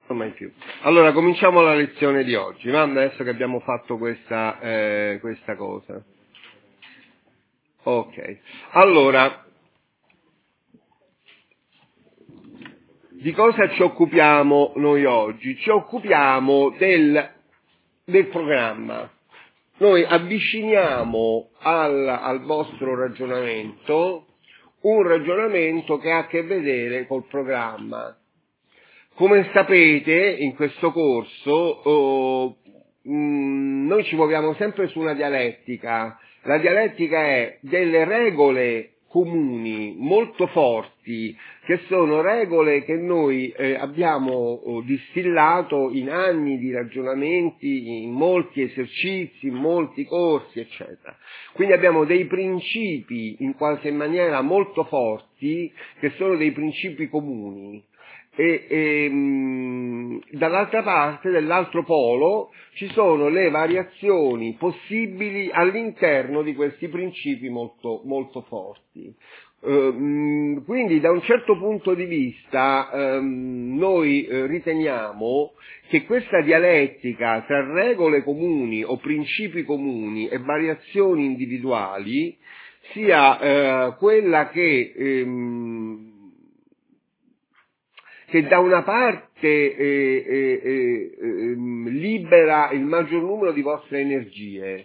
Non mai più. Allora, cominciamo la lezione di oggi, no? Adesso che abbiamo fatto questa cosa. Ok. Allora, di cosa ci occupiamo noi oggi? Ci occupiamo del programma. Noi avviciniamo al vostro ragionamento un ragionamento che ha a che vedere col programma. Come sapete, in questo corso noi ci muoviamo sempre su una dialettica. La dialettica è delle regole comuni molto forti, che sono regole che noi abbiamo distillato in anni di ragionamenti, in molti esercizi, in molti corsi, eccetera. Quindi abbiamo dei principi in qualche maniera molto forti, che sono dei principi comuni. Dall'altra parte, dell'altro polo, ci sono le variazioni possibili all'interno di questi principi molto, molto forti. Quindi da un certo punto di vista noi riteniamo che questa dialettica tra regole comuni o principi comuni e variazioni individuali sia quella che da una parte libera il maggior numero di vostre energie,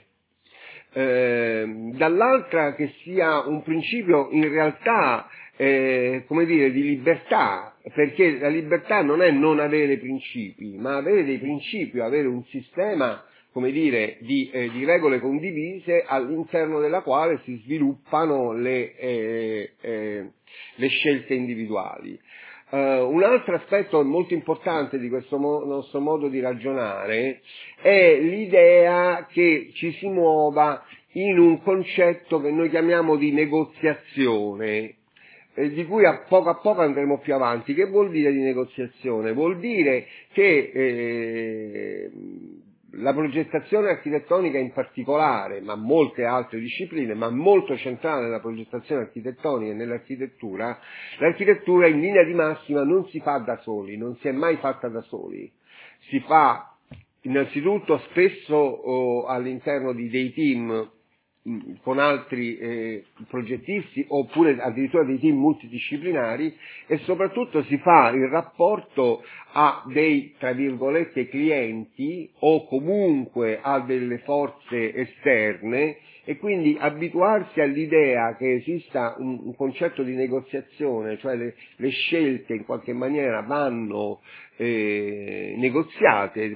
dall'altra che sia un principio in realtà, come dire, di libertà, perché la libertà non è non avere principi, ma avere dei principi, avere un sistema, come dire, di regole condivise all'interno della quale si sviluppano le scelte individuali. Un altro aspetto molto importante di questo nostro modo di ragionare è l'idea che ci si muova in un concetto che noi chiamiamo di negoziazione, di cui a poco andremo più avanti. Che vuol dire di negoziazione? Vuol dire che la progettazione architettonica in particolare, ma molte altre discipline, ma molto centrale nella progettazione architettonica e nell'architettura, l'architettura in linea di massima non si fa da soli, non si è mai fatta da soli. Si fa innanzitutto spesso all'interno di dei team con altri progettisti, oppure addirittura dei team multidisciplinari, e soprattutto si fa il rapporto a dei, tra virgolette, clienti o comunque a delle forze esterne, e quindi abituarsi all'idea che esista un concetto di negoziazione, cioè le scelte in qualche maniera vanno negoziate,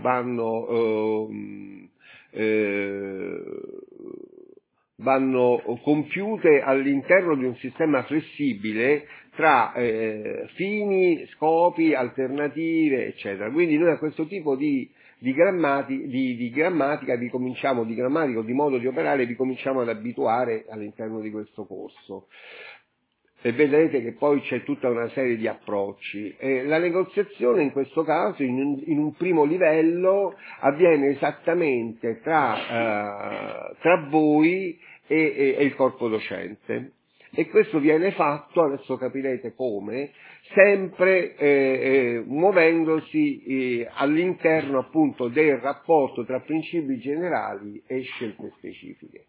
vanno compiute all'interno di un sistema flessibile tra fini, scopi, alternative, eccetera. Quindi noi a questo tipo di grammatica vi cominciamo, di grammatica o di modo di operare, vi cominciamo ad abituare all'interno di questo corso. E vedrete che poi c'è tutta una serie di approcci. La negoziazione in questo caso, in un primo livello, avviene esattamente tra voi e il corpo docente. E questo viene fatto, adesso capirete come, sempre muovendosi all'interno appunto del rapporto tra principi generali e scelte specifiche.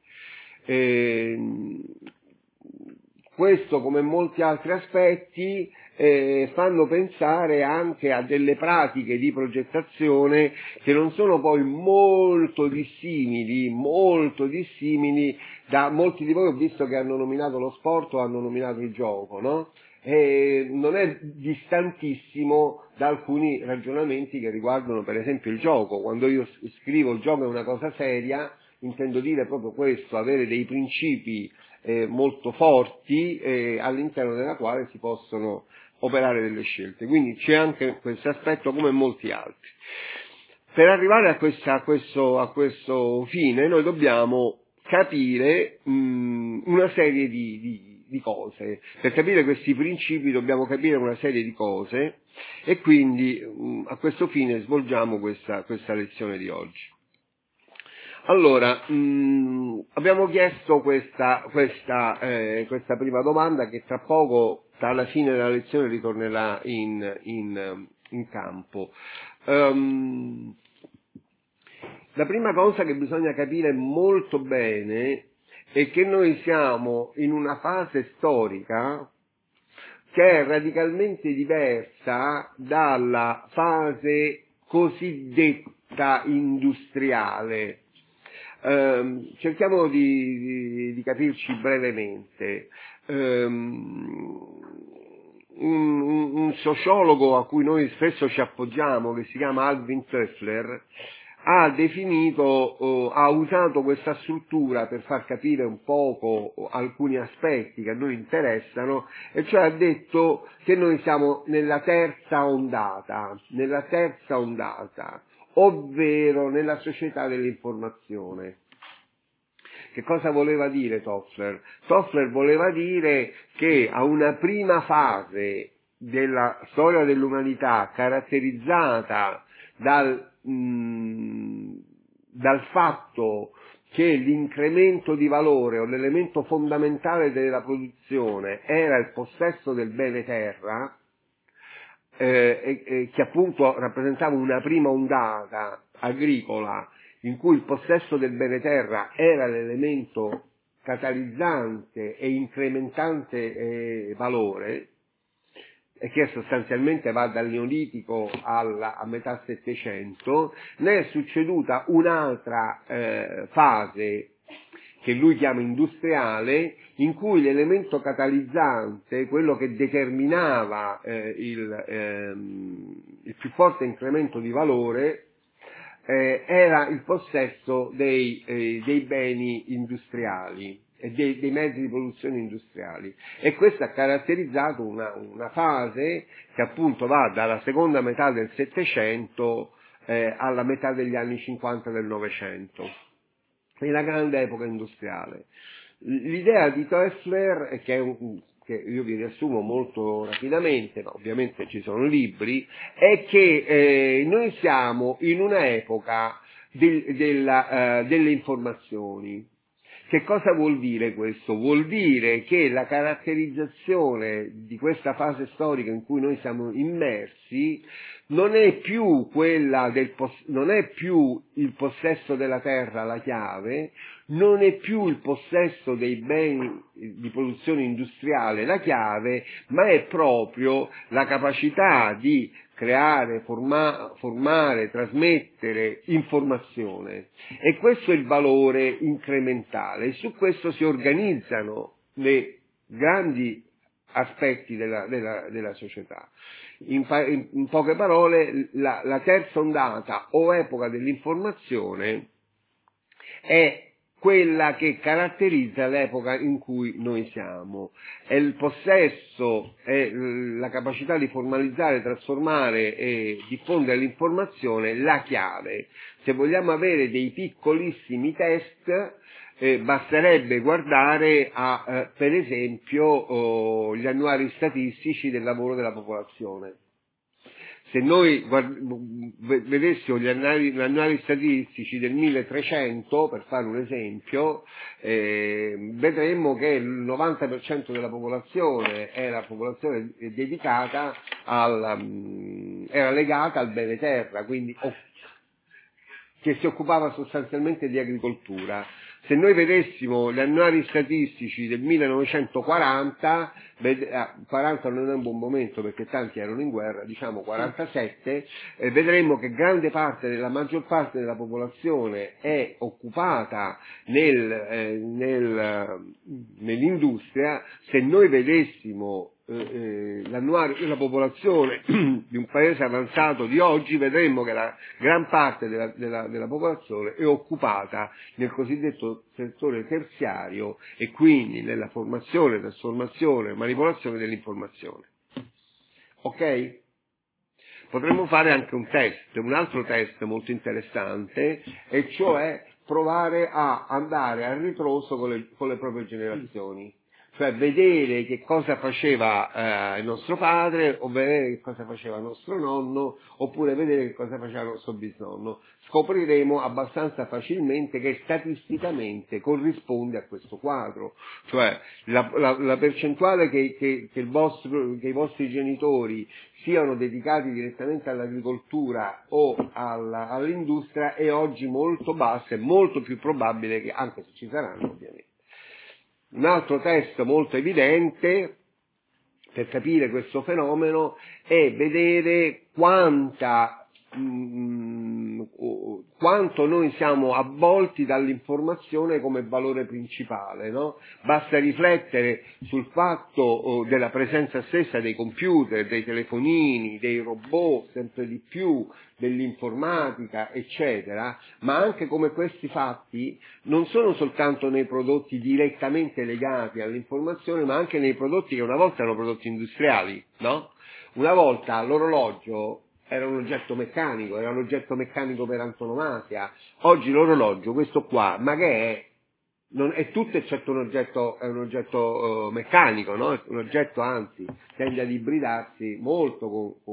Questo, come molti altri aspetti, fanno pensare anche a delle pratiche di progettazione che non sono poi molto dissimili da molti di voi. Ho visto che hanno nominato lo sport o hanno nominato il gioco, no? Non è distantissimo da alcuni ragionamenti che riguardano per esempio il gioco. Quando io scrivo il gioco è una cosa seria, intendo dire proprio questo, avere dei principi molto forti all'interno della quale si possono operare delle scelte. Quindi c'è anche questo aspetto come molti altri. Per arrivare a questo fine noi dobbiamo capire una serie di cose. Per capire questi principi dobbiamo capire una serie di cose, e quindi a questo fine svolgiamo questa lezione di oggi. Allora, abbiamo chiesto questa prima domanda, che tra poco, tra la fine della lezione, ritornerà in in campo. La prima cosa che bisogna capire molto bene è che noi siamo in una fase storica che è radicalmente diversa dalla fase cosiddetta industriale. Cerchiamo di capirci brevemente. Un sociologo a cui noi spesso ci appoggiamo, che si chiama Alvin Toffler, ha definito, ha usato questa struttura per far capire un poco alcuni aspetti che a noi interessano, e cioè ha detto che noi siamo nella terza ondata, ovvero nella società dell'informazione. Che cosa voleva dire Toffler? Toffler voleva dire che a una prima fase della storia dell'umanità caratterizzata dal fatto che l'incremento di valore o l'elemento fondamentale della produzione era il possesso del bene terra, che appunto rappresentava una prima ondata agricola in cui il possesso del bene terra era l'elemento catalizzante e incrementante valore, e che sostanzialmente va dal Neolitico a metà Settecento. Ne è succeduta un'altra fase che lui chiama industriale, in cui l'elemento catalizzante, quello che determinava il più forte incremento di valore, era il possesso dei beni industriali e dei mezzi di produzione industriali, e questo ha caratterizzato una fase che appunto va dalla seconda metà del Settecento alla metà degli anni 50 del Novecento, è la grande epoca industriale. L'idea di Toffler, che io vi riassumo molto rapidamente, ma ovviamente ci sono libri, è che noi siamo in un'epoca delle informazioni. Che cosa vuol dire questo? Vuol dire che la caratterizzazione di questa fase storica in cui noi siamo immersi non è più quella non è più il possesso della terra la chiave, non è più il possesso dei beni di produzione industriale la chiave, ma è proprio la capacità di creare, formare, trasmettere informazione. E questo è il valore incrementale. Su questo si organizzano le grandi aspetti della società. In poche parole, la terza ondata o epoca dell'informazione è quella che caratterizza l'epoca in cui noi siamo. È il possesso, è la capacità di formalizzare, trasformare e diffondere l'informazione la chiave. Se vogliamo avere dei piccolissimi test, basterebbe guardare per esempio gli annuari statistici del lavoro della popolazione. Se noi vedessimo gli annuari statistici del 1300, per fare un esempio, vedremmo che il 90% della popolazione era popolazione dedicata era legata al bene terra, quindi che si occupava sostanzialmente di agricoltura. Se noi vedessimo gli annuari statistici del 1940, 40 non è un buon momento perché tanti erano in guerra, diciamo 47, vedremmo che la maggior parte della popolazione è occupata nell'industria. Se noi vedessimo l'annuario della popolazione di un paese avanzato di oggi, vedremmo che la gran parte della popolazione è occupata nel cosiddetto settore terziario, e quindi nella formazione, trasformazione, manipolazione dell'informazione. Ok? Potremmo fare anche un altro test molto interessante, e cioè provare a andare a ritroso con le proprie generazioni. cioè vedere che cosa faceva il nostro padre, o vedere che cosa faceva il nostro nonno, oppure vedere che cosa faceva il nostro bisnonno. Scopriremo abbastanza facilmente che statisticamente corrisponde a questo quadro, cioè la percentuale che i vostri genitori siano dedicati direttamente all'agricoltura o all'industria è oggi molto bassa, è molto più probabile che, anche se ci saranno ovviamente. Un altro test molto evidente per capire questo fenomeno è vedere quanto noi siamo avvolti dall'informazione come valore principale, no? Basta riflettere sul fatto della presenza stessa dei computer, dei telefonini, dei robot, sempre di più, dell'informatica, eccetera, ma anche come questi fatti non sono soltanto nei prodotti direttamente legati all'informazione, ma anche nei prodotti che una volta erano prodotti industriali, no? Una volta l'orologio era un oggetto meccanico, era l'oggetto meccanico per antonomasia. Oggi l'orologio, questo qua, ma che è? Non è tutto eccetto è un oggetto meccanico, no? È un oggetto, anzi, tende ad ibridarsi molto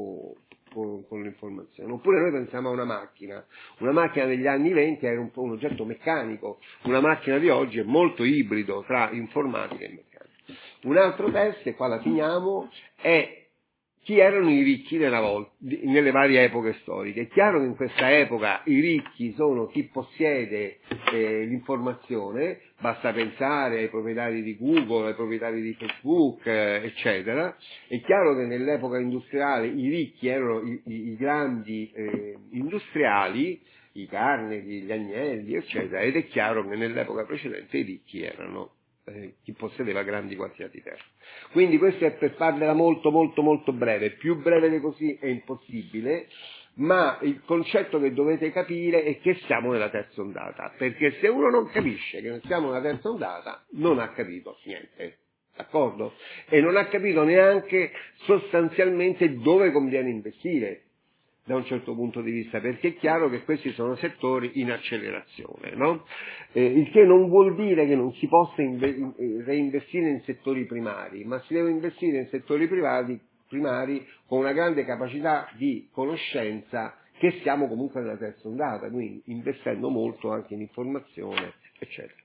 con l'informazione. Oppure noi pensiamo a una macchina degli anni 20 era un po' un oggetto meccanico, una macchina di oggi è molto ibrido tra informatica e meccanica. Un altro test, e qua la finiamo, è chi erano i ricchi nelle varie epoche storiche. È chiaro che in questa epoca i ricchi sono chi possiede l'informazione, basta pensare ai proprietari di Google, ai proprietari di Facebook, eccetera. È chiaro che nell'epoca industriale i ricchi erano i grandi industriali, i Carnegie, gli Agnelli, eccetera, ed è chiaro che nell'epoca precedente i ricchi erano chi possedeva grandi quantità di terra. Quindi questo è per farvela molto molto molto breve, più breve di così è impossibile, ma il concetto che dovete capire è che siamo nella terza ondata, perché se uno non capisce che siamo nella terza ondata non ha capito niente, d'accordo? E non ha capito neanche sostanzialmente dove conviene investire da un certo punto di vista, perché è chiaro che questi sono settori in accelerazione, no? Il che non vuol dire che non si possa reinvestire in settori primari, ma si deve investire in settori primari con una grande capacità di conoscenza, che siamo comunque nella terza ondata, quindi investendo molto anche in informazione, eccetera.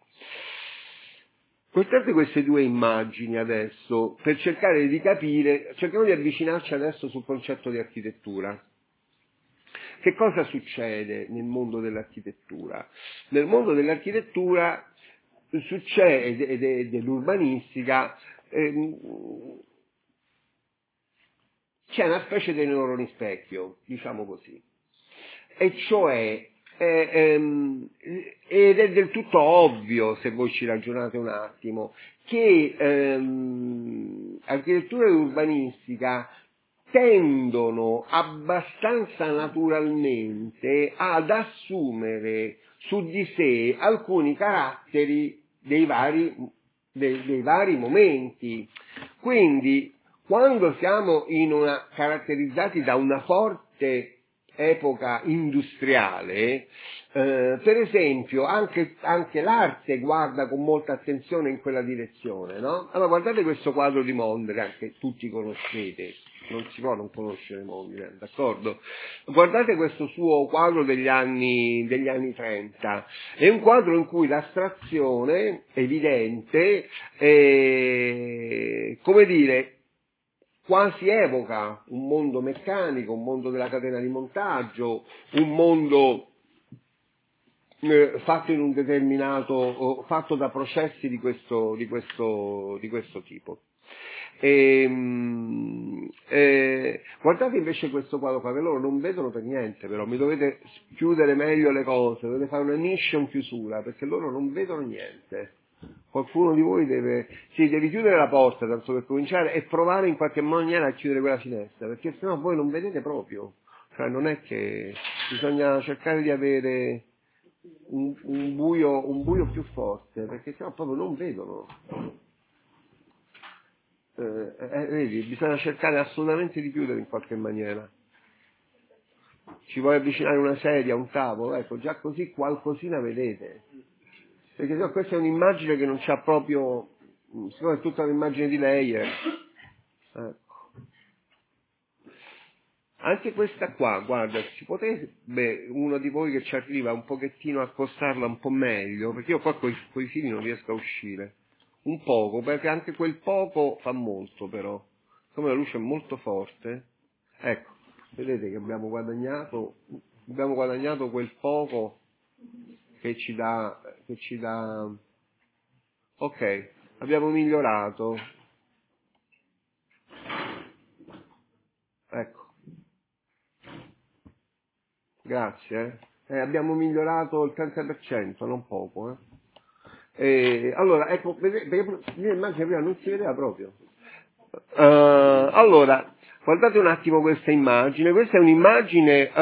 Guardate queste due immagini adesso, per cercare di capire, cerchiamo di avvicinarci adesso sul concetto di architettura. Che cosa succede nel mondo dell'architettura? Nel mondo dell'architettura succede, e dell'urbanistica, c'è una specie di neurone specchio, diciamo così. E cioè, ed è del tutto ovvio, se voi ci ragionate un attimo, che architettura e urbanistica tendono abbastanza naturalmente ad assumere su di sé alcuni caratteri dei vari momenti. Quindi, quando siamo caratterizzati da una forte epoca industriale, per esempio, anche l'arte guarda con molta attenzione in quella direzione, no? Allora, guardate questo quadro di Mondrian, che tutti conoscete, non si può non conoscere Mondrian, d'accordo? Guardate questo suo quadro degli anni 30, è un quadro in cui l'astrazione evidente, come dire, quasi evoca un mondo meccanico, un mondo della catena di montaggio, un mondo fatto in un determinato, fatto da processi di questo tipo. Guardate invece questo quadro qua, che loro non vedono per niente, però mi dovete chiudere meglio le cose, dovete fare una mission chiusura, perché loro non vedono niente. Qualcuno di voi deve chiudere la porta, tanto per cominciare, e provare in qualche maniera a chiudere quella finestra, perché sennò voi non vedete proprio. Cioè non è che bisogna cercare di avere un buio più forte, perché sennò proprio non vedono. Vedi, bisogna cercare assolutamente di chiudere in qualche maniera. Ci vuoi avvicinare una sedia, un tavolo, ecco, già così qualcosina vedete. Perché no, questa è un'immagine che non c'ha proprio siccome è tutta un'immagine di layer, ecco. Anche questa qua, guarda, si potrebbe, uno di voi che ci arriva un pochettino a accostarla un po' meglio, perché io qua con i fili non riesco a uscire, un poco, perché anche quel poco fa molto però, come la luce è molto forte, ecco, vedete che abbiamo guadagnato quel poco che ci dà, ok, abbiamo migliorato, ecco. Grazie. Abbiamo migliorato il 30%, non poco. Allora, ecco, l'immagine prima non si vedeva proprio. Allora, guardate un attimo questa immagine. Questa è un'immagine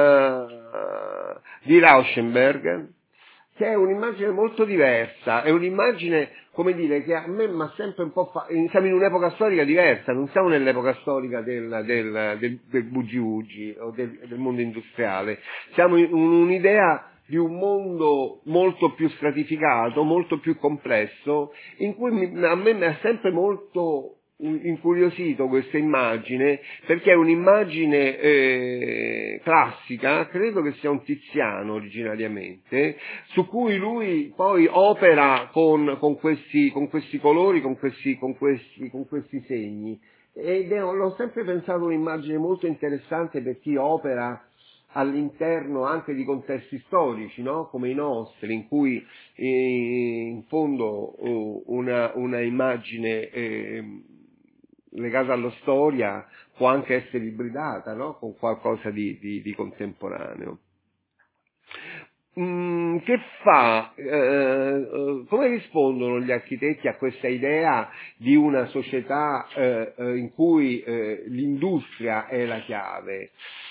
di Rauschenberg, che è un'immagine molto diversa, è un'immagine, come dire, che a me mi ha sempre un po' siamo in un'epoca storica diversa, non siamo nell'epoca storica del Buggi Buggi o del mondo industriale, siamo in un'idea di un mondo molto più stratificato, molto più complesso, in cui a me mi ha sempre molto incuriosito questa immagine, perché è un'immagine classica, credo che sia un Tiziano originariamente, su cui lui poi opera con questi colori, con questi segni, ed l'ho sempre pensato un'immagine molto interessante per chi opera all'interno anche di contesti storici, no? Come i nostri, in cui in fondo una immagine legata alla storia può anche essere ibridata, no? Con qualcosa di contemporaneo. Che fa? Come rispondono gli architetti a questa idea di una società in cui l'industria è la chiave?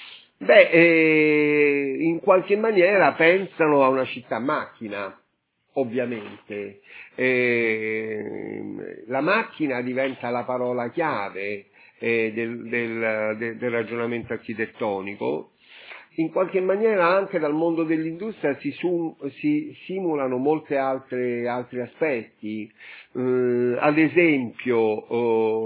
In qualche maniera pensano a una città macchina, ovviamente. La macchina diventa la parola chiave del ragionamento architettonico. In qualche maniera anche dal mondo dell'industria si simulano molti altri aspetti, ad esempio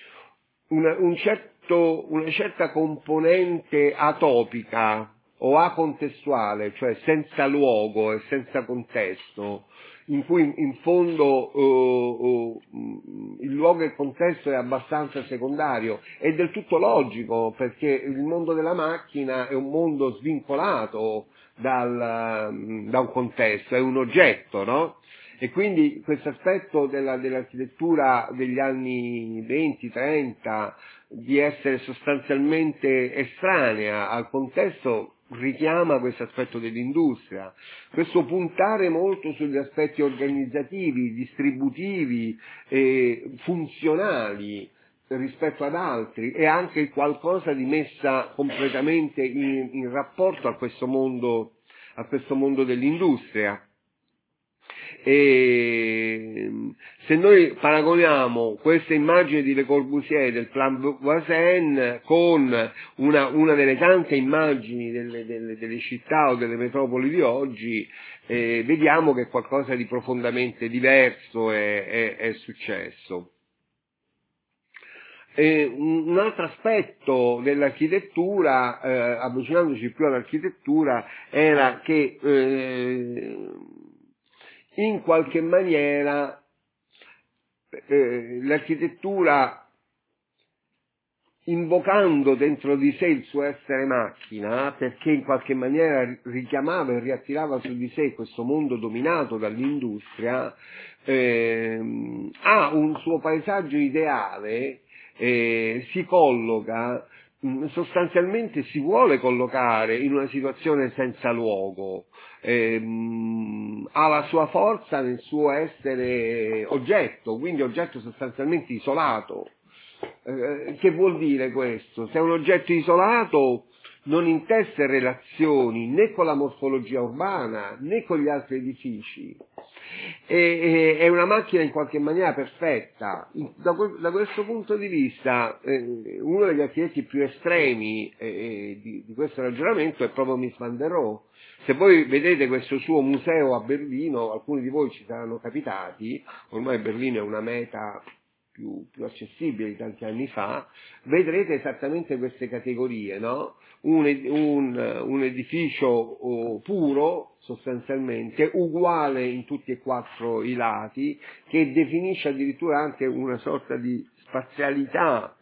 una certa componente atopica o acontestuale, cioè senza luogo e senza contesto, in cui in fondo il luogo e il contesto è abbastanza secondario, è del tutto logico, perché il mondo della macchina è un mondo svincolato da un contesto, è un oggetto, no? E quindi questo aspetto dell'architettura degli anni 20-30, di essere sostanzialmente estranea al contesto, richiama questo aspetto dell'industria. Questo puntare molto sugli aspetti organizzativi, distributivi e funzionali rispetto ad altri, è anche qualcosa di messa completamente in rapporto a questo mondo dell'industria. E se noi paragoniamo questa immagine di Le Corbusier del Plan Voisin con una delle tante immagini delle città o delle metropoli di oggi, vediamo che qualcosa di profondamente diverso è successo. Un altro aspetto dell'architettura, avvicinandoci più all'architettura, era che in qualche maniera l'architettura, invocando dentro di sé il suo essere macchina, perché in qualche maniera richiamava e riattirava su di sé questo mondo dominato dall'industria, ha un suo paesaggio ideale, si colloca, sostanzialmente si vuole collocare in una situazione senza luogo, ha la sua forza nel suo essere oggetto, quindi oggetto sostanzialmente isolato. Che vuol dire questo? Se è un oggetto isolato non intesse relazioni né con la morfologia urbana né con gli altri edifici, è una macchina in qualche maniera perfetta. Da questo punto di vista, uno degli architetti più estremi di questo ragionamento è proprio Mies van der Rohe. Se voi vedete questo suo museo a Berlino, alcuni di voi ci saranno capitati, ormai Berlino è una meta più accessibile di tanti anni fa, vedrete esattamente queste categorie, no? Un edificio puro, sostanzialmente, uguale in tutti e quattro i lati, che definisce addirittura anche una sorta di spazialità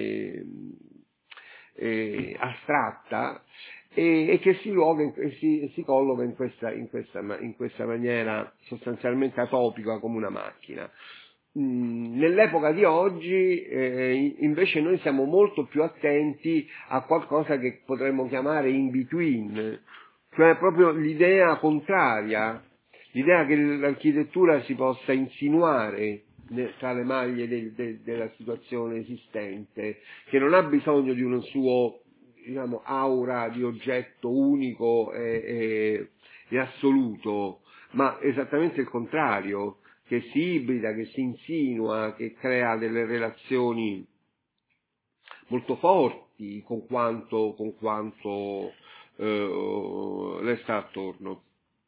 astratta, e che si colloca in questa maniera sostanzialmente atopica come una macchina. Nell'epoca di oggi invece noi siamo molto più attenti a qualcosa che potremmo chiamare in between, cioè proprio l'idea contraria, l'idea che l'architettura si possa insinuare tra le maglie della situazione esistente, che non ha bisogno di un suo, diciamo, aura di oggetto unico e assoluto, ma esattamente il contrario, che si ibrida, che si insinua, che crea delle relazioni molto forti con quanto le sta attorno.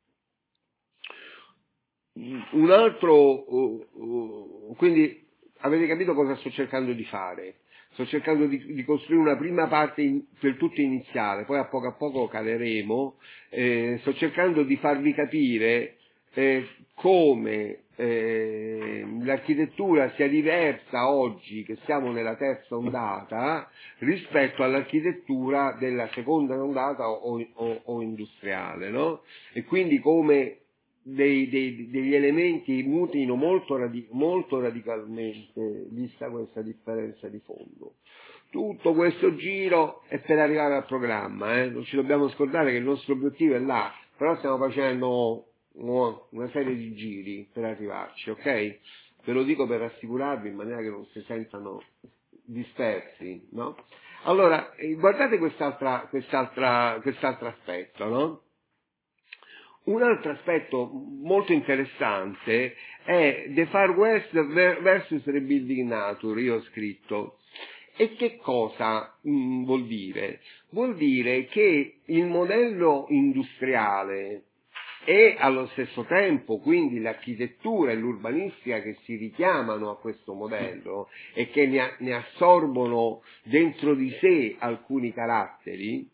Un altro, quindi avete capito cosa sto cercando di fare? Sto cercando di costruire una prima parte per tutto iniziale, poi a poco caleremo. Sto cercando di farvi capire come l'architettura sia diversa oggi, che siamo nella terza ondata, rispetto all'architettura della seconda ondata o industriale, no? E quindi come degli elementi mutino molto radicalmente, vista questa differenza di fondo. Tutto questo giro è per arrivare al programma, non ci dobbiamo scordare che il nostro obiettivo è là, però stiamo facendo una serie di giri per arrivarci, ok? Ve lo dico per rassicurarvi in maniera che non si sentano dispersi, no? Allora, guardate quest'altro aspetto, no? Un altro aspetto molto interessante è The Far West versus Rebuilding Nature, io ho scritto. E che cosa vuol dire? Vuol dire che il modello industriale e allo stesso tempo quindi l'architettura e l'urbanistica che si richiamano a questo modello e che ne assorbono dentro di sé alcuni caratteri,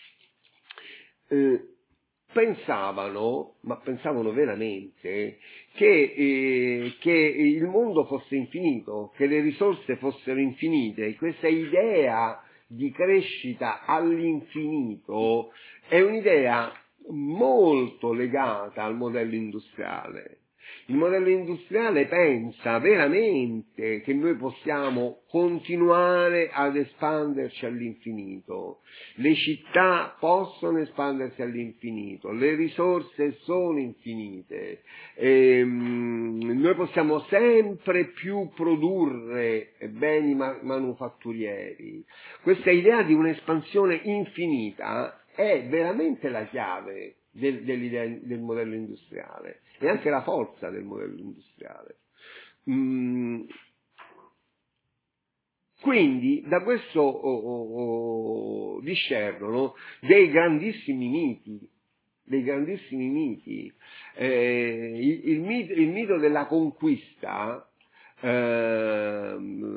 pensavano veramente che il mondo fosse infinito, che le risorse fossero infinite, e questa idea di crescita all'infinito è un'idea molto legata al modello industriale. Il modello industriale pensa veramente che noi possiamo continuare ad espanderci all'infinito. Le città possono espandersi all'infinito, le risorse sono infinite, noi possiamo sempre più produrre beni manufatturieri. Questa idea di un'espansione infinita è veramente la chiave dell'idea del modello industriale e anche la forza del modello industriale. Quindi da questo discernono dei grandissimi miti, il mito della conquista è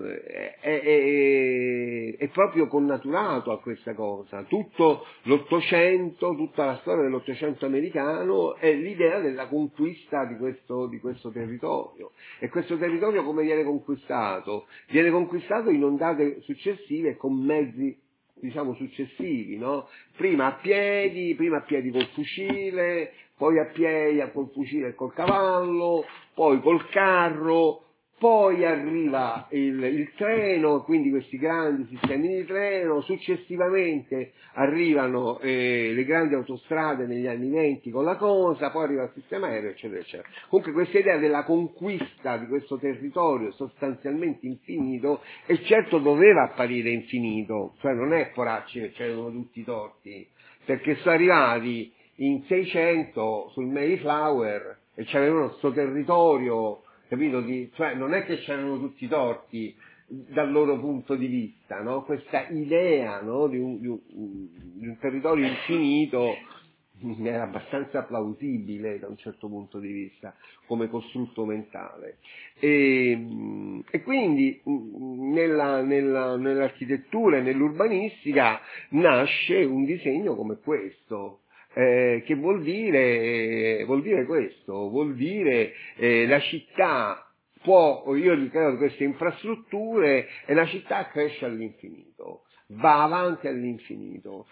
proprio connaturato a questa cosa. Tutto l'Ottocento, tutta la storia dell'Ottocento americano è l'idea della conquista di questo territorio. E questo territorio come viene conquistato? Viene conquistato in ondate successive con mezzi, diciamo, successivi, no? Prima a piedi col fucile, poi a piedi col fucile e col cavallo, poi col carro, poi arriva il treno, quindi questi grandi sistemi di treno, successivamente arrivano le grandi autostrade negli anni 20 con la cosa, poi arriva il sistema aereo, eccetera, eccetera. Comunque questa idea della conquista di questo territorio sostanzialmente infinito, e certo doveva apparire infinito, cioè non è poracci che c'erano tutti i torti, perché sono arrivati in 600 sul Mayflower, e c'avevano sto territorio, capito? Cioè non è che c'erano tutti i torti dal loro punto di vista, no? Questa idea, no? di un territorio infinito era abbastanza plausibile da un certo punto di vista come costrutto mentale e quindi nell'architettura e nell'urbanistica nasce un disegno come questo che vuol dire questo, vuol dire la città io gli creo queste infrastrutture e la città cresce all'infinito, va avanti all'infinito.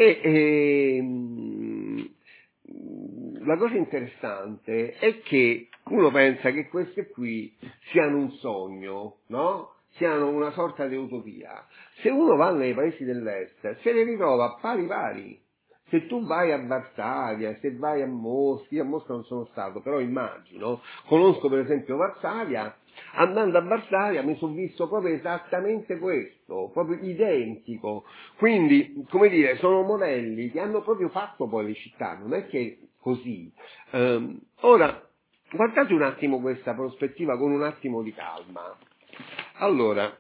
La cosa interessante è che uno pensa che queste qui siano un sogno, no? Siano una sorta di utopia. Se uno va nei paesi dell'est, se ne ritrova pari pari. Se tu vai a Varsavia, se vai a Mosca, io a Mosca non sono stato, però immagino, conosco per esempio Varsavia, andando a Varsavia mi sono visto proprio esattamente questo, proprio identico. Quindi, come dire, sono modelli che hanno proprio fatto poi le città, non è che così. Ora, guardate un attimo questa prospettiva con un attimo di calma. Allora,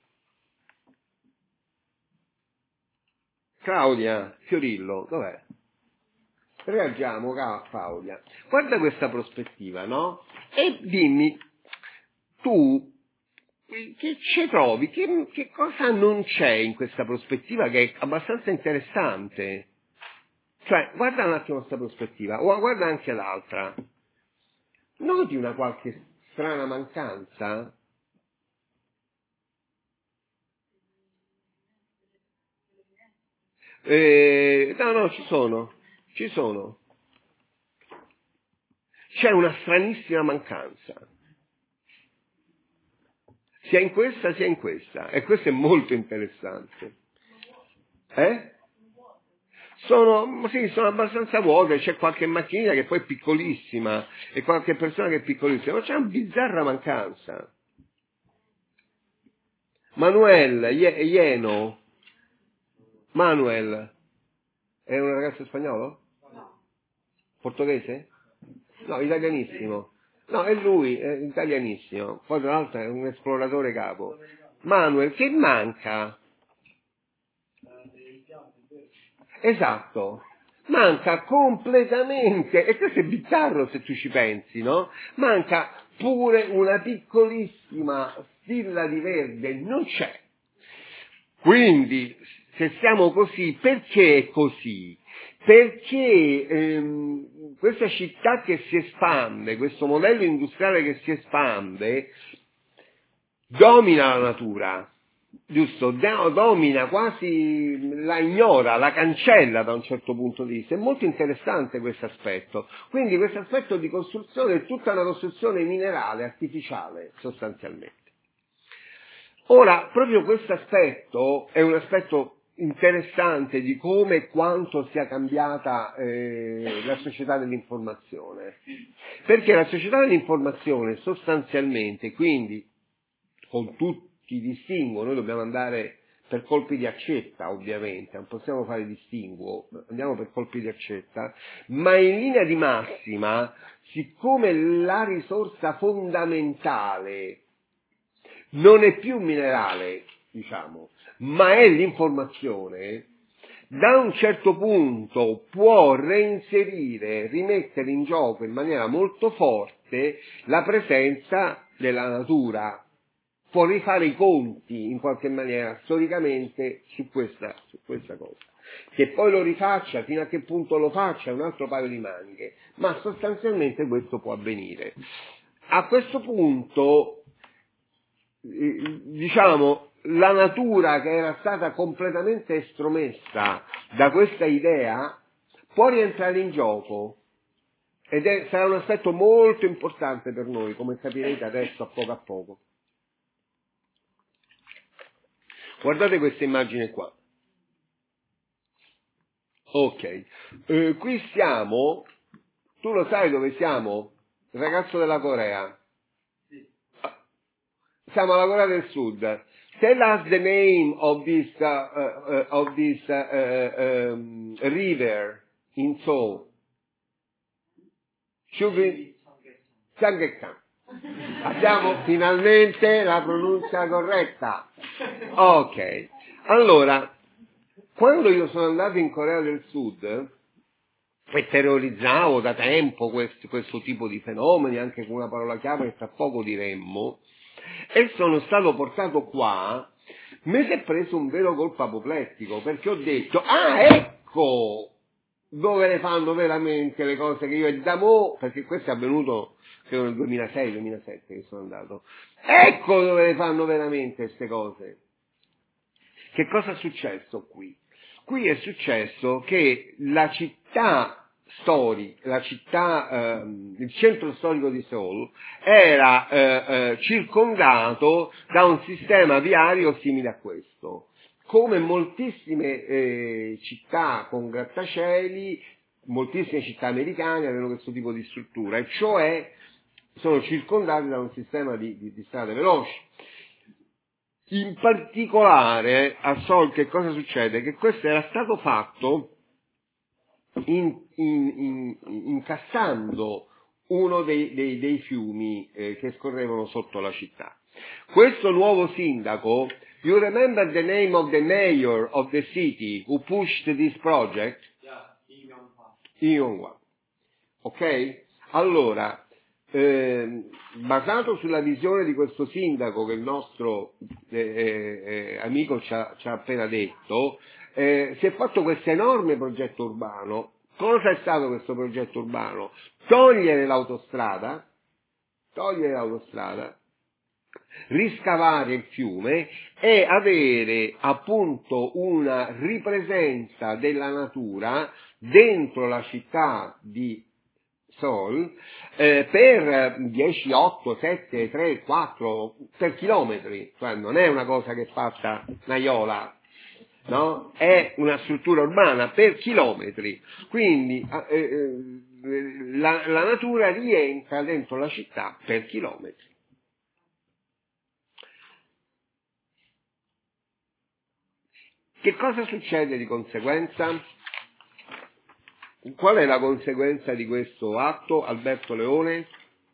Claudia, Fiorillo, dov'è? Reagiamo, Claudia. Guarda questa prospettiva, no? E dimmi, tu, che ci trovi? Che cosa non c'è in questa prospettiva che è abbastanza interessante? Cioè, guarda un attimo questa prospettiva, o guarda anche l'altra. Noti una qualche strana mancanza? No, ci sono. C'è una stranissima mancanza, sia in questa, e questo è molto interessante. Sono abbastanza vuote, c'è qualche macchina che poi è piccolissima, e qualche persona che è piccolissima, ma c'è una bizzarra mancanza. Ieno, Manuel, è un ragazzo spagnolo? Portoghese? No, italianissimo. No, è lui, è italianissimo. Poi tra l'altro è un esploratore capo. Manuel, che manca? Esatto. Manca completamente, e questo è bizzarro se tu ci pensi, no? Manca pure una piccolissima stilla di verde, non c'è. Quindi, se siamo così, perché è così? Perché questa città che si espande, questo modello industriale che si espande, domina la natura, giusto? Domina, quasi la ignora, la cancella da un certo punto di vista. È molto interessante questo aspetto. Quindi questo aspetto di costruzione è tutta una costruzione minerale, artificiale, sostanzialmente. Ora, proprio questo aspetto è un aspetto interessante di come e quanto sia cambiata la società dell'informazione. Perché la società dell'informazione sostanzialmente, quindi con tutti i distinguo, noi dobbiamo andare per colpi di accetta ovviamente, non possiamo fare distinguo, andiamo per colpi di accetta, ma in linea di massima, siccome la risorsa fondamentale non è più minerale, diciamo, ma è l'informazione, da un certo punto può reinserire, rimettere in gioco in maniera molto forte la presenza della natura, può rifare i conti in qualche maniera storicamente su questa cosa. Che poi lo rifaccia, fino a che punto lo faccia, è un altro paio di maniche, ma sostanzialmente questo può avvenire. A questo punto, diciamo, la natura che era stata completamente estromessa da questa idea può rientrare in gioco ed sarà un aspetto molto importante per noi, come capirete adesso a poco. Guardate questa immagine qua. Ok, qui siamo, tu lo sai dove siamo? Il ragazzo della Corea. Siamo alla Corea del Sud. Tell us the name of this river in Seoul. Chang'e-kan. Abbiamo finalmente la pronuncia corretta. Ok. Allora, quando io sono andato in Corea del Sud e terrorizzavo da tempo questo tipo di fenomeni, anche con una parola chiave che tra poco diremmo, e sono stato portato qua, mi si è preso un vero colpo apoplettico, perché ho detto, ecco dove le fanno veramente le cose che io e da mo', perché questo è avvenuto credo nel 2006-2007 che sono andato, ecco dove le fanno veramente queste cose. Che cosa è successo qui? Qui è successo che la città storica, il centro storico di Seoul era circondato da un sistema viario simile a questo. Come moltissime città con grattacieli, moltissime città americane avevano questo tipo di struttura, e cioè sono circondati da un sistema di strade veloci. In particolare a Seoul che cosa succede? Che questo era stato fatto incassando uno dei fiumi che scorrevano sotto la città. Questo nuovo sindaco, you remember the name of the mayor of the city who pushed this project? Lee Myung-hwa. Ok? Allora, basato sulla visione di questo sindaco che il nostro amico ci ha appena detto, si è fatto questo enorme progetto urbano. Cosa è stato questo progetto urbano? Togliere l'autostrada, riscavare il fiume e avere appunto una ripresenza della natura dentro la città di Seoul per 10, 8, 7, 3, 4 per chilometri, cioè non è una cosa che è fatta naiola, no? È una struttura urbana per chilometri, quindi la natura rientra dentro la città per chilometri. Che cosa succede di conseguenza? Qual è la conseguenza di questo atto, Alberto Leone?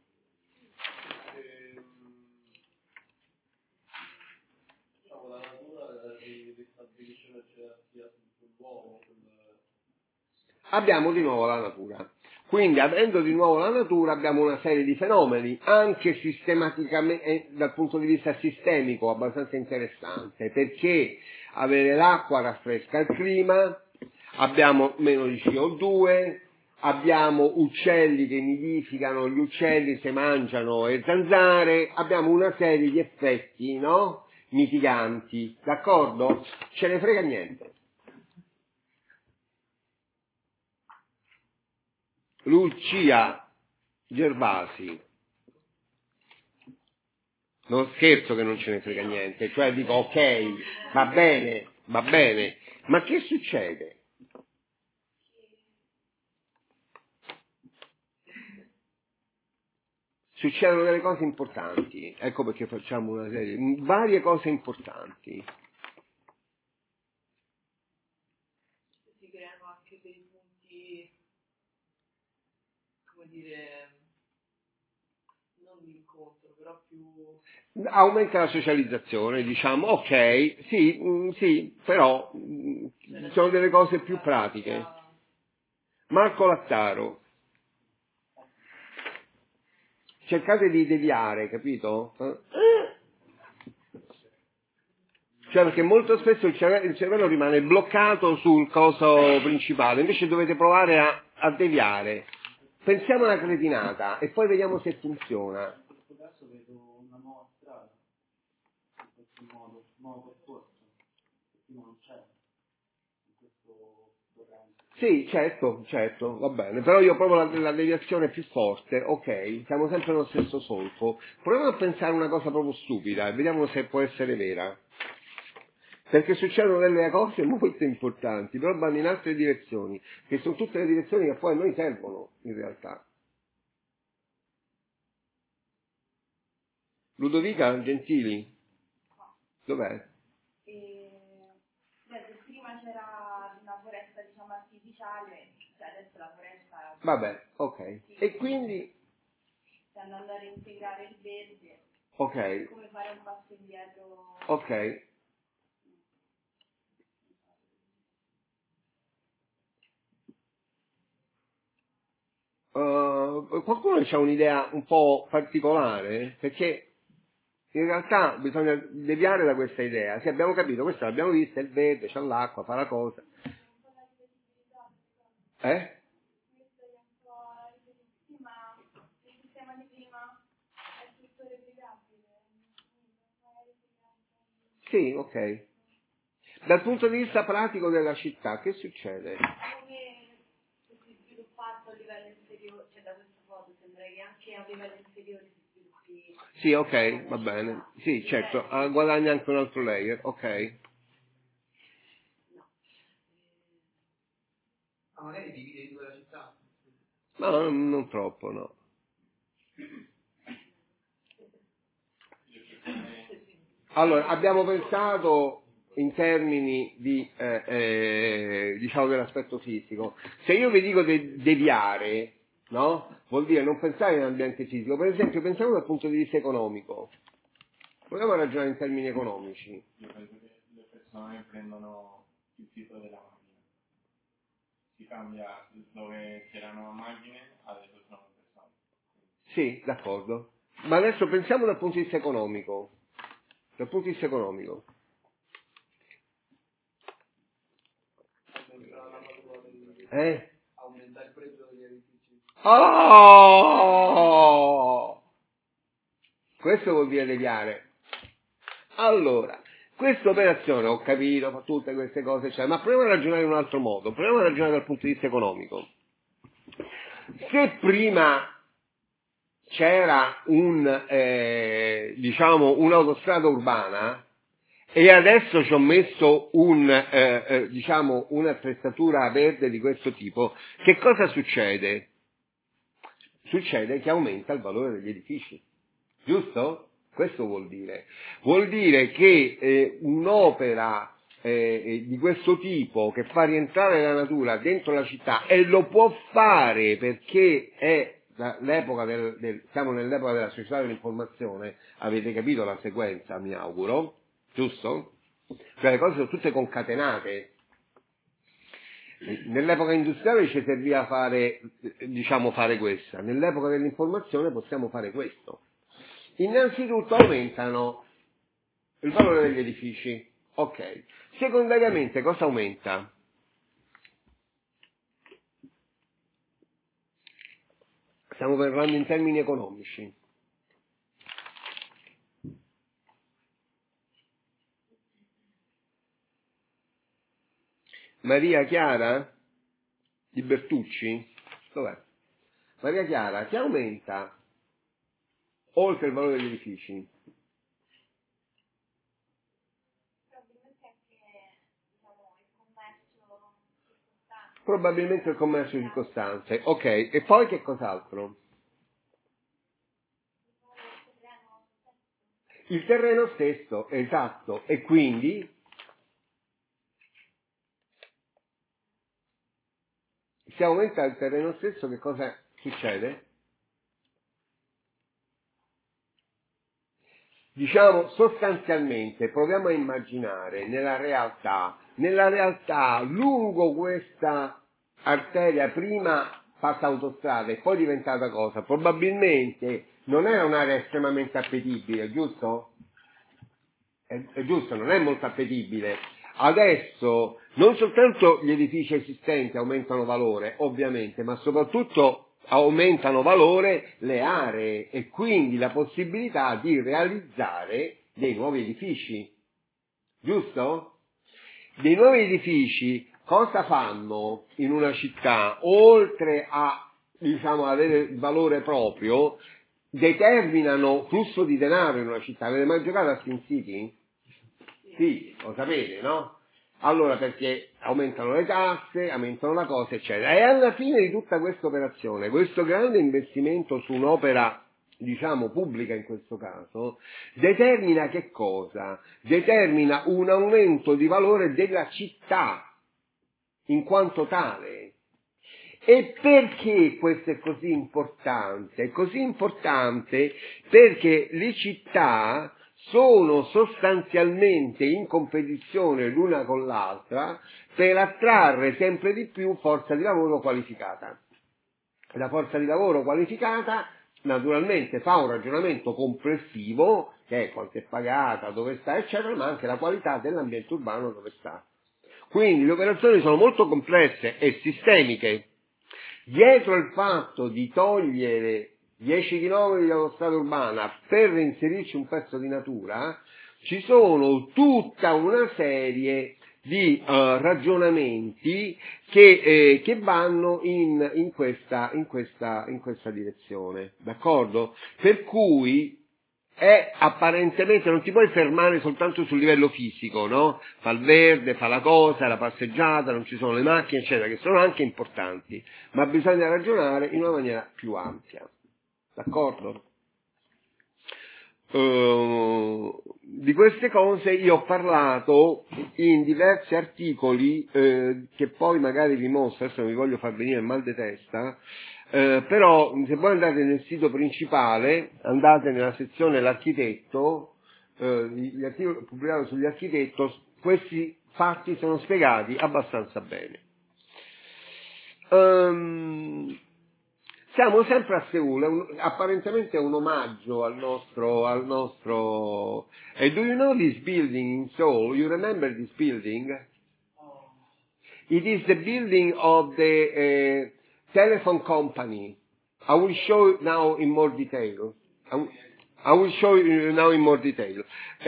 La natura ristabilisce la gerarchia sull'uomo. Abbiamo di nuovo la natura. Quindi, avendo di nuovo la natura, abbiamo una serie di fenomeni, anche sistematicamente, dal punto di vista sistemico, abbastanza interessante, perché avere l'acqua raffresca il clima, abbiamo meno di CO2, abbiamo uccelli che nidificano, gli uccelli si mangiano e zanzare, abbiamo una serie di effetti, no? Mitiganti, d'accordo? Ce ne frega niente. Lucia Gervasi, non scherzo che non ce ne frega niente, cioè dico ok, va bene, ma che succede? Succedono delle cose importanti, ecco perché facciamo una serie, varie cose importanti. Si creano anche dei punti, come dire, non di incontro, però più... Aumenta la socializzazione, diciamo, ok, sì, però sono delle cose più pratiche. Marco Lattaro. Cercate di deviare, capito? Cioè perché molto spesso il cervello rimane bloccato sul coso principale, invece dovete provare a deviare. Pensiamo a una cretinata e poi vediamo se funziona. In questo caso vedo una nuova strada, in questo modo, un nuovo percorso, che prima non c'era, in questo torrente. Sì, certo, va bene, però io provo la deviazione più forte, ok, siamo sempre nello stesso solco. Proviamo a pensare una cosa proprio stupida e vediamo se può essere vera. Perché succedono delle cose molto importanti, però vanno in altre direzioni, che sono tutte le direzioni che poi a noi servono, in realtà. Ludovica Gentili? Dov'è? Prima c'era una foresta, diciamo, artificiale, cioè adesso la foresta... Vabbè, ok. E quindi? andando a reintegrare il verde, Ok, come fare un passo indietro. ok. Qualcuno ha un'idea un po' particolare? Perché in realtà bisogna deviare da questa idea. Sì, abbiamo capito, questa l'abbiamo vista, è il verde, c'è l'acqua, fa la cosa. Eh? Sì, ma il sistema di prima è tutto replicabile. Sì, ok. Dal punto di vista pratico della città, che succede? Come si è sviluppato a livello inferiore, cioè da questa foto sembra che anche a livello inferiore si sviluppi. Sì, ok, va bene. Sì, certo, guadagna anche un altro layer, ok. No. Ma magari divide in due la città. Ma non troppo, no. Allora, abbiamo pensato in termini di, diciamo, dell'aspetto fisico. Se io vi dico deviare, no? Vuol dire non pensare in ambiente fisico. Per esempio, pensiamo dal punto di vista economico. Proviamo a ragionare in termini economici. Io penso che le persone prendono il titolo della macchina. Si cambia dove c'erano macchine, adesso sono persone. Sì, d'accordo. Ma adesso pensiamo dal punto di vista economico. Dal punto di vista economico. Aumenta il prezzo degli edifici. Oh! Questo vuol dire deviare. Allora, questa operazione, ho capito, fa tutte queste cose, cioè, ma proviamo a ragionare in un altro modo, proviamo a ragionare dal punto di vista economico. Se prima c'era diciamo, un'autostrada urbana, e adesso ci ho messo diciamo, un'attrezzatura verde di questo tipo, che cosa succede? Succede che aumenta il valore degli edifici, giusto? Questo vuol dire. Vuol dire che un'opera di questo tipo che fa rientrare la natura dentro la città, e lo può fare perché è l'epoca siamo nell'epoca della società dell'informazione, avete capito la sequenza, mi auguro, giusto? Cioè le cose sono tutte concatenate. Nell'epoca industriale ci serviva fare questa, nell'epoca dell'informazione possiamo fare questo. Innanzitutto aumentano il valore degli edifici, ok. Secondariamente cosa aumenta? Stiamo parlando in termini economici. Maria Chiara di Bertucci? Dov'è? Maria Chiara, che aumenta oltre il valore degli edifici? Probabilmente il commercio Probabilmente il commercio di circostante. circostanze, ok. E poi che cos'altro? Il terreno stesso, esatto. E quindi, se aumenta il terreno stesso, che cosa succede? Diciamo, sostanzialmente, proviamo a immaginare nella realtà, lungo questa arteria, prima fatta autostrada e poi diventata cosa? Probabilmente non era un'area estremamente appetibile, giusto? È giusto, non è molto appetibile. Adesso non soltanto gli edifici esistenti aumentano valore, ovviamente, ma soprattutto aumentano valore le aree e quindi la possibilità di realizzare dei nuovi edifici. Giusto? Dei nuovi edifici cosa fanno in una città? Oltre a, diciamo, avere il valore proprio, determinano flusso di denaro in una città. Avete mai giocato a SimCity? Sì, lo sapete, no? Allora, perché aumentano le tasse, aumentano la cosa, eccetera. E alla fine di tutta questa operazione, questo grande investimento su un'opera, diciamo, pubblica in questo caso, determina che cosa? Determina un aumento di valore della città in quanto tale. E perché questo è così importante? È così importante perché le città sono sostanzialmente in competizione l'una con l'altra per attrarre sempre di più forza di lavoro qualificata. La forza di lavoro qualificata naturalmente fa un ragionamento complessivo, che è quanto è pagata, dove sta, eccetera, ma anche la qualità dell'ambiente urbano dove sta. Quindi le operazioni sono molto complesse e sistemiche. Dietro il fatto di togliere 10 km di autostrada urbana per inserirci un pezzo di natura, ci sono tutta una serie di ragionamenti che vanno in questa direzione, d'accordo? Per cui è apparentemente, non ti puoi fermare soltanto sul livello fisico, no? Fa il verde, fa la cosa, la passeggiata, non ci sono le macchine, eccetera, che sono anche importanti, ma bisogna ragionare in una maniera più ampia, d'accordo? Di queste cose io ho parlato in diversi articoli che poi magari vi mostro, adesso non vi voglio far venire il mal di testa, però se voi andate nel sito principale, andate nella sezione l'architetto, gli articoli pubblicati sugli architetto, questi fatti sono spiegati abbastanza bene. Siamo sempre a Seul, apparentemente è un omaggio al nostro... do you know this building in Seoul? You remember this building? It is the building of the telephone company. I will show you now in more detail. I will show you now in more detail.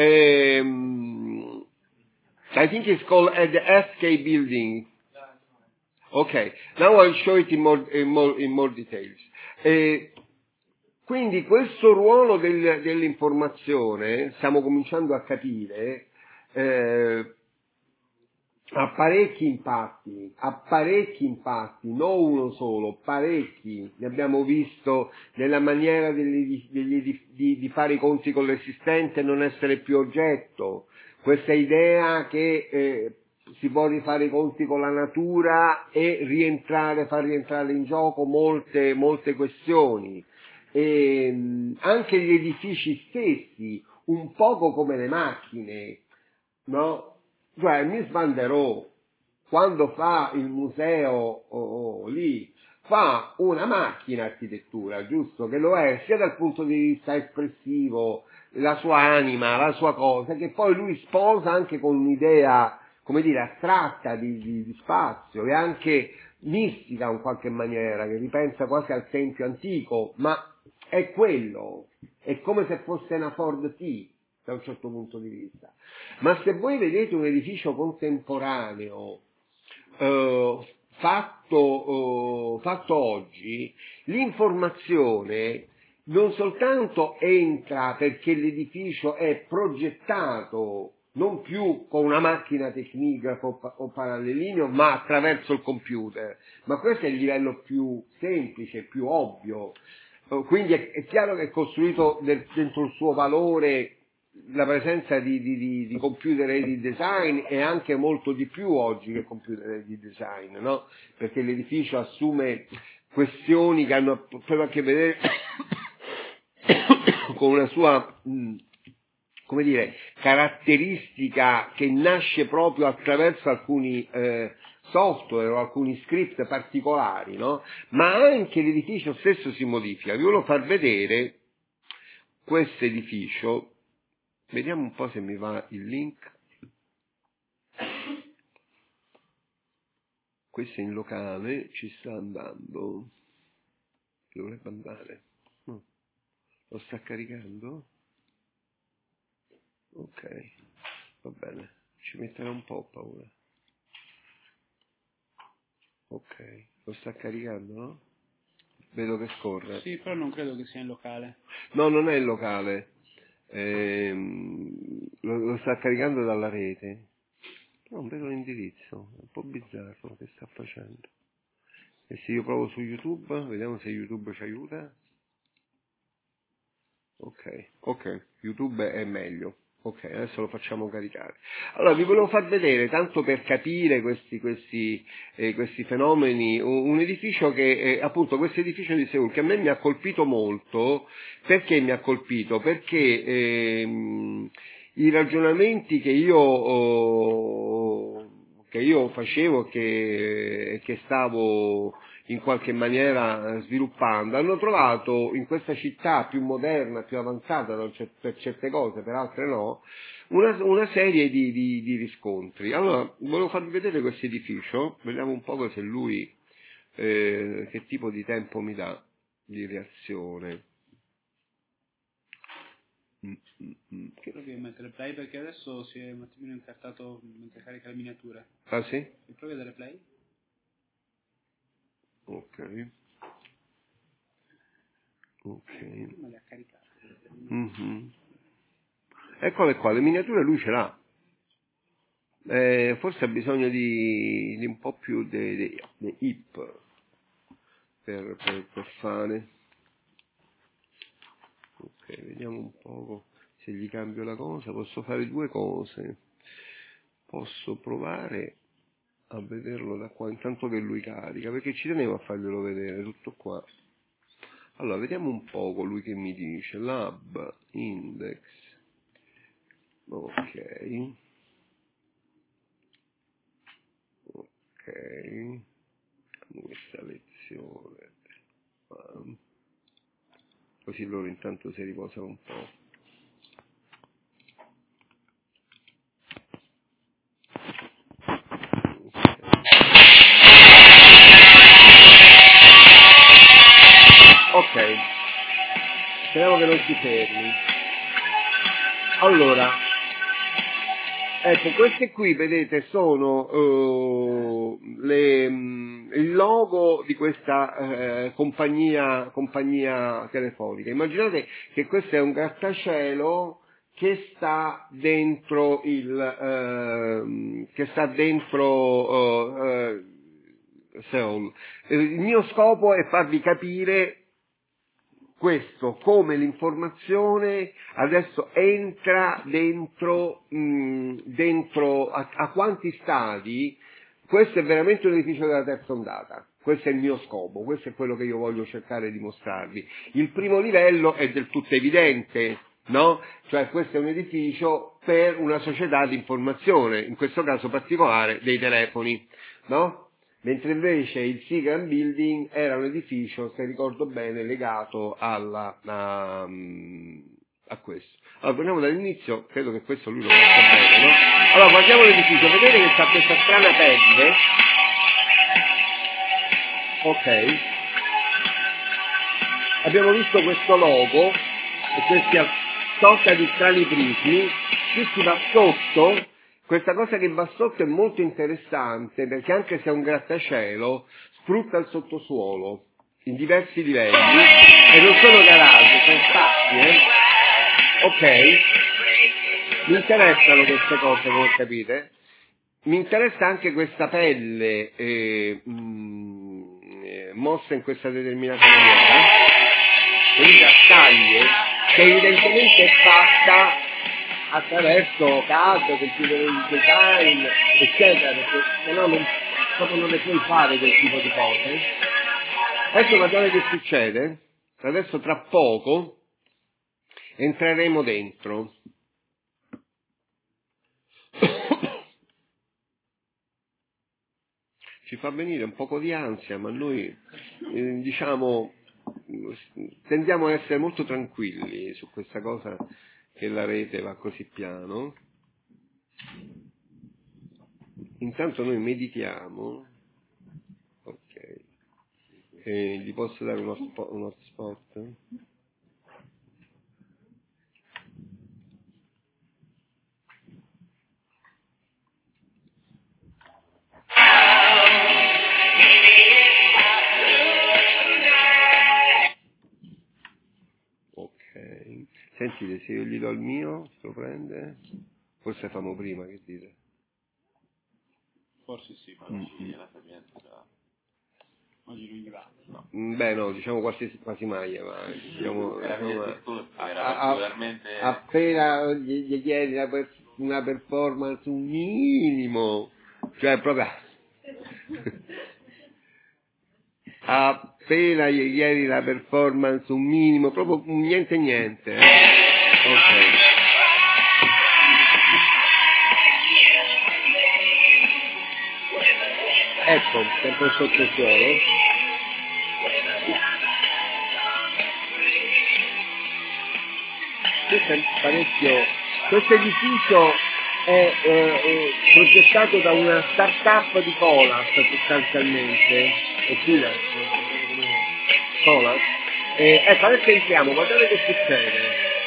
I think it's called the SK building. Ok, now I'll show it in more details. Quindi questo ruolo dell'informazione, stiamo cominciando a capire, ha parecchi impatti, non uno solo, parecchi. Ne abbiamo visto nella maniera di fare i conti con l'esistente e non essere più oggetto. Questa idea che si può rifare i conti con la natura e far rientrare in gioco molte questioni. Anche gli edifici stessi, un poco come le macchine, no? Cioè, Mies van der Rohe, quando fa il museo lì, fa una macchina architettura, giusto? Che lo è sia dal punto di vista espressivo, la sua anima, la sua cosa, che poi lui sposa anche con un'idea, come dire, astratta di spazio e anche mistica in qualche maniera, che ripensa quasi al tempio antico, ma è quello, è come se fosse una Ford T da un certo punto di vista. Ma se voi vedete un edificio contemporaneo fatto oggi, l'informazione non soltanto entra perché l'edificio è progettato non più con una macchina tecnigrafa o parallelineo, ma attraverso il computer. Ma questo è il livello più semplice, più ovvio. Quindi è chiaro che è costruito dentro il suo valore la presenza di computer aided design è anche molto di più oggi che computer aided design, no? Perché l'edificio assume questioni che hanno proprio a che vedere con una sua come dire, caratteristica che nasce proprio attraverso alcuni software o alcuni script particolari, no? Ma anche l'edificio stesso si modifica. Vi voglio far vedere questo edificio. Vediamo un po' se mi va il link. Questo è in locale, ci sta andando. Dovrebbe andare. Lo sta caricando? Ok, va bene. Ci metterà un po', ho paura. Ok, lo sta caricando, no? Vedo che scorre. Sì, però non credo che sia in locale. No, non è in locale. Lo sta caricando dalla rete. Non vedo l'indirizzo, è un po' bizzarro che sta facendo. E se io provo su YouTube, vediamo se YouTube ci aiuta. Ok, YouTube è meglio. Ok, adesso lo facciamo caricare. Allora, vi volevo far vedere, tanto per capire questi fenomeni, un edificio che, appunto, questo edificio di Seul, che a me mi ha colpito molto. Perché mi ha colpito? Perché i ragionamenti che io facevo, che stavo in qualche maniera sviluppando, hanno trovato in questa città più moderna, più avanzata per certe cose, per altre no, una serie di riscontri. Allora, volevo farvi vedere questo edificio, vediamo un po' se lui, che tipo di tempo mi dà di reazione. Provi a mettere play perché adesso si è un attimino incartato mentre carica le miniature. Ah sì? Provi a dare play? Ok. Prima le ha caricate. Eccole qua, le miniature lui ce l'ha. Forse ha bisogno di un po' più di hip per fare. Ok, vediamo un po' se gli cambio la cosa. Posso fare due cose. Posso provare a vederlo da qua intanto che lui carica, perché ci tenevo a farglielo vedere tutto qua. Allora, vediamo un po' colui che mi dice lab index. Ok, questa lezione, così loro intanto si riposano un po'. Ok, speriamo che non si fermi. Allora, ecco, queste qui, vedete, sono il logo di questa compagnia telefonica. Immaginate che questo è un grattacielo che sta dentro Seoul. Il mio scopo è farvi capire questo, come l'informazione adesso entra dentro a quanti stadi. Questo è veramente un edificio della terza ondata. Questo è il mio scopo, questo è quello che io voglio cercare di mostrarvi. Il primo livello è del tutto evidente, no? Cioè questo è un edificio per una società di informazione, in questo caso particolare dei telefoni, no? Mentre invece il Seagram Building era un edificio, se ricordo bene, legato a questo. Allora, torniamo dall'inizio, credo che questo lui lo faccia bene, no? Allora, guardiamo l'edificio, vedete che c'ha questa strana pelle. Ok. Abbiamo visto questo logo, e questi sorta di strani prismi, qui si va sotto. Questa cosa che va sotto è molto interessante perché anche se è un grattacielo sfrutta il sottosuolo in diversi livelli e non sono garage, sono spazi, Ok, mi interessano queste cose, come capite. Mi interessa anche questa pelle mossa in questa determinata maniera, vedete a taglie, che evidentemente è fatta attraverso case, computer design, eccetera, perché se no proprio non le puoi fare quel tipo di cose. Adesso guardate che succede. Adesso tra poco entreremo dentro. Ci fa venire un poco di ansia, ma noi diciamo tendiamo a essere molto tranquilli su questa cosa che la rete va così piano. Intanto noi meditiamo. Ok, gli posso dare uno hotspot? Ok, sentite, se io gli do il mio, se lo prende, forse famo prima, che dite? Forse sì, quando ci viene la sapienza. Oggi lui va. No. Beh no, diciamo quasi mai, ma diciamo, particolarmente... appena gli chiedi una performance un minimo, cioè proprio appena gli chiedi la performance un minimo, proprio niente. Ok. Ecco, sempre sottosuolo. Questo è parecchio. Questo edificio è progettato da una start-up di Colas sostanzialmente. Colas. Ecco, adesso entriamo, guardate che succede.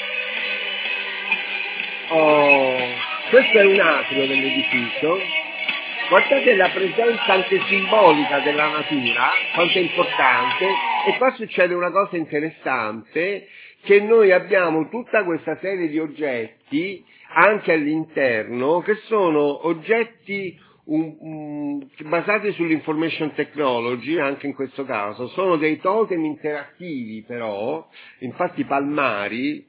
Questo è un atrio dell'edificio. Guardate la presenza anche simbolica della natura, quanto è importante, e qua succede una cosa interessante, che noi abbiamo tutta questa serie di oggetti, anche all'interno, che sono oggetti basati sull'information technology, anche in questo caso, sono dei totem interattivi però, infatti palmari,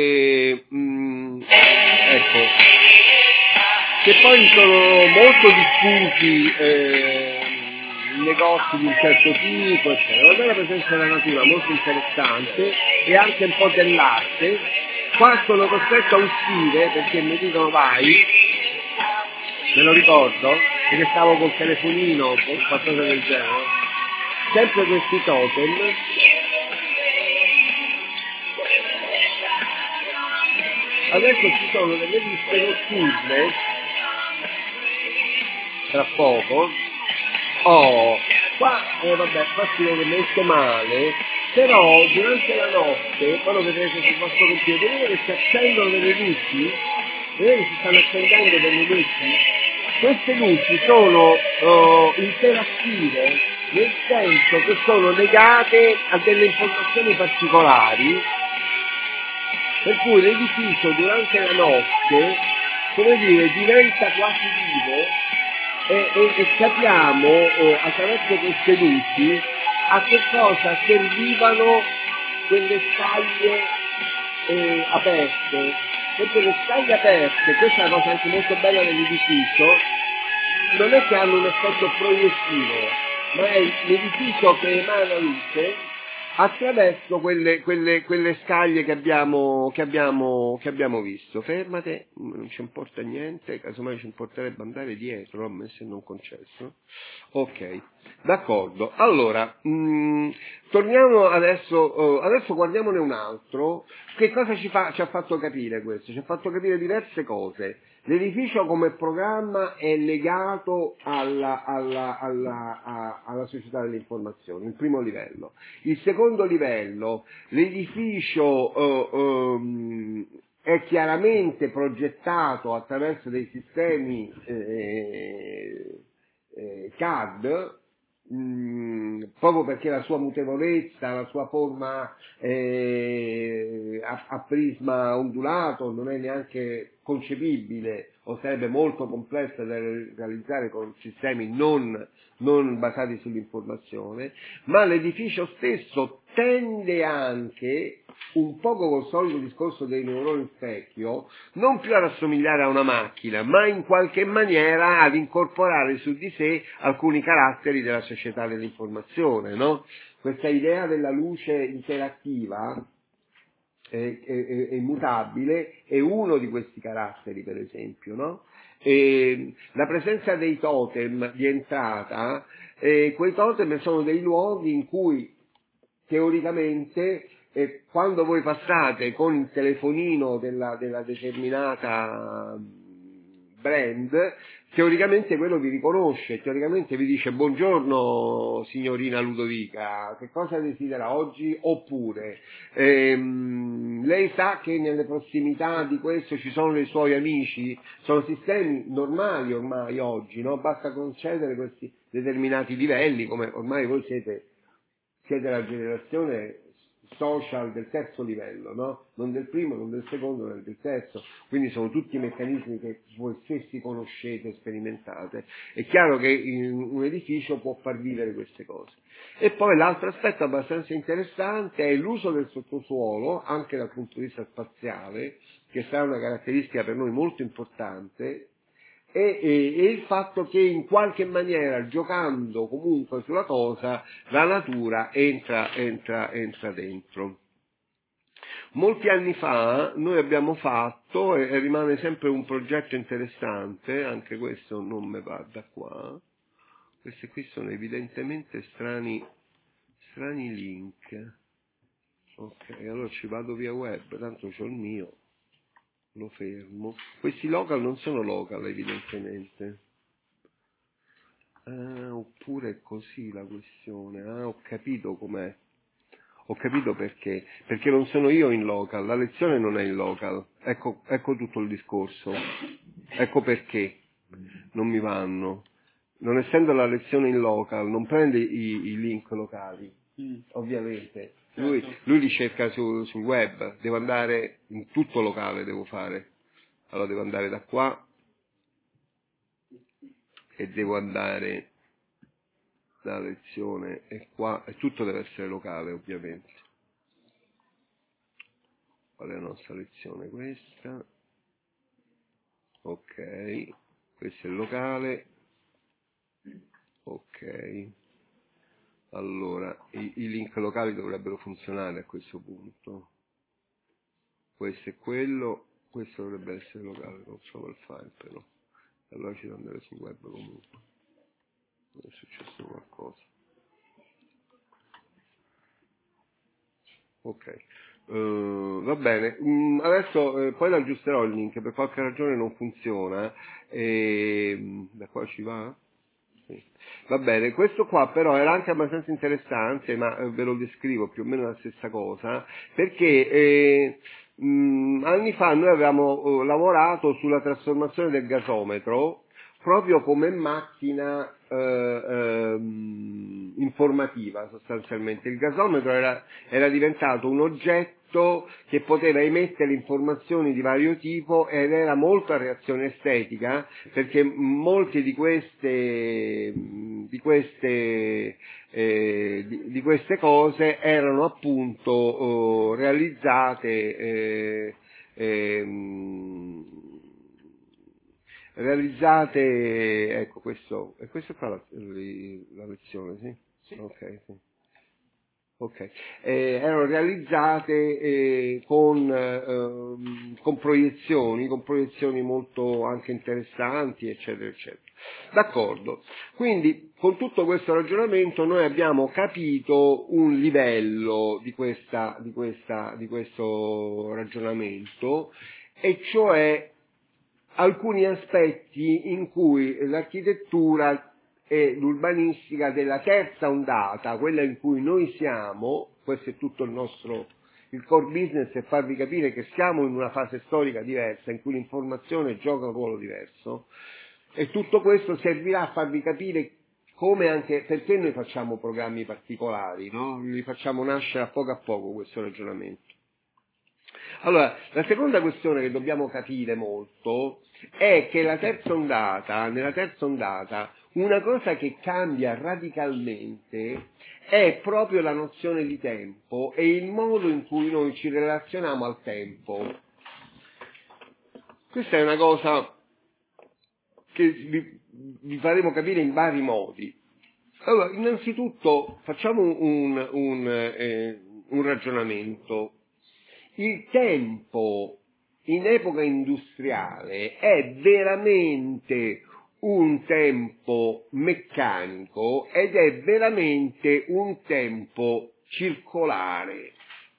ecco, che poi sono molto diffusi in negozi di un certo tipo, eccetera. Guardate la presenza della natura, molto interessante, e anche un po' dell'arte. Qua sono costretto a uscire perché mi dicono vai, me lo ricordo, perché stavo col telefonino o qualcosa del genere. Sempre questi totem. Adesso ci sono delle liste notturne, tra poco. Qua si vede molto male, però durante la notte, poi lo vedrete sul vostro computer, vedete che si accendono delle luci, vedete che si stanno accendendo delle luci. Queste luci sono interattive, nel senso che sono legate a delle informazioni particolari, per cui l'edificio durante la notte, come dire, diventa quasi vivo, e capiamo attraverso queste luci a che cosa servivano quelle scaglie aperte, perché le scaglie aperte, questa è una cosa anche molto bella dell'edificio, non è che hanno un effetto proiettivo, ma è l'edificio che emana luce attraverso quelle scaglie che abbiamo visto. Fermate, non ci importa niente, casomai ci importerebbe andare dietro, ma se non concesso. Ok, d'accordo. Allora, torniamo adesso guardiamone un altro. Che cosa ci ha fatto capire questo? Ci ha fatto capire diverse cose. L'edificio come programma è legato alla società dell'informazione, il primo livello. Il secondo livello, l'edificio è chiaramente progettato attraverso dei sistemi CAD, proprio perché la sua mutevolezza, la sua forma a prisma ondulato non è neanche concepibile, o sarebbe molto complessa da realizzare con sistemi non basati sull'informazione, ma l'edificio stesso tende anche, un poco col solito discorso dei neuroni specchio, non più ad assomigliare a una macchina, ma in qualche maniera ad incorporare su di sé alcuni caratteri della società dell'informazione, no? Questa idea della luce interattiva è immutabile, è uno di questi caratteri, per esempio, no? La presenza dei totem di entrata, quei totem sono dei luoghi in cui teoricamente quando voi passate con il telefonino della determinata brand, teoricamente quello vi riconosce, teoricamente vi dice buongiorno signorina Ludovica, che cosa desidera oggi? Oppure lei sa che nelle prossimità di questo ci sono dei suoi amici. Sono sistemi normali ormai oggi, no? Basta concedere questi determinati livelli, come ormai voi siete la generazione social del terzo livello, no? Non del primo, non del secondo, non del terzo, quindi sono tutti meccanismi che voi stessi conoscete e sperimentate. È chiaro che un edificio può far vivere queste cose. E poi l'altro aspetto abbastanza interessante è l'uso del sottosuolo, anche dal punto di vista spaziale, che sarà una caratteristica per noi molto importante, e il fatto che in qualche maniera, giocando comunque sulla cosa, la natura entra dentro. Molti anni fa noi abbiamo fatto, e rimane sempre un progetto interessante, anche questo non me va da qua, questi qui sono evidentemente strani link. Ok, allora ci vado via web, tanto c'ho il mio. Lo fermo. Questi local non sono local, evidentemente. Oppure è così la questione. Ho capito com'è. Ho capito perché. Perché non sono io in local, la lezione non è in local. Ecco tutto il discorso. Ecco perché non mi vanno. Non essendo la lezione in local, non prende i link locali, ovviamente. Lui li cerca sul web, devo andare in tutto locale, devo fare. Allora devo andare da qua e devo andare la lezione è qua, e tutto deve essere locale, ovviamente. Qual è la nostra lezione? Questa. Ok, questo è il locale. Ok. Allora, i link locali dovrebbero funzionare a questo punto. Questo è quello, questo dovrebbe essere locale, non trovo il file però. Allora ci devo andare sul web comunque. È successo qualcosa. Ok. Va bene. Adesso poi aggiusterò il link, per qualche ragione non funziona. Da qua ci va? Sì. Va bene, questo qua però era anche abbastanza interessante, ma ve lo descrivo più o meno la stessa cosa, perché anni fa noi avevamo lavorato sulla trasformazione del gasometro proprio come macchina informativa sostanzialmente. Il gasometro era diventato un oggetto che poteva emettere informazioni di vario tipo ed era molto a reazione estetica, perché molte di queste cose erano appunto realizzate ecco questo, e questo qua la lezione, sì? Sì. Ok, sì. Ok, erano realizzate con proiezioni molto anche interessanti, eccetera, eccetera. D'accordo. Quindi, con tutto questo ragionamento, noi abbiamo capito un livello di questo ragionamento, e cioè alcuni aspetti in cui l'architettura e l'urbanistica della terza ondata, quella in cui noi siamo, questo è tutto il core business è farvi capire che siamo in una fase storica diversa, in cui l'informazione gioca un ruolo diverso, e tutto questo servirà a farvi capire come anche, perché noi facciamo programmi particolari, no? Li facciamo nascere a poco questo ragionamento. Allora, la seconda questione che dobbiamo capire molto è che nella terza ondata, una cosa che cambia radicalmente è proprio la nozione di tempo e il modo in cui noi ci relazioniamo al tempo. Questa è una cosa che vi faremo capire in vari modi. Allora, innanzitutto facciamo un ragionamento. Il tempo in epoca industriale è veramente un tempo meccanico ed è veramente un tempo circolare,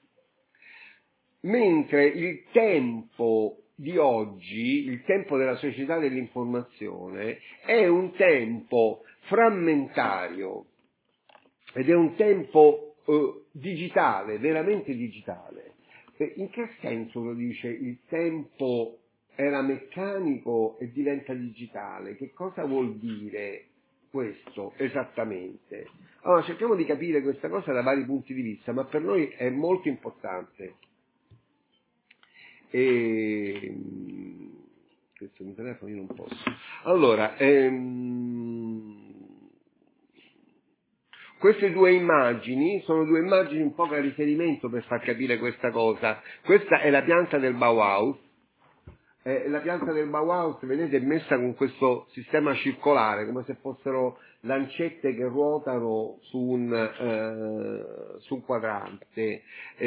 mentre il tempo di oggi, il tempo della società dell'informazione, è un tempo frammentario ed è un tempo digitale, veramente digitale. In che senso lo dice il tempo era meccanico e diventa digitale? Che cosa vuol dire questo esattamente? Allora cerchiamo di capire questa cosa da vari punti di vista, ma per noi è molto importante. Questo mio telefono io non posso. Allora, queste due immagini sono due immagini un po' a riferimento per far capire questa cosa. Questa è la pianta del Bauhaus. La pianta del Bauhaus, vedete, è messa con questo sistema circolare, come se fossero lancette che ruotano su un quadrante.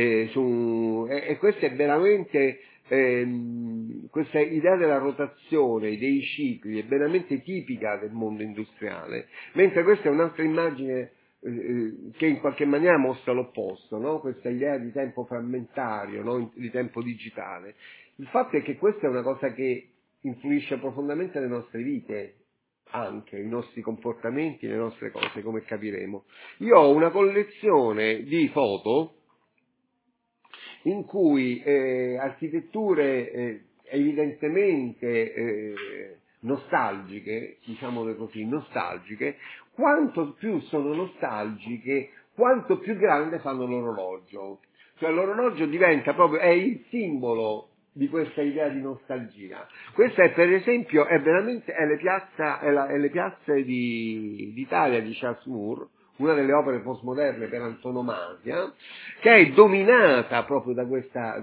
E questa è veramente, questa idea della rotazione, dei cicli, è veramente tipica del mondo industriale. Mentre questa è un'altra immagine che in qualche maniera mostra l'opposto, no? Questa idea di tempo frammentario, no? Di tempo digitale. Il fatto è che questa è una cosa che influisce profondamente nelle nostre vite, anche i nostri comportamenti, le nostre cose, come capiremo. Io ho una collezione di foto in cui architetture evidentemente nostalgiche, diciamole così, nostalgiche, quanto più sono nostalgiche, quanto più grande fanno l'orologio. Cioè l'orologio diventa proprio, è il simbolo di questa idea di nostalgia. Questa è per esempio, è le piazze d'Italia di Charles Moore, una delle opere postmoderne per antonomasia, che è dominata proprio da questa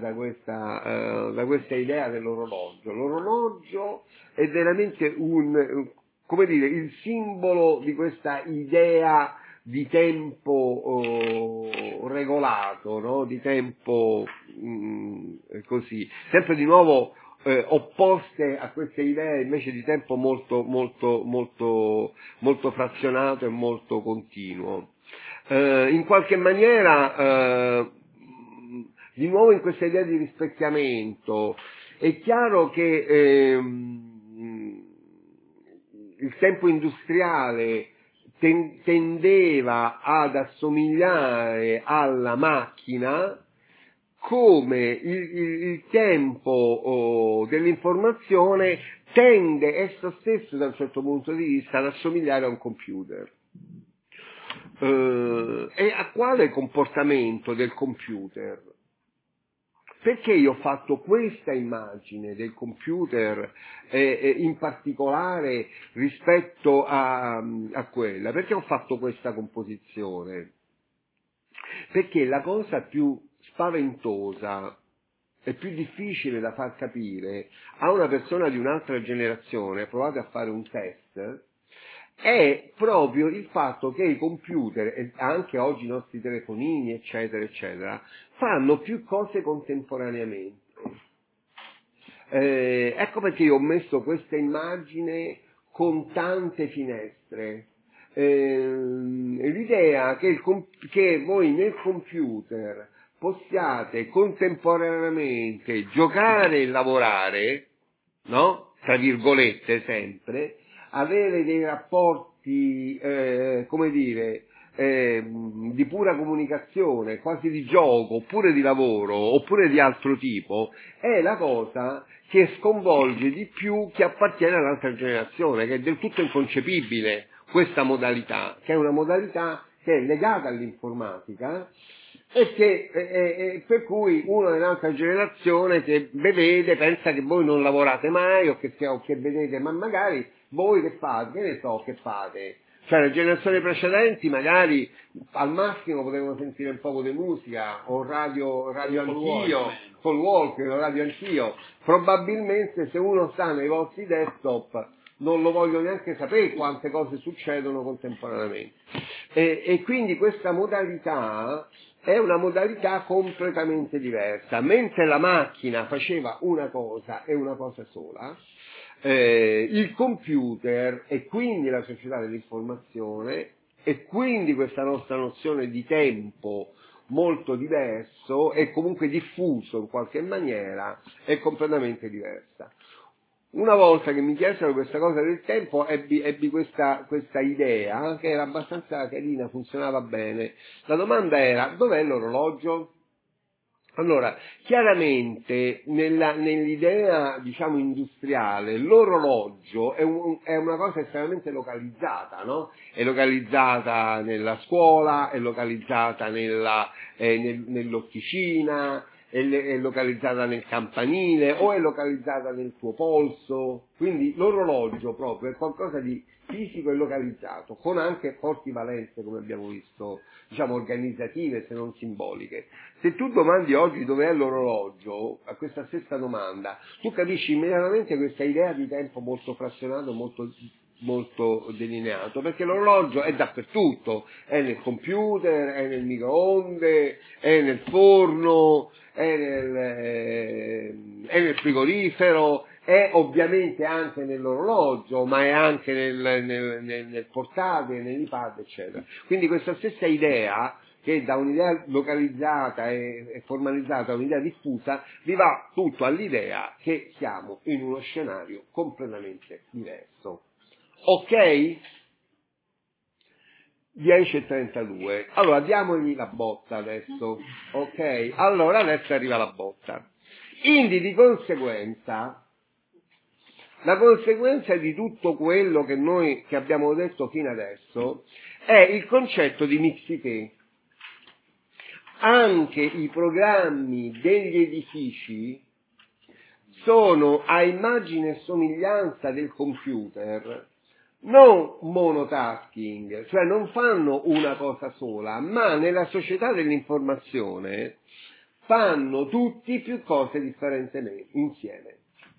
idea dell'orologio. L'orologio è veramente come dire, il simbolo di questa idea di tempo regolato, no? Di tempo così, sempre di nuovo opposte a queste idee invece di tempo molto frazionato e molto continuo. In qualche maniera, di nuovo in questa idea di rispecchiamento, è chiaro che il tempo industriale tendeva ad assomigliare alla macchina, come il tempo dell'informazione tende esso stesso da un certo punto di vista ad assomigliare a un computer. E a quale comportamento del computer? Perché io ho fatto questa immagine del computer in particolare rispetto a quella? Perché ho fatto questa composizione? Perché la cosa più spaventosa e più difficile da far capire a una persona di un'altra generazione, provate a fare un test, è proprio il fatto che i computer, e anche oggi i nostri telefonini, eccetera, eccetera, fanno più cose contemporaneamente. Ecco perché io ho messo questa immagine con tante finestre. L'idea che voi nel computer possiate contemporaneamente giocare e lavorare, no? Tra virgolette sempre, avere dei rapporti, come dire, di pura comunicazione, quasi di gioco, oppure di lavoro, oppure di altro tipo, è la cosa che sconvolge di più chi appartiene all'altra generazione, che è del tutto inconcepibile questa modalità, che è una modalità che è legata all'informatica e che per cui uno dell'altra generazione che vede pensa che voi non lavorate mai o che vedete, ma magari voi che fate? Che ne so che fate? Cioè le generazioni precedenti magari al massimo potevano sentire un po' di musica o radio anch'io, col Walkman o radio anch'io. Probabilmente se uno sta nei vostri desktop non lo voglio neanche sapere quante cose succedono contemporaneamente. E quindi questa modalità è una modalità completamente diversa. Mentre la macchina faceva una cosa e una cosa sola, il computer e quindi la società dell'informazione e quindi questa nostra nozione di tempo molto diverso e comunque diffuso in qualche maniera è completamente diversa. Una volta che mi chiesero questa cosa del tempo ebbi questa idea che era abbastanza carina, funzionava bene. La domanda era: dov'è l'orologio? Allora, chiaramente nell'idea, diciamo, industriale, l'orologio è una cosa estremamente localizzata, no? È localizzata nella scuola, è localizzata nell'officina, è localizzata nel campanile o è localizzata nel tuo polso. Quindi l'orologio proprio è qualcosa di fisico e localizzato, con anche forti valenze, come abbiamo visto, diciamo organizzative se non simboliche. Se tu domandi oggi dov'è l'orologio, a questa stessa domanda, tu capisci immediatamente questa idea di tempo molto frazionato, molto delineato, perché l'orologio è dappertutto, è nel computer, è nel microonde, è nel forno, è nel frigorifero, è ovviamente anche nell'orologio, ma è anche nel portatile, nell'iPad, eccetera. Quindi questa stessa idea, che da un'idea localizzata e formalizzata a un'idea diffusa, vi va tutto all'idea che siamo in uno scenario completamente diverso. Ok? 10:32. Allora, diamogli la botta adesso. Ok? Allora, adesso arriva la botta. Quindi, di conseguenza, la conseguenza di tutto quello che abbiamo detto fino adesso è il concetto di mixité. Anche i programmi degli edifici sono a immagine e somiglianza del computer, non monotasking, cioè non fanno una cosa sola, ma nella società dell'informazione fanno tutti più cose differentemente insieme.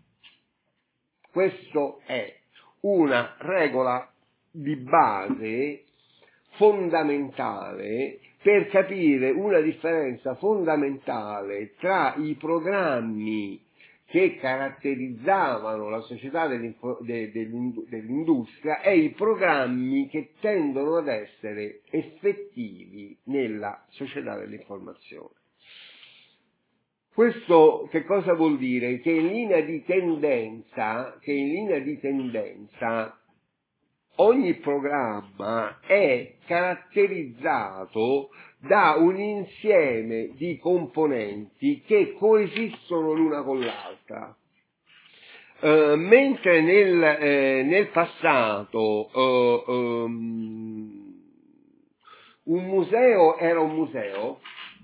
Questo è una regola di base fondamentale per capire una differenza fondamentale tra i programmi che caratterizzavano la società dell'industria e i programmi che tendono ad essere effettivi nella società dell'informazione. Questo che cosa vuol dire? Che in linea di tendenza ogni programma è caratterizzato da un insieme di componenti che coesistono l'una con l'altra. Mentre nel passato un museo era un museo,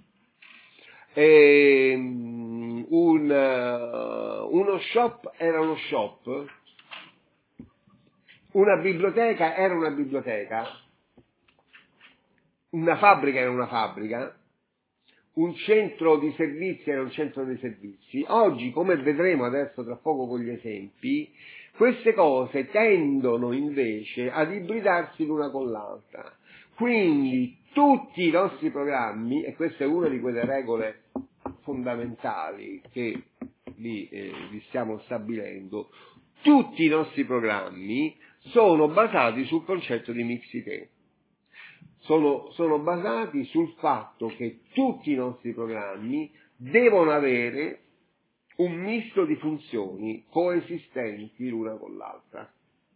uno shop era uno shop, una biblioteca era una biblioteca, una fabbrica era una fabbrica, un centro di servizi era un centro di servizi. Oggi, come vedremo adesso tra poco con gli esempi, queste cose tendono invece ad ibridarsi l'una con l'altra. Quindi tutti i nostri programmi, e questa è una di quelle regole fondamentali che vi stiamo stabilendo, tutti i nostri programmi sono basati sul concetto di mixité. Sono basati sul fatto che tutti i nostri programmi devono avere un misto di funzioni coesistenti l'una con l'altra.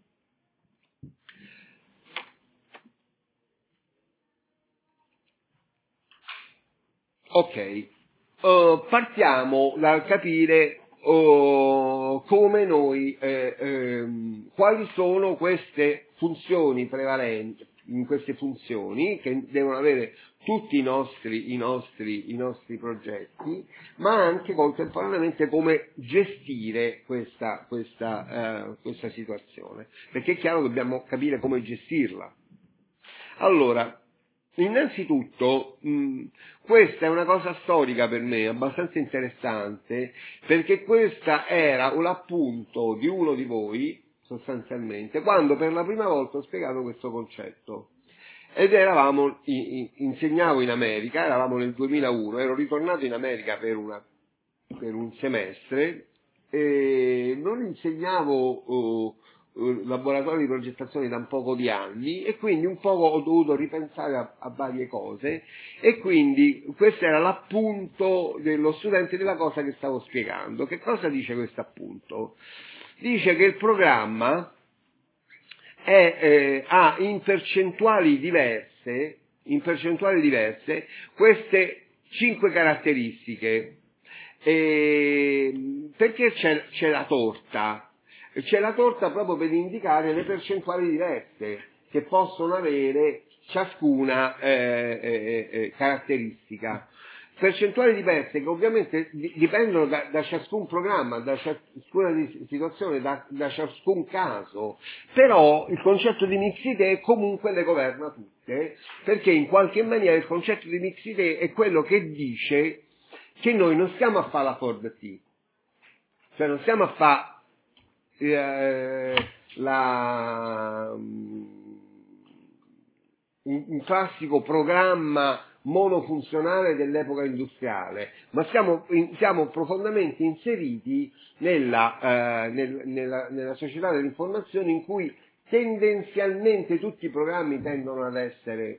Ok, partiamo dal capire come noi, quali sono queste funzioni prevalenti, in queste funzioni che devono avere tutti i nostri progetti, ma anche contemporaneamente come gestire questa situazione, perché è chiaro che dobbiamo capire come gestirla. Allora, innanzitutto, questa è una cosa storica per me, abbastanza interessante, perché questa era l'appunto di uno di voi, sostanzialmente, quando per la prima volta ho spiegato questo concetto. Ed insegnavo in America, eravamo nel 2001, ero ritornato in America per un semestre, e non insegnavo laboratori di progettazione da un poco di anni, e quindi un poco ho dovuto ripensare a varie cose, e quindi questo era l'appunto dello studente della cosa che stavo spiegando. Che cosa dice questo appunto? Dice che il programma ha in percentuali diverse queste 5 caratteristiche. Perché c'è la torta? C'è la torta proprio per indicare le percentuali diverse che possono avere ciascuna caratteristica. Percentuali diverse che ovviamente dipendono da ciascun programma, da ciascuna situazione, da ciascun caso, però il concetto di mixité comunque le governa tutte, perché in qualche maniera il concetto di mixité è quello che dice che noi non stiamo a fare la Ford T, cioè non stiamo a fare un classico programma monofunzionale dell'epoca industriale, ma siamo profondamente inseriti nella società dell'informazione in cui tendenzialmente tutti i programmi tendono ad essere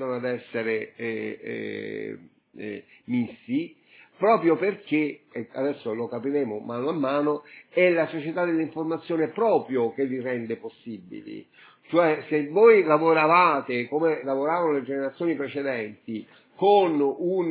missi, proprio perché, e adesso lo capiremo mano a mano, è la società dell'informazione proprio che li rende possibili. Cioè, se voi lavoravate come lavoravano le generazioni precedenti con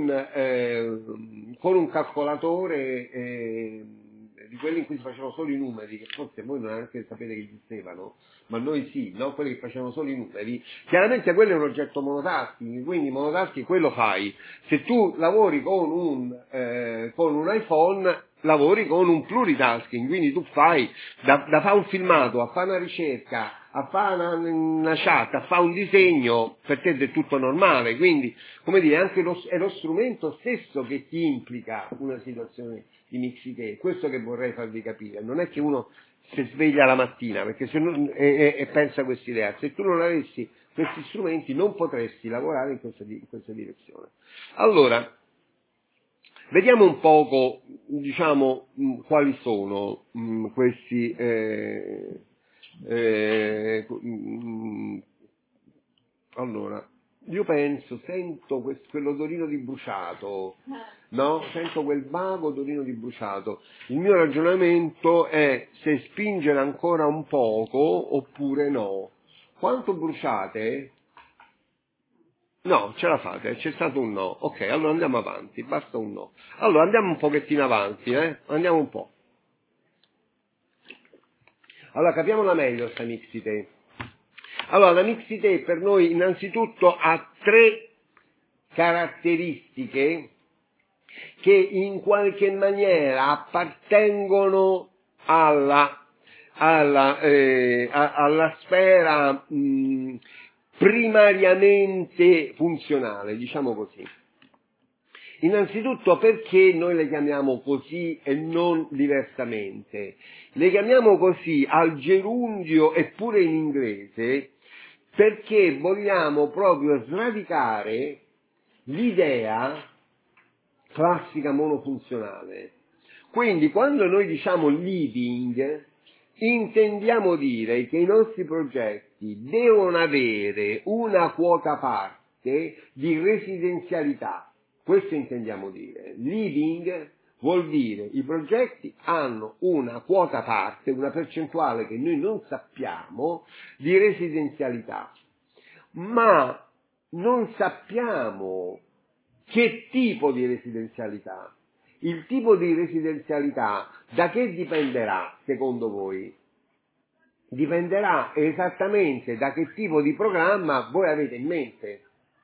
un calcolatore di quelli in cui si facevano solo i numeri, che forse voi non neanche sapete che esistevano, ma noi sì, no? Quelli che facevano solo i numeri, chiaramente quello è un oggetto monotasking, quindi monotasking quello fai. Se tu lavori con un iPhone, lavori con un pluritasking, quindi tu fai da fare un filmato, a fare una ricerca, a fare una chat, a fare un disegno, per te è tutto normale, quindi, come dire, anche è lo strumento stesso che ti implica una situazione di mixité, questo che vorrei farvi capire, non è che uno si sveglia la mattina perché se non, e pensa a quest'idea, se tu non avessi questi strumenti non potresti lavorare in questa direzione. Allora, vediamo un poco, diciamo, quali sono questi allora, io sento quell'odorino di bruciato, no? Sento quel vago odorino di bruciato. Il mio ragionamento è se spingere ancora un poco oppure no. Quanto bruciate? No, ce la fate, c'è stato un no. Ok, allora andiamo avanti, basta un no. Allora andiamo un pochettino avanti, andiamo un po'. Allora capiamola meglio questa mixité. Allora la mixité per noi innanzitutto ha 3 caratteristiche che in qualche maniera appartengono alla sfera primariamente funzionale, diciamo così. Innanzitutto perché noi le chiamiamo così e non diversamente. Le chiamiamo così al gerundio e pure in inglese perché vogliamo proprio sradicare l'idea classica monofunzionale. Quindi quando noi diciamo living intendiamo dire che i nostri progetti devono avere una quota parte di residenzialità. Questo intendiamo dire. Living vuol dire i progetti hanno una quota parte, una percentuale che noi non sappiamo di residenzialità, ma non sappiamo che tipo di residenzialità. Il tipo di residenzialità da che dipenderà, secondo voi? Dipenderà esattamente da che tipo di programma voi avete in mente.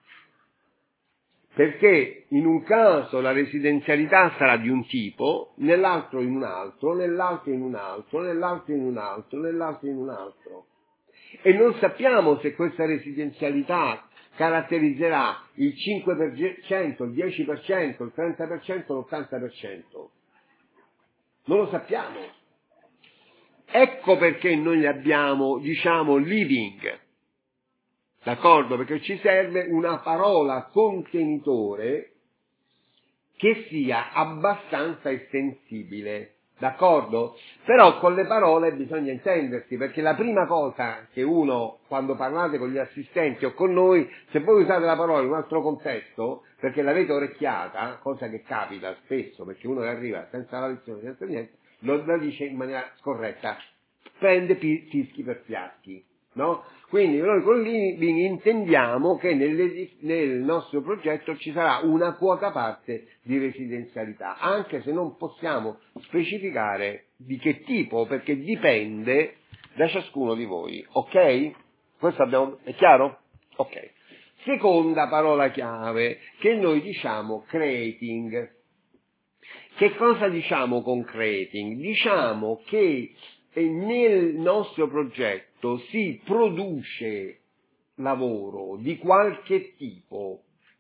Perché in un caso la residenzialità sarà di un tipo, nell'altro in un altro, nell'altro in un altro, nell'altro in un altro, nell'altro in un altro. E non sappiamo se questa residenzialità caratterizzerà il 5%, il 10%, il 30%, l'80%. Non lo sappiamo. Ecco perché noi li abbiamo, diciamo, living. D'accordo? Perché ci serve una parola contenitore che sia abbastanza estensibile. D'accordo? Però con le parole bisogna intendersi, perché la prima cosa che uno, quando parlate con gli assistenti o con noi, se voi usate la parola in un altro contesto, perché l'avete orecchiata, cosa che capita spesso, perché uno che arriva senza la lezione, senza niente, lo dice in maniera scorretta, prende fischi per fiaschi. no? Quindi noi con living intendiamo che nel nostro progetto ci sarà una quota parte di residenzialità, anche se non possiamo specificare di che tipo, perché dipende da ciascuno di voi, ok? Questo è chiaro? Ok. Seconda parola chiave, che noi diciamo creating. Che cosa diciamo con creating? Diciamo che nel nostro progetto si produce lavoro di qualche tipo.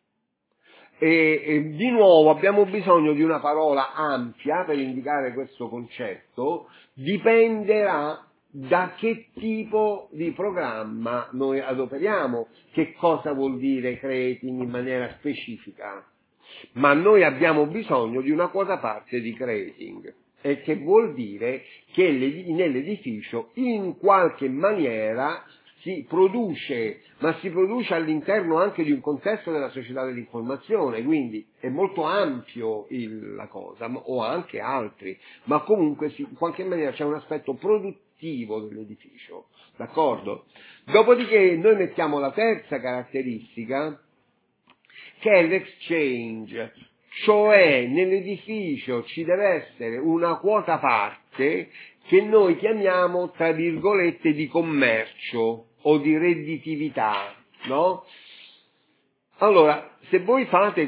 E di nuovo abbiamo bisogno di una parola ampia per indicare questo concetto, dipenderà da che tipo di programma noi adoperiamo, che cosa vuol dire creating in maniera specifica, ma noi abbiamo bisogno di una quota parte di creating, e che vuol dire che nell'edificio in qualche maniera si produce, ma si produce all'interno anche di un contesto della società dell'informazione, quindi è molto ampio la cosa, o anche altri, ma comunque in qualche maniera c'è un aspetto produttivo dell'edificio, d'accordo? Dopodiché noi mettiamo la terza caratteristica, che è l'exchange, cioè nell'edificio ci deve essere una quota parte che noi chiamiamo, tra virgolette, di commercio o di redditività, no? Allora, se voi fate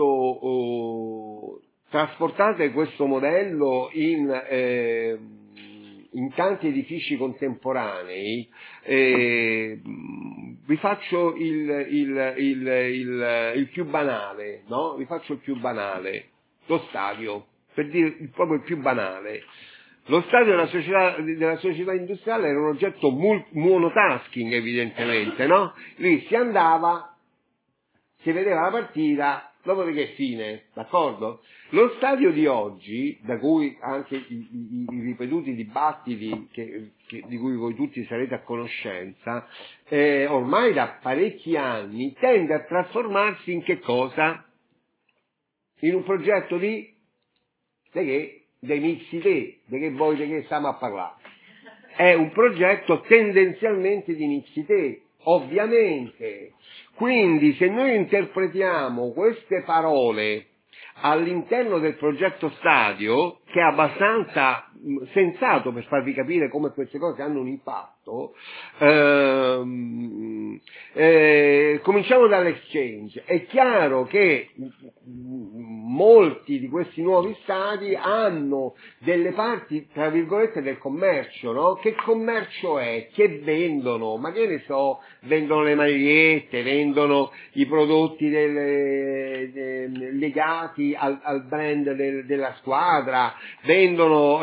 trasportate questo modello in tanti edifici contemporanei, vi faccio il più banale, no? Vi faccio il più banale, lo stadio, per dire proprio il più banale. Lo stadio della società industriale era un oggetto monotasking, evidentemente, no? Lì si andava, si vedeva la partita, dopodiché fine, d'accordo? Lo stadio di oggi, da cui anche i ripetuti dibattiti di cui voi tutti sarete a conoscenza, ormai da parecchi anni tende a trasformarsi in che cosa? In un progetto di che? Dei mixité, di che stiamo a parlare? È un progetto tendenzialmente di mixité, ovviamente. Quindi se noi interpretiamo queste parole all'interno del progetto stadio, che è abbastanza sensato per farvi capire come queste cose hanno un impatto, cominciamo dall'exchange. È chiaro che molti di questi nuovi stadi hanno delle parti, tra virgolette, del commercio, no? Che commercio è? Che vendono? Ma che ne so, vendono le magliette, vendono i prodotti legati al brand della squadra, vendono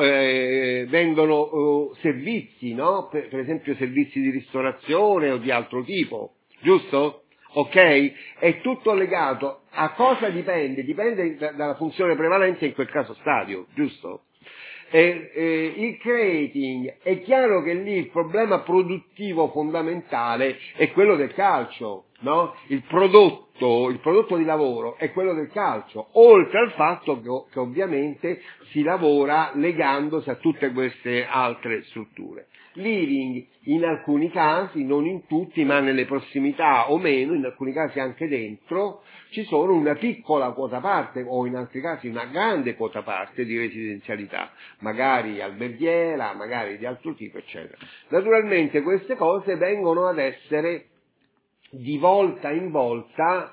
servizi, no? Per esempio servizi di ristorazione o di altro tipo, giusto? Ok? È tutto legato a cosa dipende? Dipende dalla funzione prevalente, in quel caso stadio, giusto? Il creating, è chiaro che lì il problema produttivo fondamentale è quello del calcio, no? Il prodotto di lavoro è quello del calcio, oltre al fatto che ovviamente si lavora legandosi a tutte queste altre strutture. Living in alcuni casi, non in tutti, ma nelle prossimità o meno, in alcuni casi anche dentro, ci sono una piccola quota parte, o in altri casi una grande quota parte di residenzialità, magari alberghiera, magari di altro tipo, eccetera. Naturalmente queste cose vengono ad essere di volta in volta,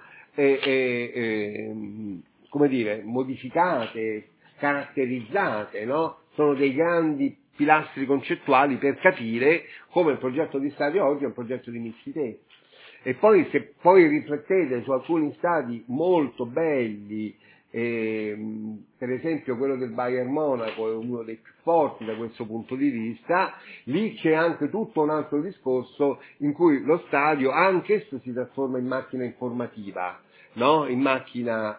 come dire, modificate, caratterizzate, no? Sono dei grandi pilastri concettuali per capire come il progetto di stadio oggi è un progetto di mixité. E poi se poi riflettete su alcuni stadi molto belli, per esempio quello del Bayern Monaco è uno dei più forti da questo punto di vista, lì c'è anche tutto un altro discorso in cui lo stadio anch'esso si trasforma in macchina informativa, no? In macchina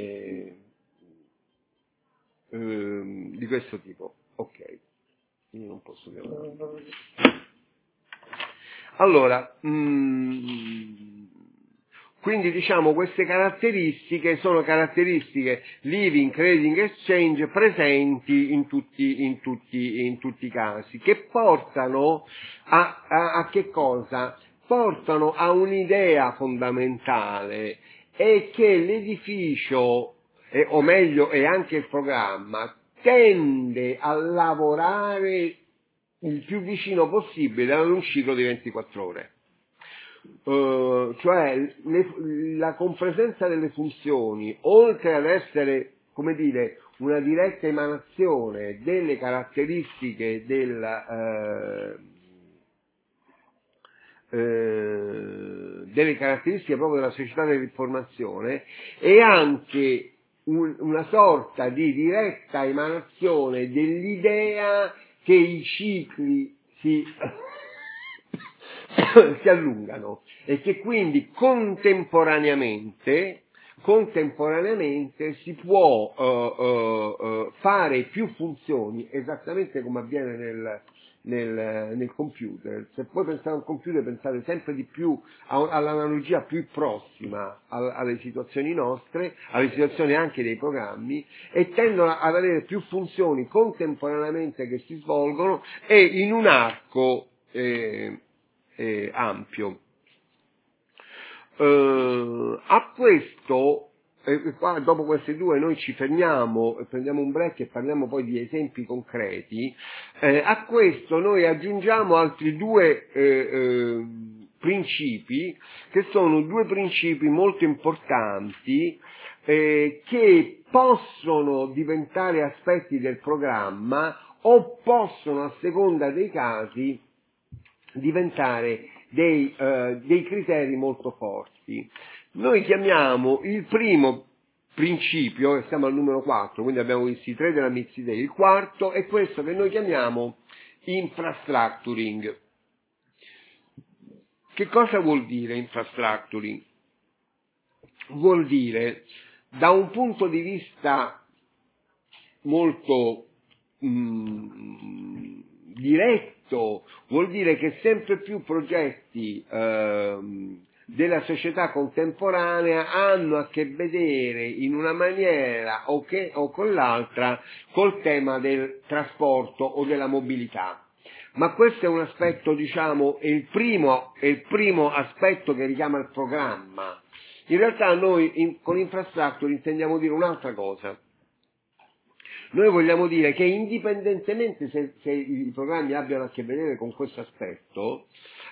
di questo tipo. Ok, io non posso dire. Allora, Quindi diciamo queste caratteristiche sono caratteristiche living, trading, exchange presenti in tutti i casi, che portano a che cosa? Portano a un'idea fondamentale, è che l'edificio, o meglio è anche il programma, tende a lavorare il più vicino possibile ad un ciclo di 24 ore. Cioè la compresenza delle funzioni, oltre ad essere, come dire, una diretta emanazione delle caratteristiche delle caratteristiche proprio della società dell'informazione, è anche una sorta di diretta emanazione dell'idea che i cicli si allungano e che quindi contemporaneamente si può fare più funzioni, esattamente come avviene nel computer. Se poi pensare a un computer, pensate sempre di più all'analogia più prossima alle situazioni nostre, alle situazioni anche dei programmi, e tendono ad avere più funzioni contemporaneamente che si svolgono e in un arco ampio. A questo, qua, dopo queste due noi ci fermiamo, prendiamo un break e parliamo poi di esempi concreti. A questo noi aggiungiamo altri due principi, che sono due principi molto importanti, che possono diventare aspetti del programma o possono, a seconda dei casi, diventare dei criteri molto forti. Noi chiamiamo il primo principio, e siamo al numero 4, quindi abbiamo visto i 3 della Mixed Day, il quarto è questo che noi chiamiamo infrastructuring. Che cosa vuol dire infrastructuring? Vuol dire, da un punto di vista molto diretto, vuol dire che sempre più progetti della società contemporanea hanno a che vedere in una maniera o con l'altra col tema del trasporto o della mobilità. Ma questo è un aspetto, diciamo, è il primo aspetto che richiama il programma. In realtà noi con infrastructure intendiamo dire un'altra cosa. Noi vogliamo dire che indipendentemente se i programmi abbiano a che vedere con questo aspetto,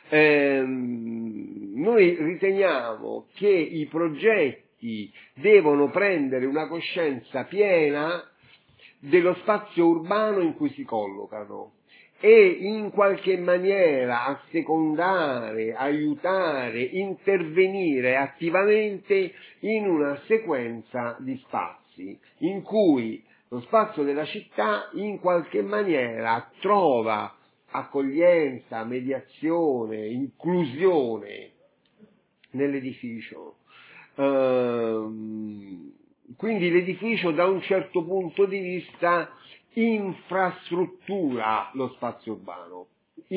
noi riteniamo che i progetti devono prendere una coscienza piena dello spazio urbano in cui si collocano e in qualche maniera assecondare, aiutare, intervenire attivamente in una sequenza di spazi in cui lo spazio della città in qualche maniera trova accoglienza, mediazione, inclusione nell'edificio. Quindi l'edificio da un certo punto di vista infrastruttura lo spazio urbano.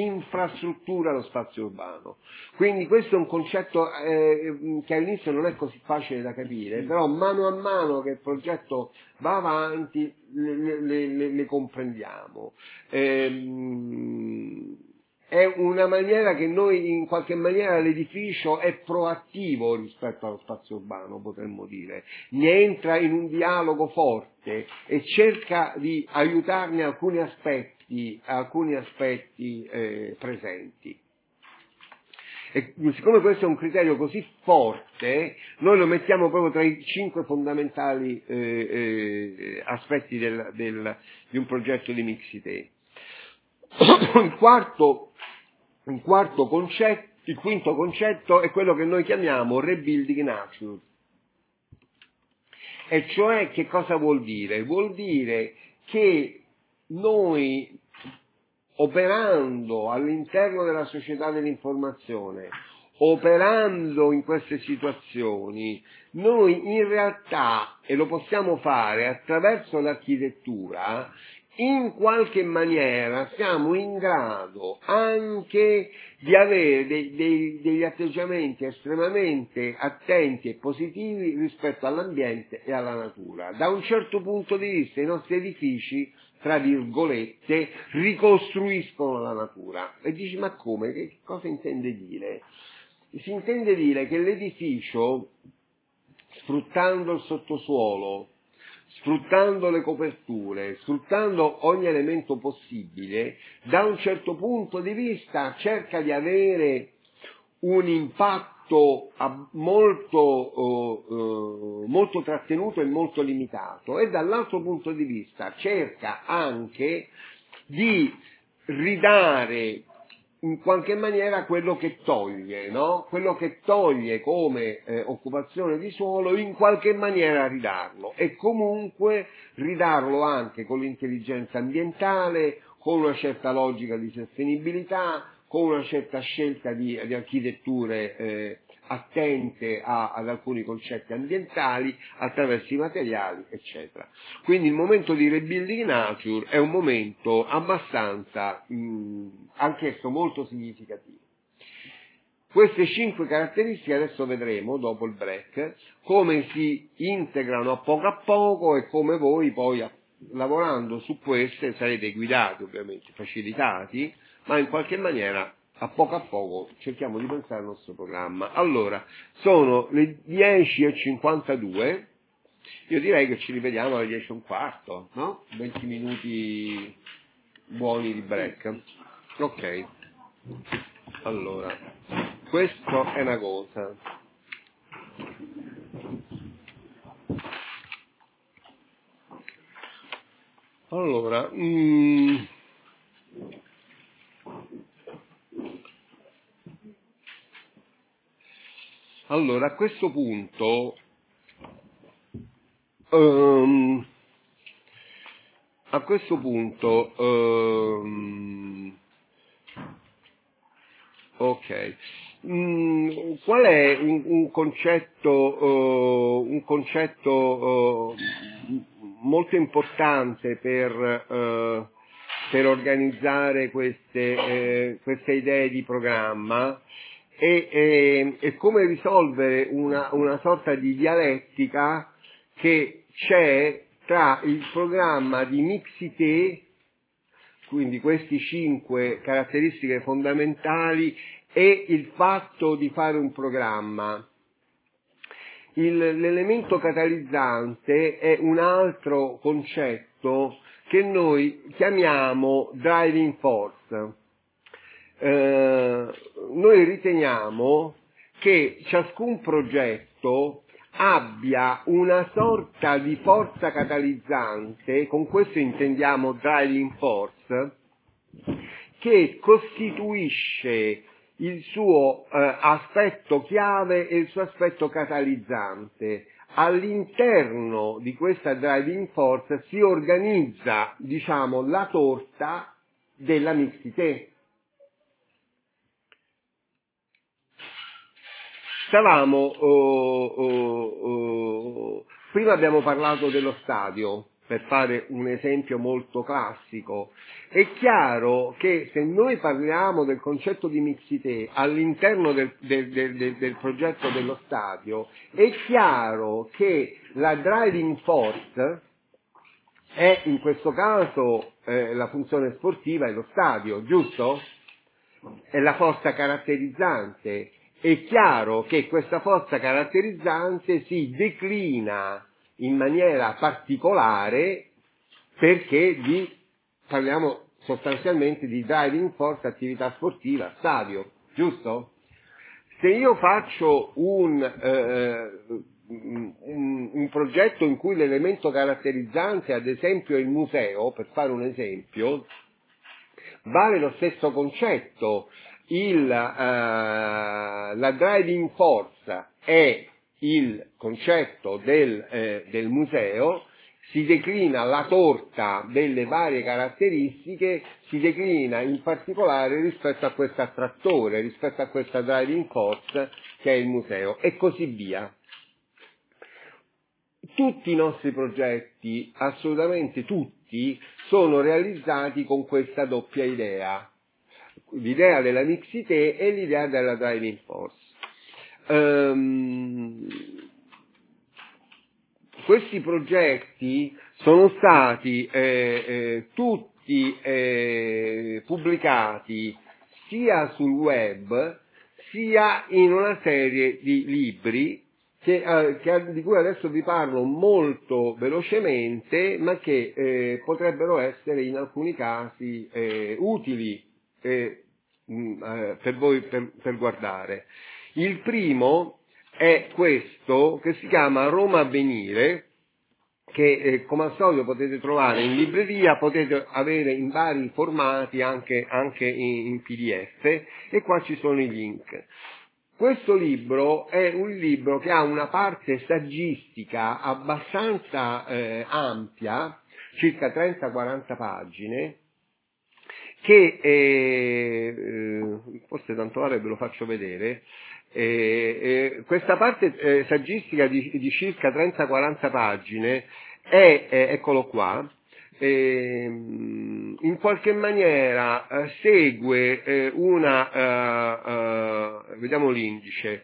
Quindi questo è un concetto che all'inizio non è così facile da capire, però mano a mano che il progetto va avanti le comprendiamo. È una maniera che noi, in qualche maniera, l'edificio è proattivo rispetto allo spazio urbano, potremmo dire, ne entra in un dialogo forte e cerca di aiutarne alcuni aspetti presenti. E siccome questo è un criterio così forte, noi lo mettiamo proprio tra i 5 fondamentali aspetti di un progetto di Mixed Day. Il quinto concetto è quello che noi chiamiamo rebuilding nature. E cioè, che cosa vuol dire? Vuol dire che noi, operando all'interno della società dell'informazione, operando in queste situazioni, noi in realtà, e lo possiamo fare attraverso l'architettura, in qualche maniera siamo in grado anche di avere degli atteggiamenti estremamente attenti e positivi rispetto all'ambiente e alla natura. Da un certo punto di vista i nostri edifici, tra virgolette, ricostruiscono la natura. E dici, ma come? Che cosa intende dire? Si intende dire che l'edificio, sfruttando il sottosuolo, sfruttando le coperture, sfruttando ogni elemento possibile, da un certo punto di vista cerca di avere un impatto molto trattenuto e molto limitato, e dall'altro punto di vista cerca anche di ridare in qualche maniera quello che toglie, no? Quello che toglie come occupazione di suolo, in qualche maniera ridarlo, e comunque ridarlo anche con l'intelligenza ambientale, con una certa logica di sostenibilità, con una certa scelta di architetture attente ad alcuni concetti ambientali attraverso i materiali, eccetera. Quindi il momento di Rebuilding Nature è un momento abbastanza, anch'esso molto significativo. Queste 5 caratteristiche adesso vedremo, dopo il break, come si integrano a poco e come voi poi, lavorando su queste, sarete guidati, ovviamente, facilitati, ma in qualche maniera a poco cerchiamo di pensare al nostro programma. Allora, sono le 10:52, io direi che ci rivediamo alle 10:15, no? 20 minuti buoni di break. Ok, allora, questo è una cosa. Allora, a questo punto ok, qual è un concetto molto importante per organizzare queste idee di programma, e come risolvere una sorta di dialettica che c'è tra il programma di Mixité, quindi questi 5 caratteristiche fondamentali, e il fatto di fare un programma. L'elemento catalizzante è un altro concetto che noi chiamiamo driving force. Noi riteniamo che ciascun progetto abbia una sorta di forza catalizzante, con questo intendiamo driving force, che costituisce il suo aspetto chiave e il suo aspetto catalizzante. All'interno di questa driving force si organizza, diciamo, la torta della mixité. Prima abbiamo parlato dello stadio, per fare un esempio molto classico. È chiaro che se noi parliamo del concetto di mixité all'interno del progetto dello stadio, è chiaro che la driving force è, in questo caso, la funzione sportiva e lo stadio, giusto? È la forza caratterizzante. È chiaro che questa forza caratterizzante si declina in maniera particolare perché parliamo sostanzialmente di driving force, attività sportiva, stadio, giusto? Se io faccio un progetto in cui l'elemento caratterizzante, ad esempio, è il museo, per fare un esempio, vale lo stesso concetto. La driving force è il concetto del museo, si declina la torta delle varie caratteristiche, si declina in particolare rispetto a questo attrattore, rispetto a questa driving force che è il museo, e così via. tutti i nostri progetti, assolutamente tutti, sono realizzati con questa doppia idea. L'idea della mixité e l'idea della driving force. Questi progetti sono stati tutti pubblicati sia sul web sia in una serie di libri di cui adesso vi parlo molto velocemente, ma che potrebbero essere in alcuni casi utili per voi per guardare. Il primo è questo, che si chiama Roma Avvenire, che come al solito potete trovare in libreria, potete avere in vari formati, anche in PDF, e qua ci sono i link. Questo libro è un libro che ha una parte saggistica abbastanza ampia, circa 30-40 pagine, che forse tanto vale ve lo faccio vedere. Questa parte saggistica di circa 30-40 pagine eccolo qua, in qualche maniera segue vediamo l'indice,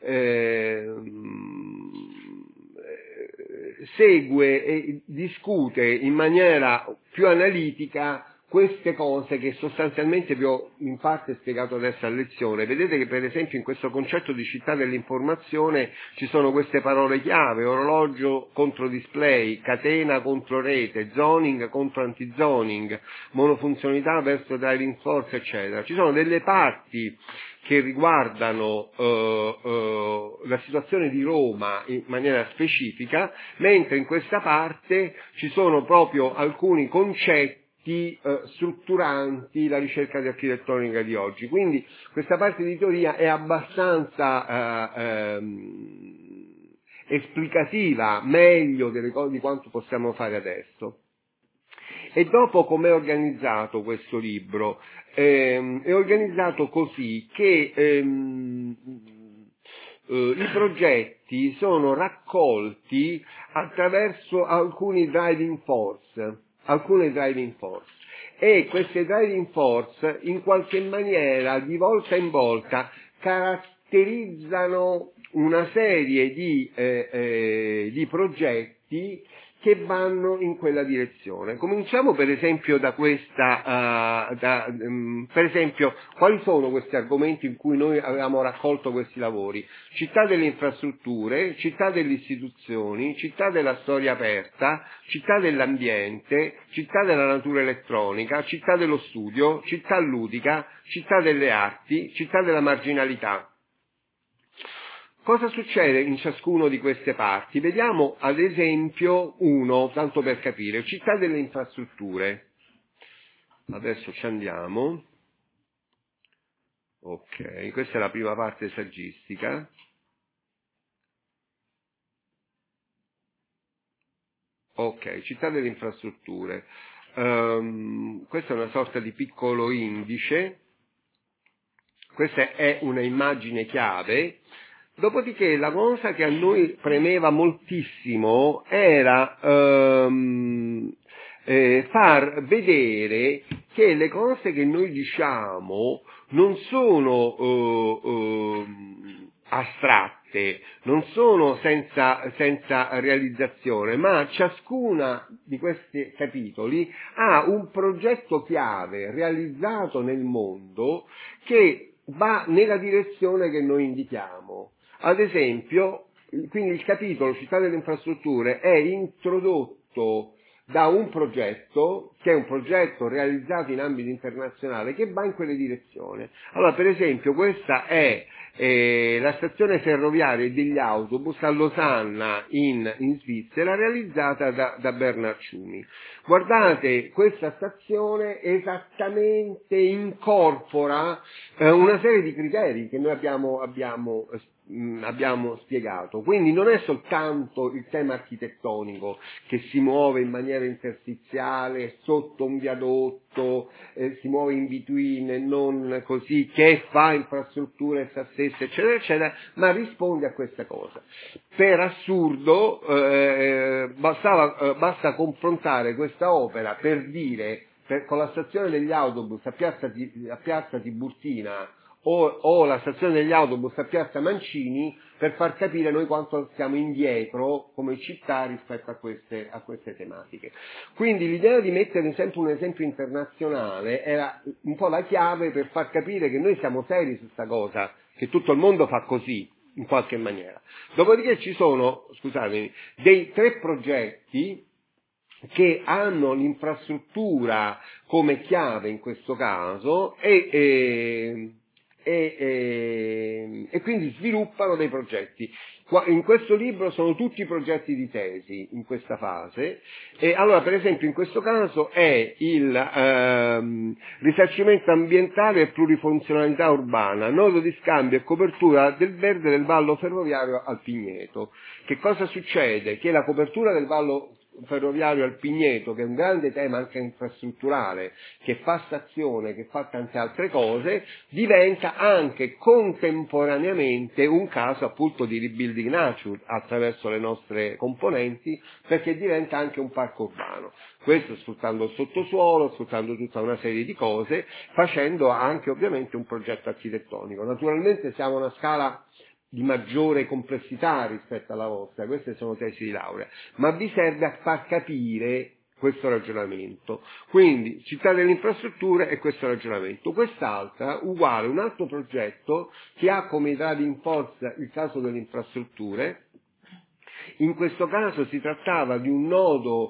segue e discute in maniera più analitica queste cose che sostanzialmente vi ho in parte spiegato adesso a lezione. Vedete che per esempio in questo concetto di città dell'informazione ci sono queste parole chiave: orologio contro display, catena contro rete, zoning contro anti-zoning, monofunzionalità verso driving force, eccetera. Ci sono delle parti che riguardano la situazione di Roma in maniera specifica, mentre in questa parte ci sono proprio alcuni concetti strutturanti la ricerca di architettonica di oggi. Quindi questa parte di teoria è abbastanza esplicativa, meglio di quanto possiamo fare adesso. E dopo com'è organizzato questo libro? È organizzato così che i progetti sono raccolti attraverso alcune driving force, e queste driving force in qualche maniera di volta in volta caratterizzano una serie di progetti che vanno in quella direzione. Cominciamo per esempio da questa, per esempio, quali sono questi argomenti in cui noi avevamo raccolto questi lavori? Città delle infrastrutture, città delle istituzioni, città della storia aperta, città dell'ambiente, città della natura elettronica, città dello studio, città ludica, città delle arti, città della marginalità. Cosa succede in ciascuno di queste parti? Vediamo ad esempio uno, tanto per capire, città delle infrastrutture. Adesso ci andiamo. Ok, questa è la prima parte saggistica. Ok, città delle infrastrutture. Questa è una sorta di piccolo indice. Questa è una immagine chiave. Dopodiché la cosa che a noi premeva moltissimo era far vedere che le cose che noi diciamo non sono astratte, non sono senza realizzazione, ma ciascuna di questi capitoli ha un progetto chiave realizzato nel mondo che va nella direzione che noi indichiamo. Ad esempio, quindi il capitolo Città delle infrastrutture è introdotto da un progetto, che è un progetto realizzato in ambito internazionale, che va in quelle direzioni. Allora, per esempio, questa è la stazione ferroviaria degli autobus a Losanna in Svizzera, realizzata da Bernard Tschumi. Guardate, questa stazione esattamente incorpora una serie di criteri che noi abbiamo abbiamo spiegato. Quindi non è soltanto il tema architettonico che si muove in maniera interstiziale, sotto un viadotto, si muove in between e non così, che fa infrastrutture essa stessa, eccetera, eccetera, ma risponde a questa cosa. Per assurdo, basta confrontare questa opera per dire, con la stazione degli autobus a Piazza Tiburtina o la stazione degli autobus a Piazza Mancini, per far capire noi quanto siamo indietro come città rispetto a queste tematiche. Quindi l'idea di mettere sempre un esempio internazionale era un po' la chiave per far capire che noi siamo seri su questa cosa, che tutto il mondo fa così, in qualche maniera. Dopodiché ci sono, scusatemi, dei 3 progetti che hanno l'infrastruttura come chiave in questo caso e quindi sviluppano dei progetti. In questo libro sono tutti progetti di tesi in questa fase. E allora, per esempio, in questo caso è il risarcimento ambientale e plurifunzionalità urbana, nodo di scambio e copertura del verde del vallo ferroviario al Pigneto. Che cosa succede? Che la copertura del vallo ferroviario al Pigneto, che è un grande tema anche infrastrutturale, che fa stazione, che fa tante altre cose, diventa anche contemporaneamente un caso appunto di rebuilding nature attraverso le nostre componenti, perché diventa anche un parco urbano. Questo sfruttando il sottosuolo, sfruttando tutta una serie di cose, facendo anche ovviamente un progetto architettonico. Naturalmente siamo a una scala di maggiore complessità rispetto alla vostra, queste sono tesi di laurea, ma vi serve a far capire questo ragionamento. Quindi, città delle infrastrutture e questo ragionamento. Quest'altra, uguale, un altro progetto che ha come driving force il caso delle infrastrutture. In questo caso si trattava di un nodo,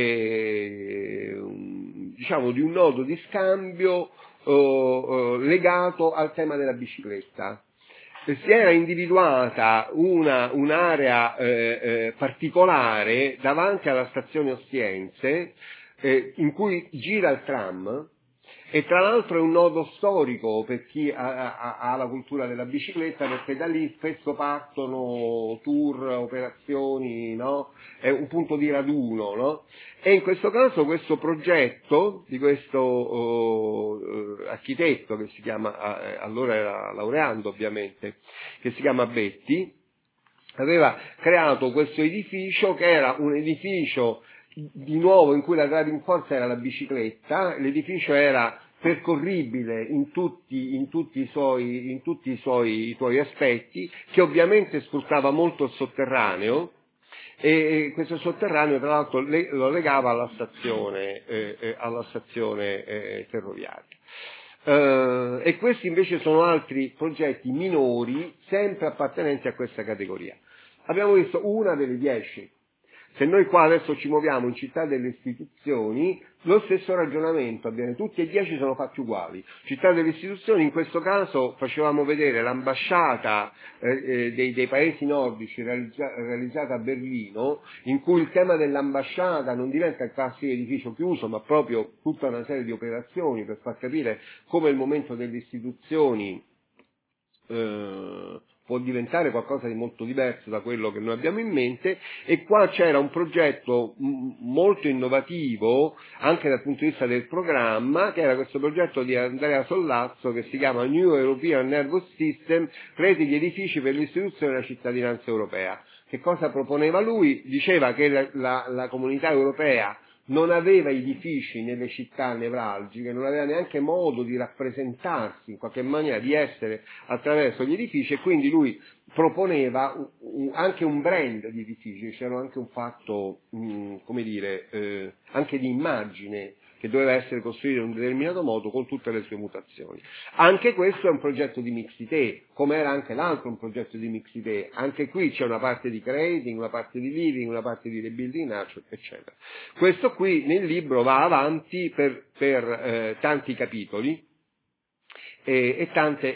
di un nodo di scambio legato al tema della bicicletta. Si era individuata un'area particolare davanti alla stazione Ostiense in cui gira il tram, e tra l'altro è un nodo storico per chi ha la cultura della bicicletta, perché da lì spesso partono tour, operazioni, no? È un punto di raduno, no? E in questo caso questo progetto di questo architetto, che si chiama, allora era laureando ovviamente, che si chiama Betti, aveva creato questo edificio che era un edificio di nuovo in cui la driving force era la bicicletta. L'edificio era percorribile in tutti i suoi aspetti, che ovviamente sfruttava molto il sotterraneo, e questo sotterraneo tra l'altro lo legava alla stazione ferroviaria. E questi invece sono altri progetti minori, sempre appartenenti a questa categoria. Abbiamo visto una delle 10. Se noi qua adesso ci muoviamo in città delle istituzioni, lo stesso ragionamento avviene, tutti e 10 sono fatti uguali. Città delle istituzioni, in questo caso facevamo vedere l'ambasciata dei paesi nordici realizzata a Berlino, in cui il tema dell'ambasciata non diventa il classico edificio chiuso, ma proprio tutta una serie di operazioni per far capire come il momento delle istituzioni può diventare qualcosa di molto diverso da quello che noi abbiamo in mente. E qua c'era un progetto molto innovativo anche dal punto di vista del programma, che era questo progetto di Andrea Sollazzo, che si chiama New European Nervous System, reti di edifici per l'istituzione della cittadinanza europea. Che cosa proponeva lui? Diceva che la comunità europea non aveva edifici nelle città nevralgiche, non aveva neanche modo di rappresentarsi in qualche maniera, di essere attraverso gli edifici, e quindi lui proponeva anche un brand di edifici, c'era anche un fatto, anche di immagine, che doveva essere costruito in un determinato modo con tutte le sue mutazioni. Anche questo è un progetto di mixité, come era anche l'altro un progetto di mixité. Anche qui c'è una parte di creating, una parte di living, una parte di rebuilding nature, eccetera. Questo qui nel libro va avanti per tanti capitoli e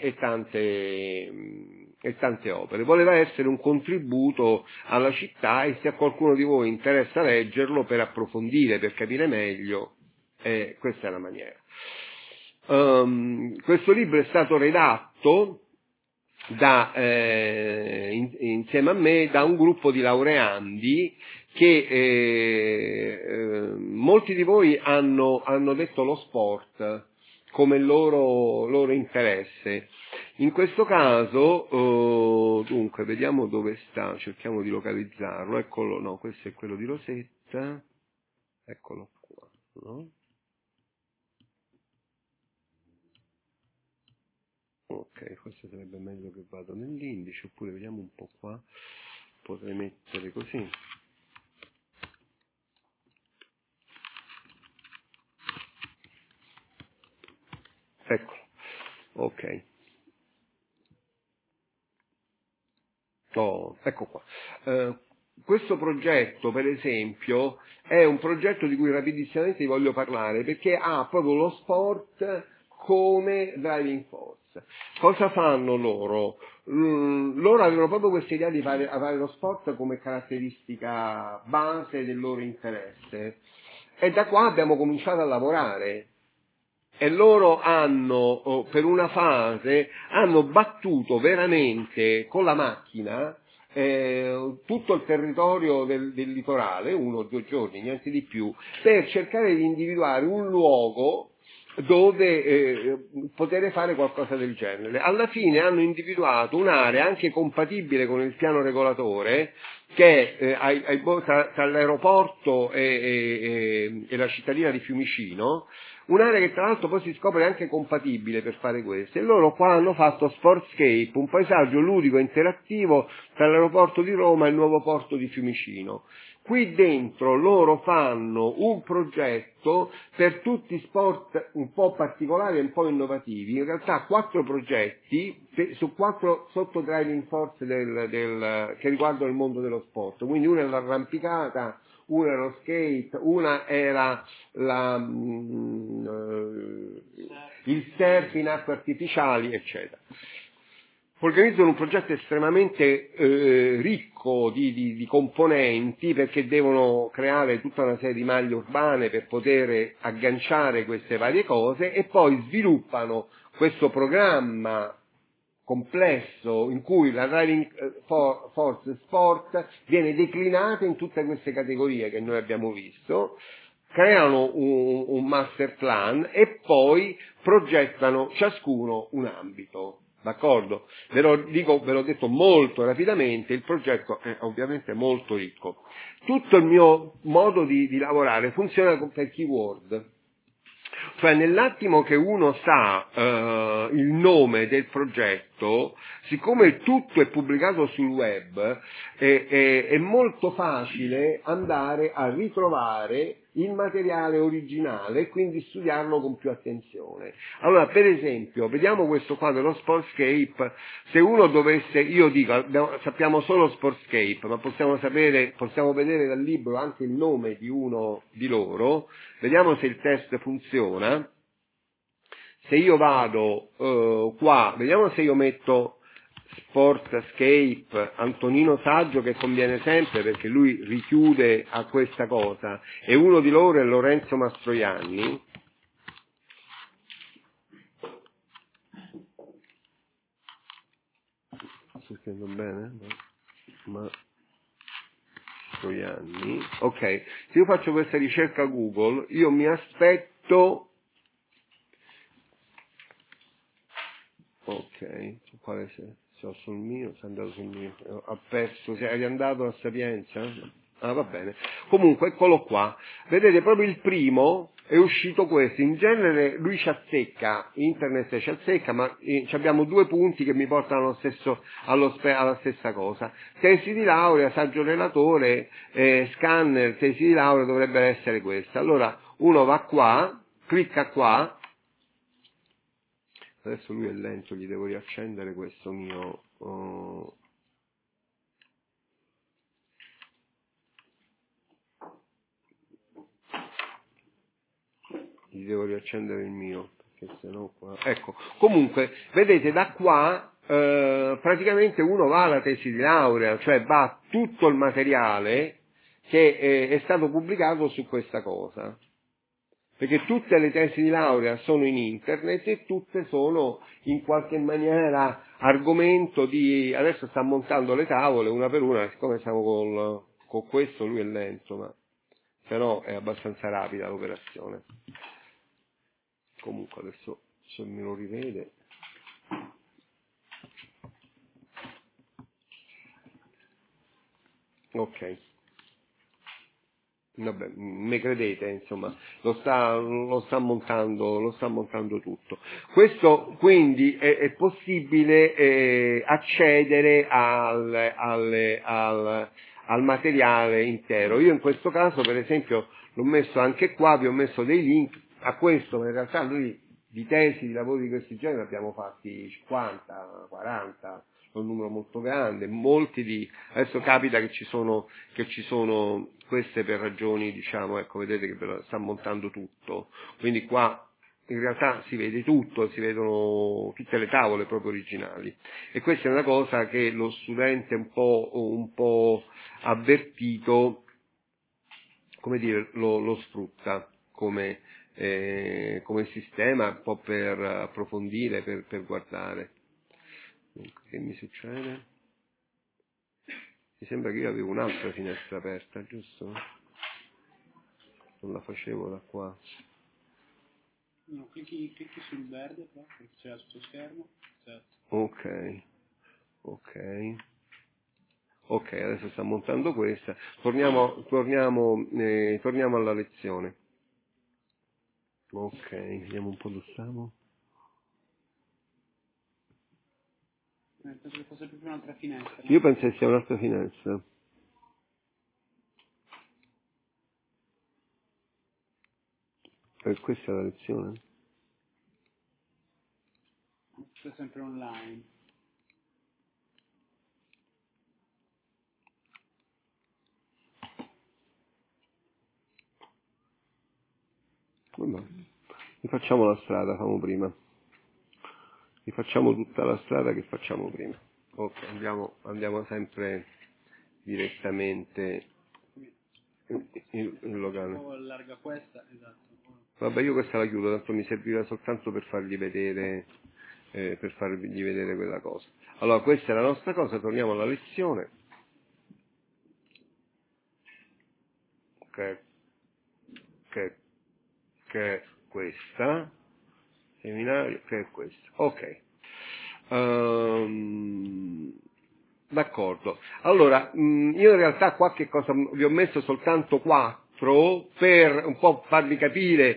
tante opere. Voleva essere un contributo alla città, e se a qualcuno di voi interessa leggerlo per approfondire, per capire meglio, questa è la maniera. Questo libro è stato redatto insieme a me da un gruppo di laureandi che molti di voi hanno detto lo sport come il loro interesse. In questo caso, dunque, vediamo dove sta, cerchiamo di localizzarlo, eccolo, no, questo è quello di Rosetta, eccolo qua, no? Ok, forse sarebbe meglio che vado nell'indice, oppure vediamo un po' qua, potrei mettere così. Eccolo, ok. Oh, ecco qua. Questo progetto, per esempio, è un progetto di cui rapidissimamente vi voglio parlare, perché ha proprio lo sport come driving force. Cosa fanno loro? Loro avevano proprio questa idea di fare lo sport come caratteristica base del loro interesse, e da qua abbiamo cominciato a lavorare. E loro hanno, per una fase, hanno battuto veramente con la macchina tutto il territorio del litorale, 1 o 2 giorni, niente di più, per cercare di individuare un luogo dove poter fare qualcosa del genere. Alla fine hanno individuato un'area anche compatibile con il piano regolatore, che è tra l'aeroporto e la cittadina di Fiumicino, un'area che tra l'altro poi si scopre anche compatibile per fare questo. E loro qua hanno fatto Sportscape, un paesaggio ludico e interattivo tra l'aeroporto di Roma e il nuovo porto di Fiumicino. Qui dentro loro fanno un progetto per tutti sport un po' particolari e un po' innovativi, in realtà 4 progetti su 4 sotto driving force che riguardano il mondo dello sport. Quindi una è l'arrampicata, una era lo skate, una era il surf in acque artificiali, eccetera. Organizzano un progetto estremamente ricco di componenti, perché devono creare tutta una serie di maglie urbane per poter agganciare queste varie cose, e poi sviluppano questo programma complesso in cui la driving force sport viene declinata in tutte queste categorie che noi abbiamo visto, creano un master plan e poi progettano ciascuno un ambito. D'accordo? Ve l'ho detto molto rapidamente, il progetto è ovviamente molto ricco. Tutto il mio modo di lavorare funziona per keyword. Cioè nell'attimo che uno sa il nome del progetto, siccome tutto è pubblicato sul web, è molto facile andare a ritrovare il materiale originale e quindi studiarlo con più attenzione. Allora, per esempio, vediamo questo qua dello Sportscape. Se uno dovesse, io dico, sappiamo solo Sportscape, ma possiamo vedere dal libro anche il nome di uno di loro. Vediamo se il test funziona. Se io vado qua, vediamo se io metto Sportscape Antonino Saggio, che conviene sempre perché lui richiude a questa cosa, e uno di loro è Lorenzo Mastroianni. Sto scrivendo bene? Mastroianni. Ok, se io faccio questa ricerca Google, io mi aspetto. Ok, quale se sul mio, sei andato sul mio, ha perso, sei andato a Sapienza? Ah, va bene. Comunque, eccolo qua. Vedete, proprio il primo è uscito questo. In genere lui ci azzecca, internet ci azzecca, ma abbiamo 2 punti che mi portano alla stessa cosa. Tesi di laurea, saggio relatore, scanner, tesi di laurea dovrebbero essere queste. Allora, uno va qua, clicca qua. Adesso lui è lento, gli devo riaccendere questo mio. Gli devo riaccendere il mio, perché sennò qua. Ecco, comunque, vedete da qua praticamente uno va alla tesi di laurea, cioè va tutto il materiale che è stato pubblicato su questa cosa. perché tutte le tesi di laurea sono in internet e tutte sono in qualche maniera argomento di... Adesso sta montando le tavole una per una, siccome siamo con questo lui è lento, ma se no è abbastanza rapida l'operazione. Comunque adesso se me lo rivede... Ok. Vabbè, me credete, insomma, lo sta montando tutto. Questo quindi è possibile accedere al materiale intero. Io in questo caso, per esempio, l'ho messo anche qua, vi ho messo dei link a questo, ma in realtà noi di tesi, di lavori di questi generi ne abbiamo fatti 50, 40, è un numero molto grande, adesso capita che ci sono queste per ragioni, diciamo, ecco, vedete che sta montando tutto, quindi qua in realtà si vede tutto, si vedono tutte le tavole proprio originali, e questa è una cosa che lo studente un po' avvertito, come dire, lo sfrutta come sistema, un po' per approfondire, per guardare. Che mi succede? Mi sembra che io avevo un'altra finestra aperta, giusto? Non la facevo da qua. No, clicchi sul verde però, perché c'è sul schermo. Certo. Ok, adesso sta montando questa. Torniamo alla lezione. Ok, vediamo un po' dove stiamo. Penso che fosse proprio un'altra finestra. Io penso che sia un'altra finestra. Questa è la lezione? È sempre online. Vabbè. Rifacciamo la strada, facciamo prima. Rifacciamo tutta la strada che facciamo prima. Ok, andiamo sempre direttamente in locale. Allarga questa, esatto. Vabbè, io questa la chiudo, tanto mi servirà soltanto per fargli vedere quella cosa. Allora, questa è la nostra cosa, torniamo alla lezione. Che è questa, seminario, che è questa. Ok. D'accordo. Allora, io in realtà qualche cosa vi ho messo soltanto 4 per un po' farvi capire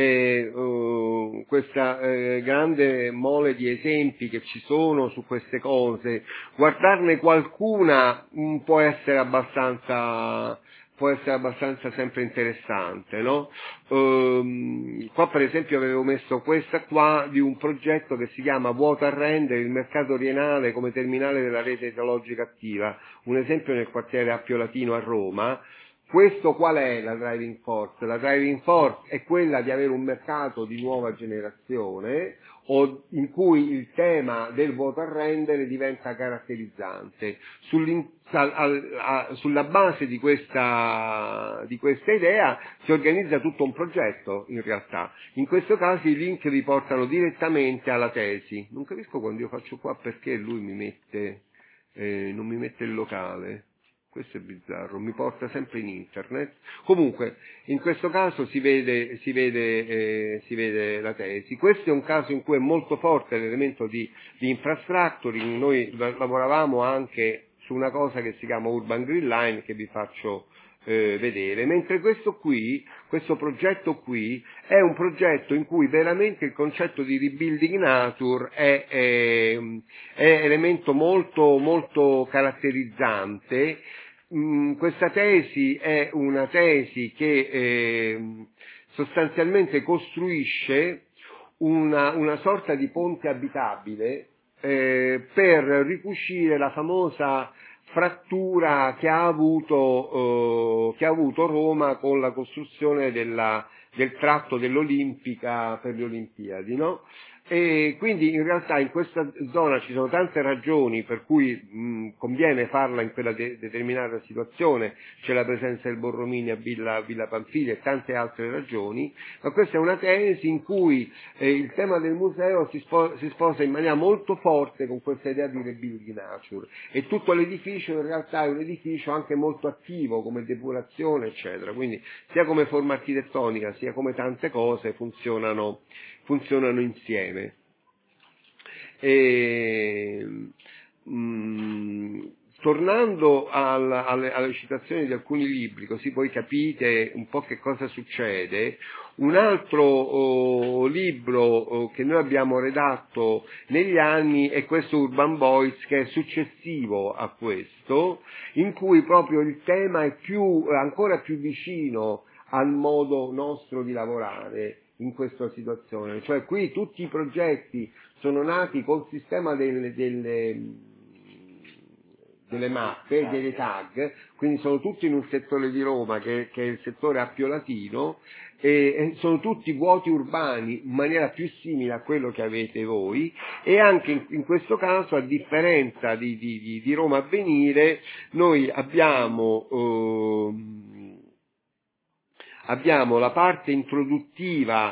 questa grande mole di esempi che ci sono su queste cose. Guardarne qualcuna può essere abbastanza sempre interessante, no? Qua per esempio avevo messo questa qua di un progetto che si chiama Vuoto a rendere il mercato rienale come terminale della rete idrologica attiva, un esempio nel quartiere Appio Latino a Roma. Questo qual è la driving force? La driving force è quella di avere un mercato di nuova generazione o in cui il tema del vuoto a rendere diventa caratterizzante. Sulla base di questa idea si organizza tutto un progetto in realtà. In questo caso i link vi portano direttamente alla tesi. Non capisco quando io faccio qua perché lui non mi mette il locale. Questo è bizzarro, mi porta sempre in internet. Comunque, in questo caso si vede la tesi. Questo è un caso in cui è molto forte l'elemento di infrastructuring. Noi lavoravamo anche su una cosa che si chiama Urban Green Line, che vi faccio vedere, mentre questo progetto qui è un progetto in cui veramente il concetto di rebuilding nature è elemento molto, molto caratterizzante. Questa tesi è una tesi che sostanzialmente costruisce una sorta di ponte abitabile per ricucire la famosa frattura che ha avuto Roma con la costruzione del tratto dell'Olimpica per le Olimpiadi, no? E quindi in realtà in questa zona ci sono tante ragioni per cui conviene farla in quella determinata situazione, c'è la presenza del Borromini a Villa Pamphili e tante altre ragioni, ma questa è una tesi in cui il tema del museo si sposa in maniera molto forte con questa idea di rebuilding nature, e tutto l'edificio in realtà è un edificio anche molto attivo come depurazione eccetera, quindi sia come forma architettonica sia come tante cose funzionano insieme. Tornando alle citazioni di alcuni libri, così poi capite un po' che cosa succede, un altro libro che noi abbiamo redatto negli anni è questo Urban Voice, che è successivo a questo, in cui proprio il tema è ancora più vicino al modo nostro di lavorare in questa situazione, cioè qui tutti i progetti sono nati col sistema delle mappe, delle tag, quindi sono tutti in un settore di Roma che è il settore Appio Latino, e sono tutti vuoti urbani in maniera più simile a quello che avete voi, e anche in questo caso, a differenza di Roma Avvenire, noi abbiamo la parte introduttiva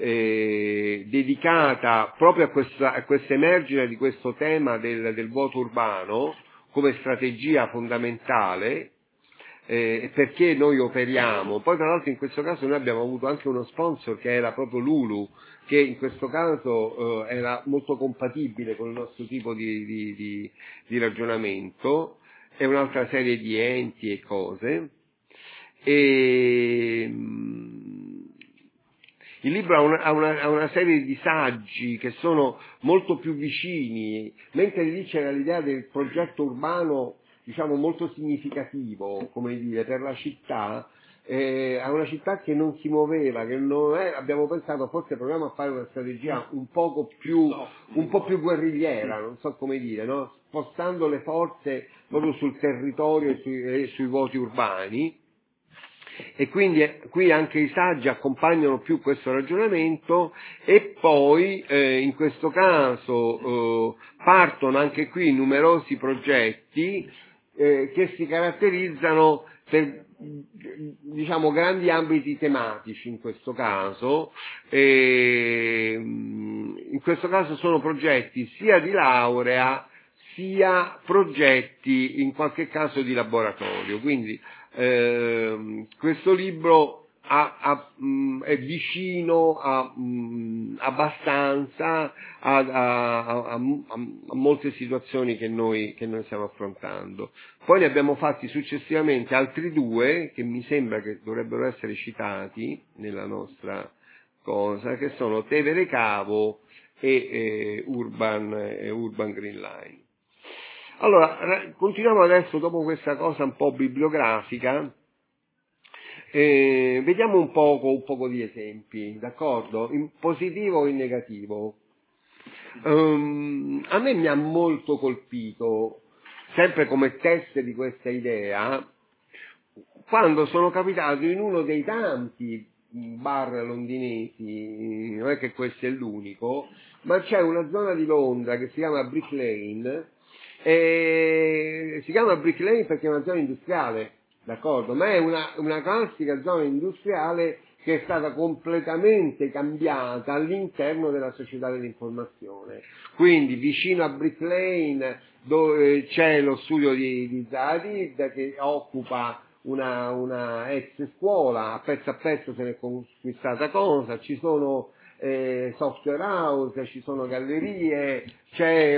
dedicata proprio a questa emergere di questo tema del vuoto urbano come strategia fondamentale, perché noi operiamo. Poi tra l'altro in questo caso noi abbiamo avuto anche uno sponsor che era proprio Lulu, che in questo caso era molto compatibile con il nostro tipo di ragionamento, e un'altra serie di enti e cose. Il libro ha una serie di saggi che sono molto più vicini, mentre lì c'era l'idea del progetto urbano, diciamo, molto significativo, come dire, per la città, a una città che non si muoveva, che non è, abbiamo pensato forse proviamo a fare una strategia un po' più guerrigliera, non so come dire, no? Spostando le forze proprio sul territorio e sui vuoti urbani. E quindi qui anche i saggi accompagnano più questo ragionamento, e poi in questo caso partono anche qui numerosi progetti che si caratterizzano per, diciamo, grandi ambiti tematici in questo caso. In questo caso sono progetti sia di laurea sia progetti in qualche caso di laboratorio, quindi questo libro è vicino abbastanza a molte situazioni che noi stiamo affrontando. Poi ne abbiamo fatti successivamente altri due che mi sembra che dovrebbero essere citati nella nostra cosa, che sono Tevere Cavo e Urban Green Line. Allora, continuiamo adesso, dopo questa cosa un po' bibliografica, vediamo un poco di esempi, d'accordo? In positivo o in negativo. A me mi ha molto colpito, sempre come test di questa idea, quando sono capitato in uno dei tanti bar londinesi, non è che questo è l'unico, ma c'è una zona di Londra che si chiama Brick Lane. Si chiama Brick Lane perché è una zona industriale, d'accordo? Ma è una classica zona industriale che è stata completamente cambiata all'interno della società dell'informazione. Quindi vicino a Brick Lane, dove c'è lo studio di Zaid, che occupa una ex scuola, a pezzo se n'è conquistata cosa, ci sono software house, ci sono gallerie, c'è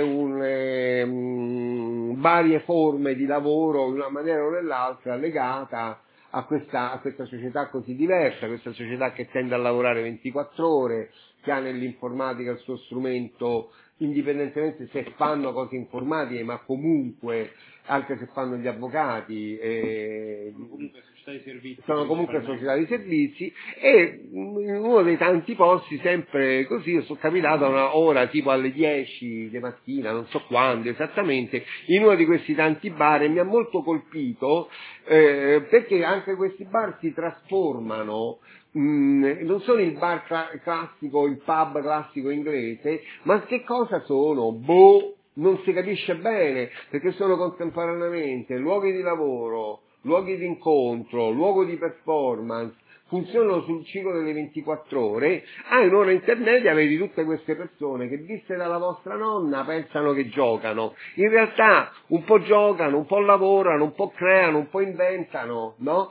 varie forme di lavoro in una maniera o nell'altra legata a questa società così diversa, questa società che tende a lavorare 24 ore, che ha nell'informatica il suo strumento, indipendentemente se fanno cose informatiche, ma comunque anche se fanno gli avvocati, sono comunque società di servizi, e in uno dei tanti posti, sempre così, sono capitato a una ora tipo alle 10 di mattina, non so quando esattamente, in uno di questi tanti bar, e mi ha molto colpito perché anche questi bar si trasformano, non sono il bar classico, il pub classico inglese, ma che cosa sono? Non si capisce bene, perché sono contemporaneamente luoghi di lavoro, luoghi di incontro, luogo di performance, funzionano sul ciclo delle 24 ore, in un'ora intermedia vedi tutte queste persone che, viste dalla vostra nonna, pensano che giocano. In realtà un po' giocano, un po' lavorano, un po' creano, un po' inventano, no?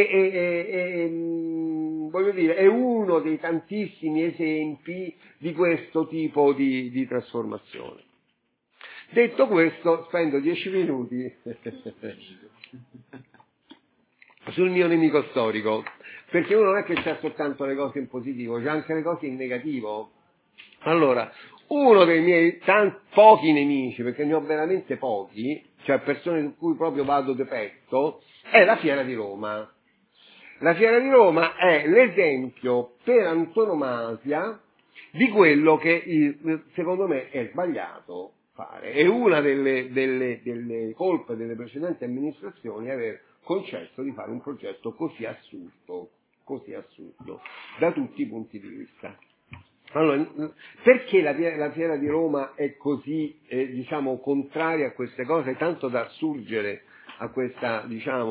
Voglio dire, è uno dei tantissimi esempi di questo tipo di trasformazione. Detto questo, spendo 10 minuti sul mio nemico storico, perché uno non è che c'ha soltanto le cose in positivo, c'ha anche le cose in negativo. Allora, uno dei miei pochi nemici, perché ne ho veramente pochi, cioè persone su cui proprio vado de petto, è la Fiera di Roma. La Fiera di Roma è l'esempio per antonomasia di quello che secondo me è sbagliato fare. È una delle colpe delle precedenti amministrazioni aver concesso di fare un progetto così assurdo, da tutti i punti di vista. Allora, perché la Fiera di Roma è così, contraria a queste cose, tanto da assurgere a questa,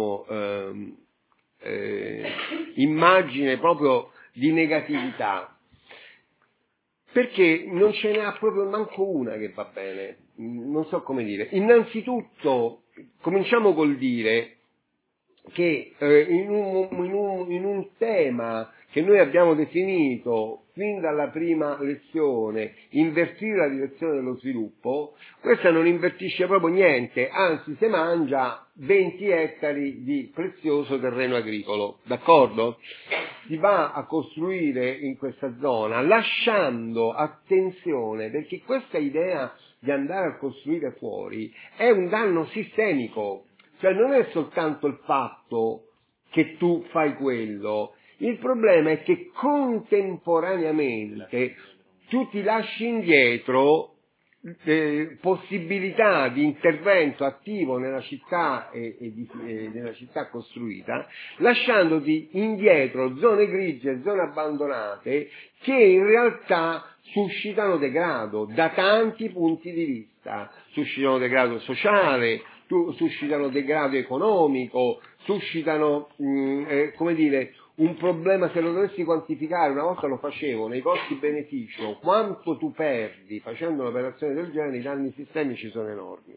immagine proprio di negatività? Perché non ce n'è proprio manco una che va bene, non so come dire. Innanzitutto, cominciamo col dire che in un tema che noi abbiamo definito fin dalla prima lezione, invertire la direzione dello sviluppo, questa non invertisce proprio niente, anzi si mangia 20 ettari di prezioso terreno agricolo, d'accordo? Si va a costruire in questa zona lasciando, attenzione, perché questa idea di andare a costruire fuori è un danno sistemico. Cioè non è soltanto il fatto che tu fai quello, il problema è che contemporaneamente tu ti lasci indietro possibilità di intervento attivo nella città nella città costruita, lasciandoti indietro zone grigie, zone abbandonate che in realtà suscitano degrado da tanti punti di vista, suscitano degrado sociale, suscitano degrado economico, suscitano, un problema. Se lo dovessi quantificare, una volta lo facevo, nei costi-beneficio, quanto tu perdi facendo un'operazione del genere, i danni sistemici sono enormi.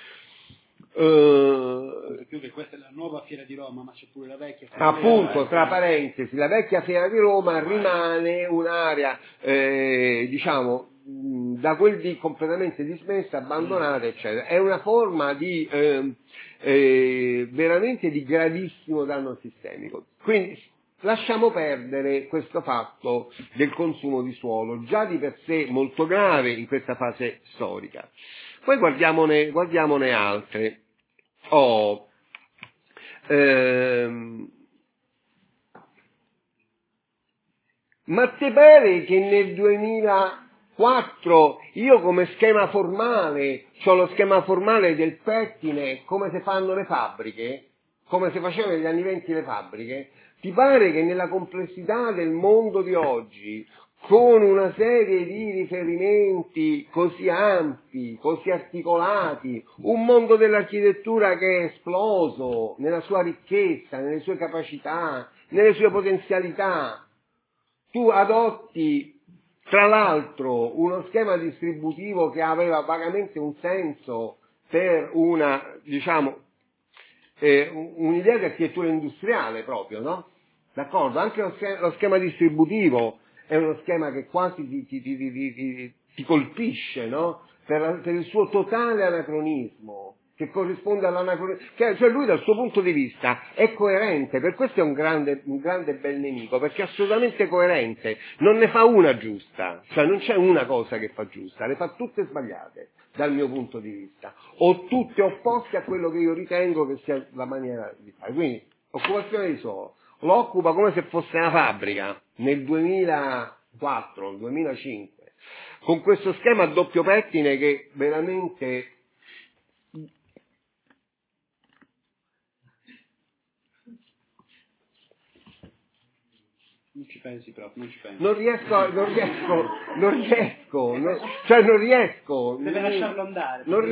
Più che questa è la nuova Fiera di Roma, ma c'è pure la vecchia Fiera di Roma. Appunto, tra parentesi, la vecchia Fiera di Roma rimane un'area, da quel di completamente dismessa, abbandonata, eccetera. È una forma di veramente di gravissimo danno sistemico. Quindi lasciamo perdere questo fatto del consumo di suolo, già di per sé molto grave in questa fase storica. Poi guardiamone altre. Ma te pare che nel 2004 io come schema formale, c'ho lo schema formale del pettine, come si fanno le fabbriche, come si facevano negli anni 20 le fabbriche? Ti pare che nella complessità del mondo di oggi, con una serie di riferimenti così ampi, così articolati, un mondo dell'architettura che è esploso nella sua ricchezza, nelle sue capacità, nelle sue potenzialità, tu adotti tra l'altro uno schema distributivo che aveva vagamente un senso per un'idea di architettura industriale proprio, no? D'accordo? Anche lo schema distributivo è uno schema che quasi ti colpisce, no? Per il suo totale anacronismo, che corrisponde all'anacronismo, cioè lui dal suo punto di vista è coerente, per questo è un grande bel nemico, perché è assolutamente coerente, non ne fa una giusta, cioè non c'è una cosa che fa giusta, le fa tutte sbagliate dal mio punto di vista, o tutte opposte a quello che io ritengo che sia la maniera di fare. Quindi occupazione di suolo, lo occupa come se fosse una fabbrica nel 2004, nel 2005, con questo schema a doppio pettine che veramente... Non ci pensi proprio, non ci pensi. Non riesco, Deve lasciarlo andare. non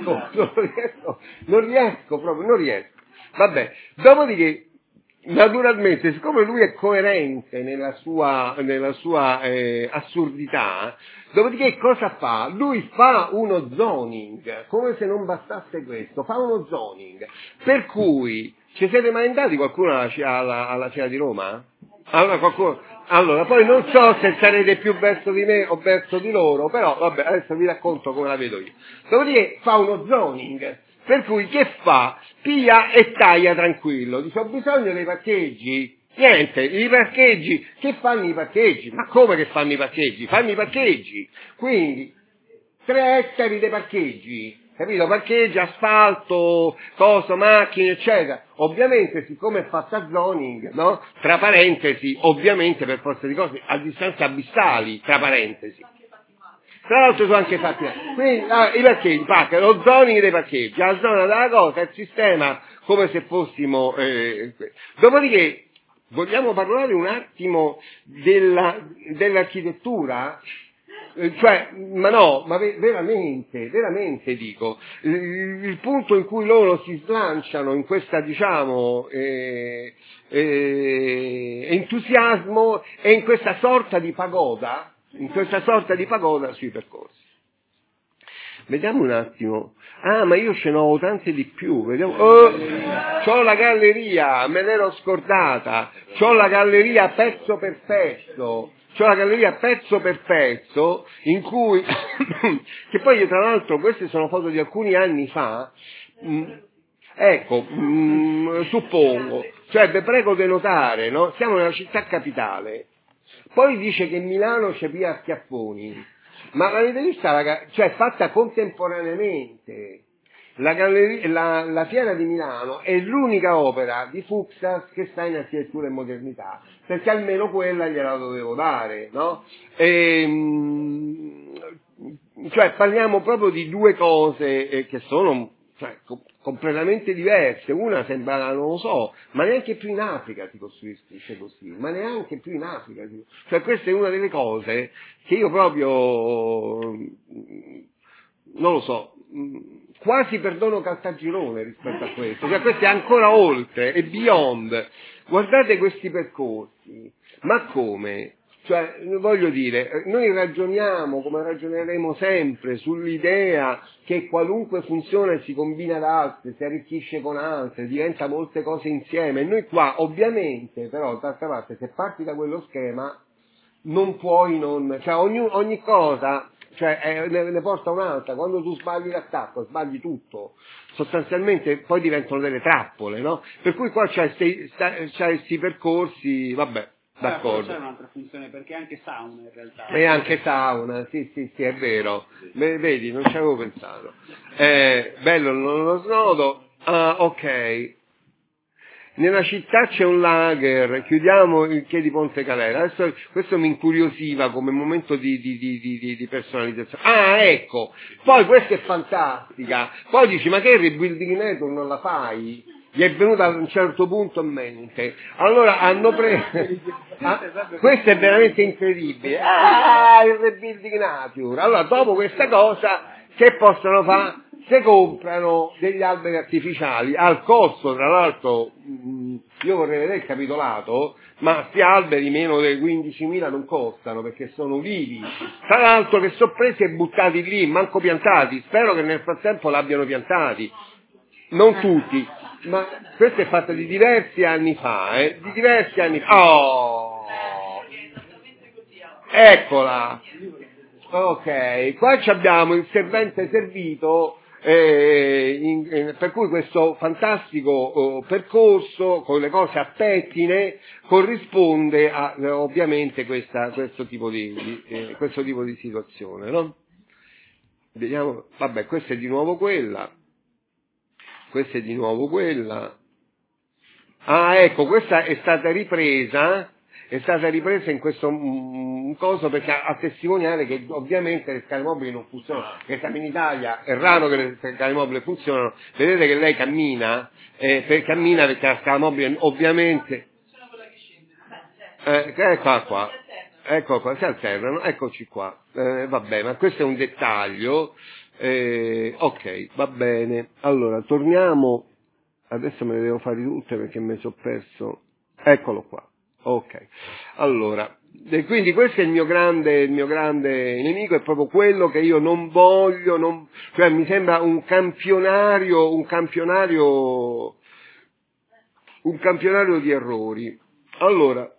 riesco proprio. Vabbè, dopodiché, naturalmente, siccome lui è coerente nella sua assurdità, dopodiché cosa fa? Lui fa uno zoning, come se non bastasse questo, fa uno zoning, per cui, ci siete mai andati qualcuno alla Fiera di Roma? Allora, poi non so se sarete più verso di me o verso di loro, però vabbè, adesso vi racconto come la vedo io. Dopodiché fa uno zoning, per cui che fa? Piglia e taglia tranquillo, dice ho bisogno dei parcheggi, niente, i parcheggi, che fanno i parcheggi? Ma come che fanno i parcheggi? Fanno i parcheggi, quindi 3 ettari dei parcheggi. Capito? Parcheggi, asfalto, macchine, eccetera. Ovviamente, siccome è fatta zoning, no? Tra parentesi, ovviamente per forza di cose, a distanze abissali, tra parentesi. Tra l'altro sono anche fatti. Quindi, i parcheggi, lo zoning dei parcheggi, la zona della cosa, il sistema, come se fossimo... Dopodiché, vogliamo parlare un attimo dell'architettura? Veramente dico, il punto in cui loro si slanciano in questa, diciamo, entusiasmo è in questa sorta di pagoda sui percorsi. Vediamo un attimo. Ma io ce n'ho tante di più, vediamo. C'ho la galleria, me l'ero scordata, c'ho la galleria pezzo per pezzo, in cui, che poi tra l'altro queste sono foto di alcuni anni fa, suppongo, cioè vi prego di notare, no? Siamo nella città capitale, poi dice che Milano c'è via a schiaffoni, ma l'avete vista, cioè fatta contemporaneamente. La Fiera di Milano è l'unica opera di Fuxas che sta in architettura e modernità, perché almeno quella gliela dovevo dare, no? Cioè parliamo proprio di due cose che sono completamente diverse. Una sembra, non lo so, ma neanche più in Africa si costruisce così, cioè questa è una delle cose che io proprio non lo so, quasi perdono Caltagirone rispetto a questo, cioè questo è ancora oltre, è beyond. Guardate questi percorsi, ma come? Cioè, voglio dire, noi ragioniamo, come ragioneremo sempre, sull'idea che qualunque funzione si combina ad altre, si arricchisce con altre, diventa molte cose insieme, e noi qua, ovviamente, però, d'altra parte, se parti da quello schema, non puoi non, cioè ogni cosa, cioè ne porta un'altra. Quando tu sbagli l'attacco, sbagli tutto, sostanzialmente poi diventano delle trappole, no? Per cui qua c'hai questi percorsi, vabbè, d'accordo. C'è un'altra funzione, perché è anche sauna in realtà. È anche sauna, sì, è vero, vedi, non ci avevo pensato. Bello lo snodo, ok. Nella città c'è un lager, chiudiamo il Chiedi Ponte Calera. Adesso questo mi incuriosiva come momento di personalizzazione. Ecco, poi questa è fantastica. Poi dici, ma che il rebuilding network non la fai? Gli è venuta a un certo punto in mente. Allora hanno preso... questo è veramente incredibile. Il rebuilding nature. Allora dopo questa cosa, che possono fare? Se comprano degli alberi artificiali al costo, tra l'altro, io vorrei vedere il capitolato, ma sti alberi meno dei 15.000 non costano perché sono vivi, tra l'altro che sono presi e buttati lì, manco piantati. Spero che nel frattempo l'abbiano piantati, non tutti, ma questo è fatto di diversi anni fa, Oh, eccola. Ok, qua abbiamo il servente servito, per cui questo fantastico percorso con le cose a pettine corrisponde a ovviamente questo tipo di situazione, no? Vediamo, vabbè, questa è di nuovo quella. Ah, ecco, questa è stata ripresa in questo coso perché a testimoniare che ovviamente le scale mobili non funzionano, che siamo in Italia, è raro che le scale mobili funzionano, vedete che lei cammina perché la scala mobile ovviamente, eccola qua, ecco qua, si alternano, eccoci qua, vabbè, ma questo è un dettaglio, ok, va bene, allora torniamo, adesso me le devo fare tutte perché mi sono perso, eccolo qua. Ok, allora, e quindi questo è il mio grande nemico, è proprio quello che io non voglio, cioè mi sembra un campionario di errori. Allora,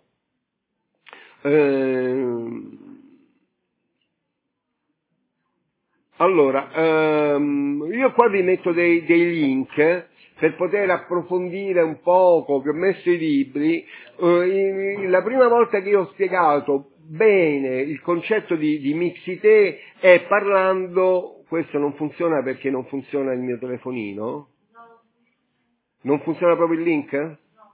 io qua vi metto dei link per poter approfondire un poco, vi ho messo i libri. La prima volta che io ho spiegato bene il concetto di mixité è parlando, questo non funziona perché non funziona il mio telefonino? Non funziona proprio il link?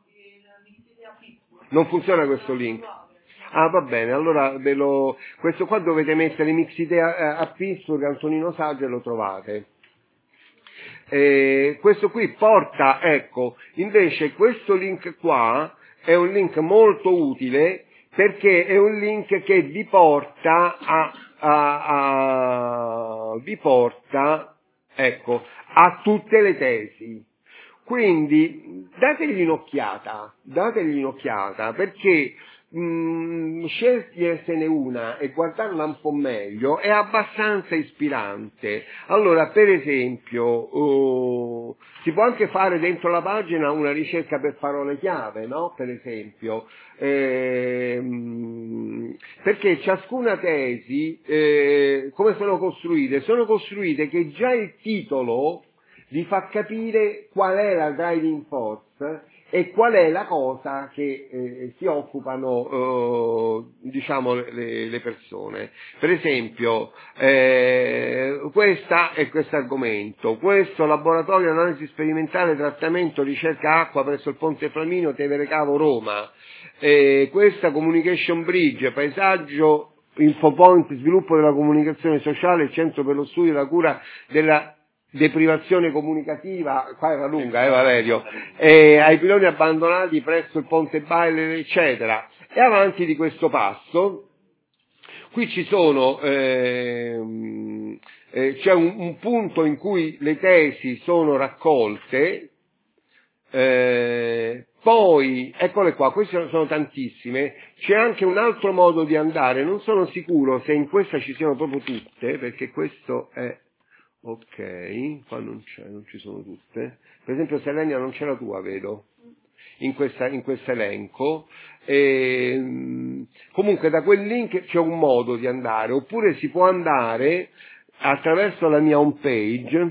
Non funziona questo link? Ah, va bene, allora questo qua dovete mettere mixité a Pittsburgh, Antonino Saggio e lo trovate. Questo qui porta, ecco, invece questo link qua è un link molto utile perché è un link che vi porta ecco, a tutte le tesi. Quindi dategli un'occhiata perché scegliersene una e guardarla un po' meglio è abbastanza ispirante. Allora, per esempio, si può anche fare dentro la pagina una ricerca per parole chiave, no? Per esempio, perché ciascuna tesi, come sono costruite? Sono costruite che già il titolo vi fa capire qual è la driving force e qual è la cosa che si occupano, diciamo, le persone. Per esempio, questo argomento, questo laboratorio analisi sperimentale, trattamento, ricerca acqua presso il Ponte Flaminio, Tevere Cavo, Roma, questa communication bridge, paesaggio, infopoint, sviluppo della comunicazione sociale, il centro per lo studio e la cura della deprivazione comunicativa, qua era lunga, Valerio, ai piloni abbandonati presso il Ponte Baile, eccetera. E avanti di questo passo, qui ci sono, c'è un punto in cui le tesi sono raccolte, poi, eccole qua, queste sono tantissime, c'è anche un altro modo di andare, non sono sicuro se in questa ci siano proprio tutte, perché questo è, ok, qua non ci sono tutte, per esempio Selenia non c'è la tua, vedo, in questo elenco, comunque da quel link c'è un modo di andare, oppure si può andare attraverso la mia home page,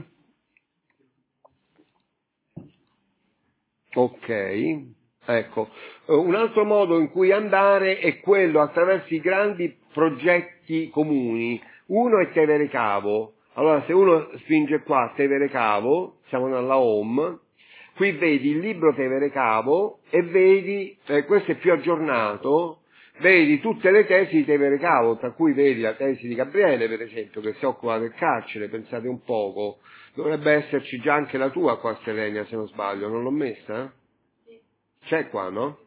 ok, ecco, un altro modo in cui andare è quello attraverso i grandi progetti comuni. Uno è Tevere Cavo. Allora, se uno spinge qua Tevere Cavo, siamo nella home, qui vedi il libro Tevere Cavo e vedi, questo è più aggiornato, vedi tutte le tesi di Tevere Cavo, tra cui vedi la tesi di Gabriele, per esempio, che si occupa del carcere, pensate un poco. Dovrebbe esserci già anche la tua qua, Selenia, se non sbaglio, non l'ho messa? C'è qua, no?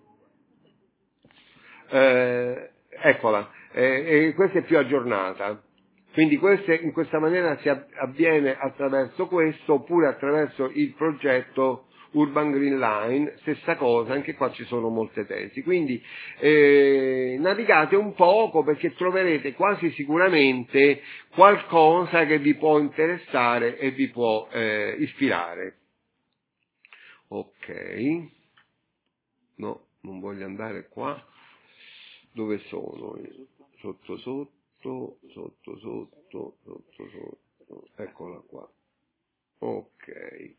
Eccola, questa è più aggiornata. Quindi in questa maniera si avviene attraverso questo, oppure attraverso il progetto Urban Green Line, stessa cosa, anche qua ci sono molte tesi. Quindi navigate un poco perché troverete quasi sicuramente qualcosa che vi può interessare e vi può ispirare. Ok, no, non voglio andare qua. Dove sono? Sotto, eccola qua. Ok.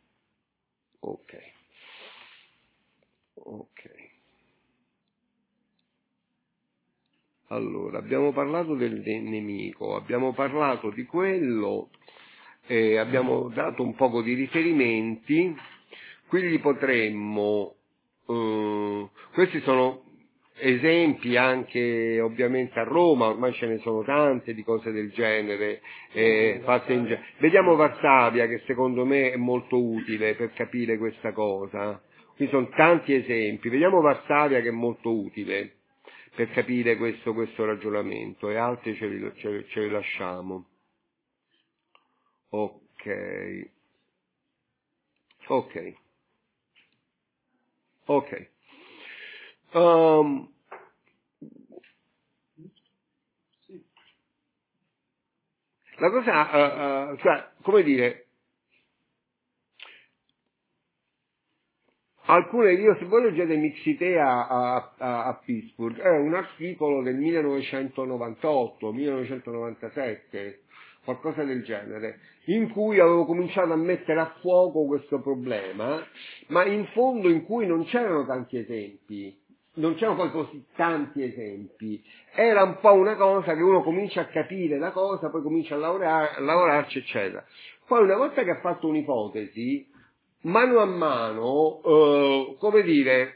Allora, abbiamo parlato del nemico, abbiamo parlato di quello, abbiamo dato un poco di riferimenti, quindi potremmo questi sono esempi anche ovviamente a Roma, ormai ce ne sono tante di cose del genere, fatte in vediamo Varsavia, che secondo me è molto utile per capire questa cosa. Qui sono tanti esempi, vediamo Varsavia, che è molto utile per capire questo ragionamento, e altri ce li lasciamo. Ok. La cosa, cioè, come dire, io, se voi leggete Mixidea a Pittsburgh, è un articolo del 1998-1997, qualcosa del genere, in cui avevo cominciato a mettere a fuoco questo problema, ma in fondo in cui non c'erano tanti esempi, non c'erano poi così tanti esempi, era un po' una cosa che uno comincia a capire la cosa, poi comincia a lavorarci, eccetera. Poi una volta che ha fatto un'ipotesi, mano a mano, come dire,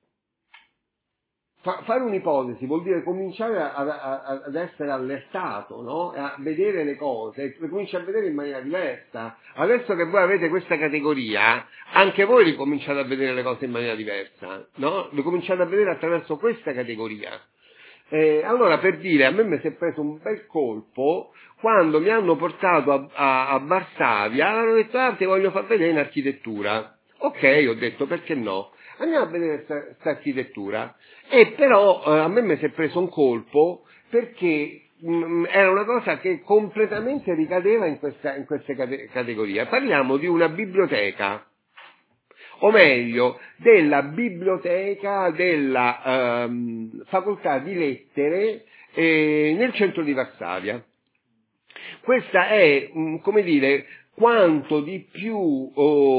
fare un'ipotesi vuol dire cominciare ad essere allertato, no? A vedere le cose, le cominci a vedere in maniera diversa. Adesso che voi avete questa categoria, anche voi ricominciate a vedere le cose in maniera diversa, no? Le cominciate a vedere attraverso questa categoria. Allora, per dire, a me mi si è preso un bel colpo quando mi hanno portato a Varsavia, hanno detto: ti voglio far vedere in architettura. Ok, ho detto, perché no? Andiamo a vedere questa architettura. E però a me mi si è preso un colpo, perché era una cosa che completamente ricadeva in queste categorie. Parliamo di una biblioteca, o meglio, della biblioteca della facoltà di lettere nel centro di Varsavia. Questa è, come dire, quanto di più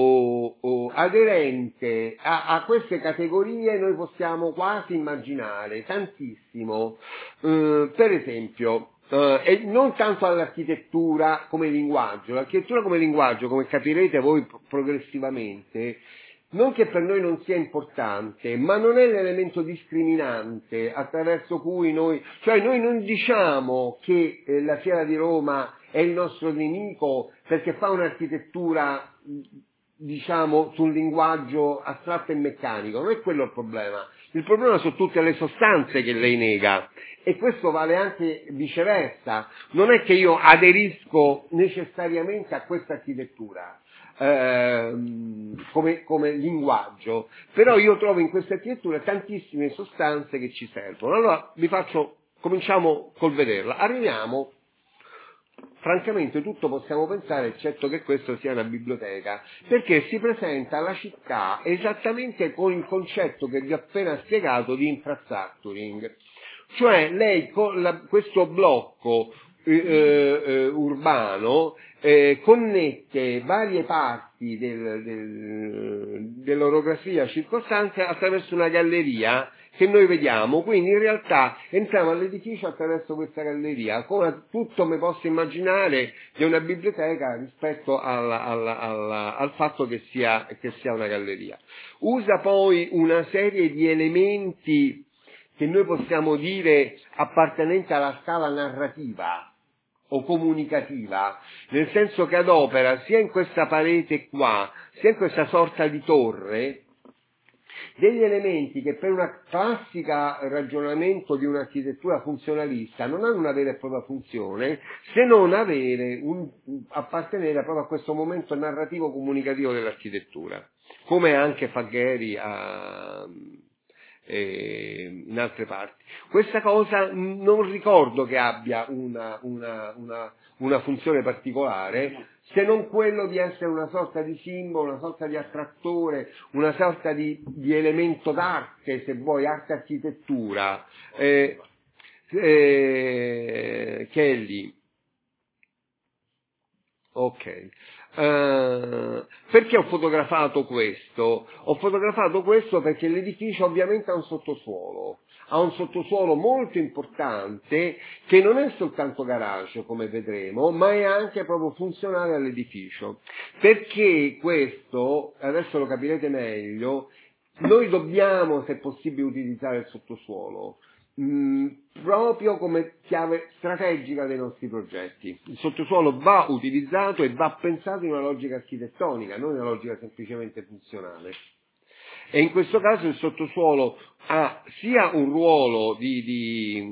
aderente a queste categorie noi possiamo quasi immaginare, tantissimo. Per esempio, e non tanto all'architettura come linguaggio. L'architettura come linguaggio, come capirete voi progressivamente, non che per noi non sia importante, ma non è l'elemento discriminante attraverso cui noi non diciamo che la Fiera di Roma è il nostro nemico perché fa un'architettura, diciamo, su un linguaggio astratto e meccanico. Non è quello il problema. Il problema sono tutte le sostanze che lei nega, e questo vale anche viceversa. Non è che io aderisco necessariamente a questa architettura come linguaggio, però io trovo in questa architettura tantissime sostanze che ci servono. Allora cominciamo col vederla. Arriviamo, francamente tutto possiamo pensare, eccetto che questo sia una biblioteca, perché si presenta alla città esattamente con il concetto che vi ho appena spiegato di infrastructuring. Cioè lei con questo blocco urbano connette varie parti dell'orografia circostante attraverso una galleria che noi vediamo, quindi in realtà entriamo all'edificio attraverso questa galleria, come tutto mi posso immaginare di una biblioteca rispetto al fatto che sia una galleria. Usa poi una serie di elementi che noi possiamo dire appartenenti alla scala narrativa o comunicativa, nel senso che adopera sia in questa parete qua, sia in questa sorta di torre, degli elementi che per una classica ragionamento di un'architettura funzionalista non hanno una vera e propria funzione, se non appartenere proprio a questo momento narrativo comunicativo dell'architettura, come anche Fagheri in altre parti. Questa cosa non ricordo che abbia una funzione particolare, se non quello di essere una sorta di simbolo, una sorta di attrattore, una sorta di elemento d'arte, se vuoi, arte-architettura, che è lì. Ok. Perché ho fotografato questo? Ho fotografato questo perché l'edificio ovviamente ha un sottosuolo molto importante, che non è soltanto garage, come vedremo, ma è anche proprio funzionale all'edificio. Perché questo, adesso lo capirete meglio, noi dobbiamo, se possibile, utilizzare il sottosuolo proprio come chiave strategica dei nostri progetti. Il sottosuolo va utilizzato e va pensato in una logica architettonica, non in una logica semplicemente funzionale. E in questo caso il sottosuolo ha sia un ruolo di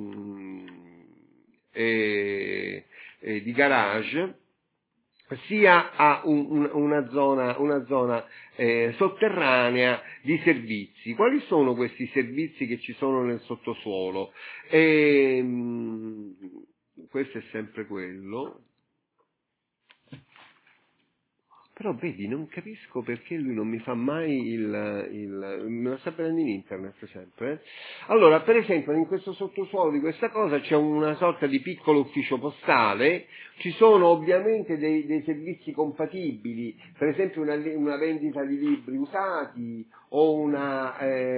garage, sia ha una zona sotterranea di servizi. Quali sono questi servizi che ci sono nel sottosuolo? Questo è sempre quello. Però vedi, non capisco perché lui non mi fa mai me lo sta prendendo in internet sempre. Allora, per esempio, in questo sottosuolo di questa cosa c'è una sorta di piccolo ufficio postale, ci sono ovviamente dei servizi compatibili, per esempio una vendita di libri usati o una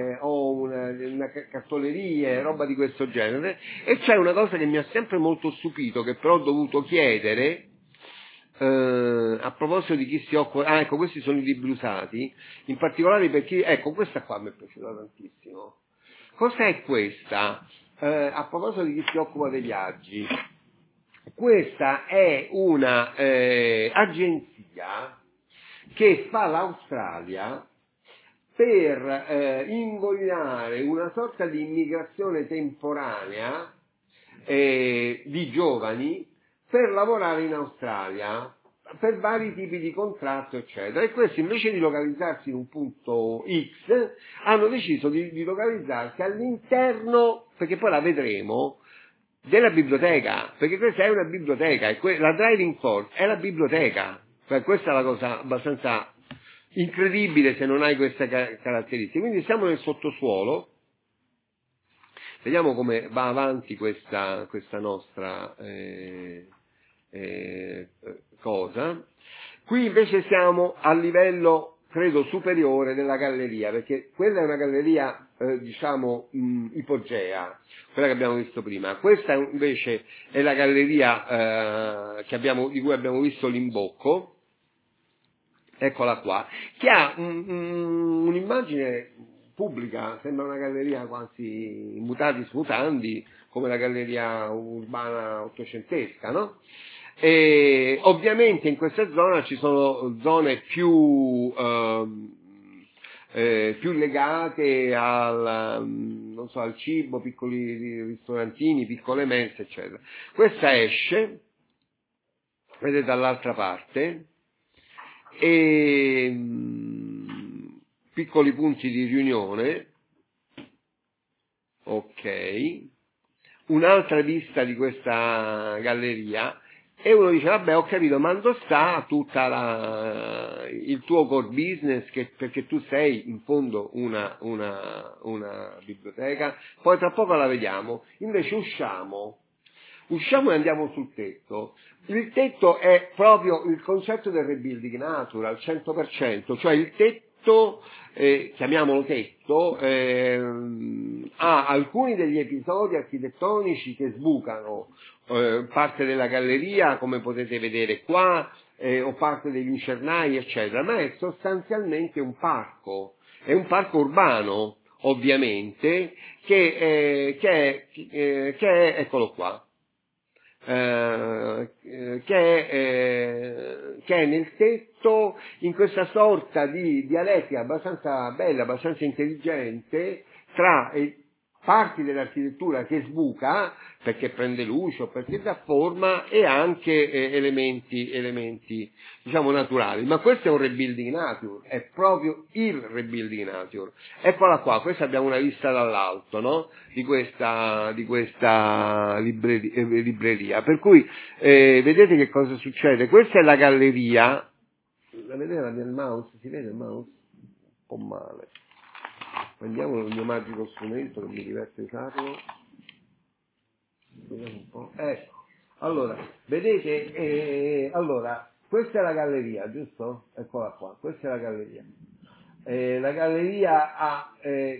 cartolerie, roba di questo genere, e c'è una cosa che mi ha sempre molto stupito, che però ho dovuto chiedere, a proposito di chi si occupa, ecco, questi sono i libri usati, in particolare per chi, ecco, questa qua mi è piaciuta tantissimo. Cos'è questa? A proposito di chi si occupa dei viaggi, questa è una agenzia che fa l'Australia per invogliare una sorta di immigrazione temporanea di giovani per lavorare in Australia, per vari tipi di contratto, eccetera. E questi, invece di localizzarsi in un punto X, hanno deciso di localizzarsi all'interno, perché poi la vedremo, della biblioteca, perché questa è una biblioteca, e la driving force è la biblioteca. Cioè, questa è la cosa abbastanza incredibile se non hai queste caratteristiche. Quindi siamo nel sottosuolo. Vediamo come va avanti questa nostra cosa. Qui invece siamo a livello, credo, superiore della galleria, perché quella è una galleria, ipogea, quella che abbiamo visto prima. Questa invece è la galleria di cui abbiamo visto l'imbocco, eccola qua, che ha un'immagine pubblica, sembra una galleria quasi mutatis mutandi, come la galleria urbana ottocentesca, no? E ovviamente in questa zona ci sono zone più legate al cibo, piccoli ristorantini, piccole mense, eccetera. Questa esce, vedete dall'altra parte, e piccoli punti di riunione, ok, un'altra vista di questa galleria, e uno dice, vabbè, ho capito, ma dove sta tutta il tuo core business, perché tu sei in fondo una biblioteca, poi tra poco la vediamo. Invece usciamo e andiamo sul tetto. Il tetto è proprio il concetto del rebuilding nature al 100%, cioè il tetto, chiamiamolo tetto, ha alcuni degli episodi architettonici che sbucano parte della galleria, come potete vedere qua, o parte dei lucernai, eccetera, ma è sostanzialmente un parco, è un parco urbano, ovviamente, che è eccolo qua. Che è nel tetto, in questa sorta di dialettica abbastanza bella, abbastanza intelligente, tra parti dell'architettura che sbuca perché prende luce o perché dà forma, e anche elementi diciamo naturali. Ma questo è un rebuilding nature, è proprio il rebuilding nature. Eccola qua, questa abbiamo una vista dall'alto, no? Di questa libreria. Per cui vedete che cosa succede. Questa è la galleria. La vedete nel mouse? Si vede il mouse? Un po' male. Prendiamo il mio magico strumento che mi diverte usarlo. Vediamo un po'. Ecco. Allora, vedete, questa è la galleria, giusto? Eccola qua, questa è la galleria. La galleria ha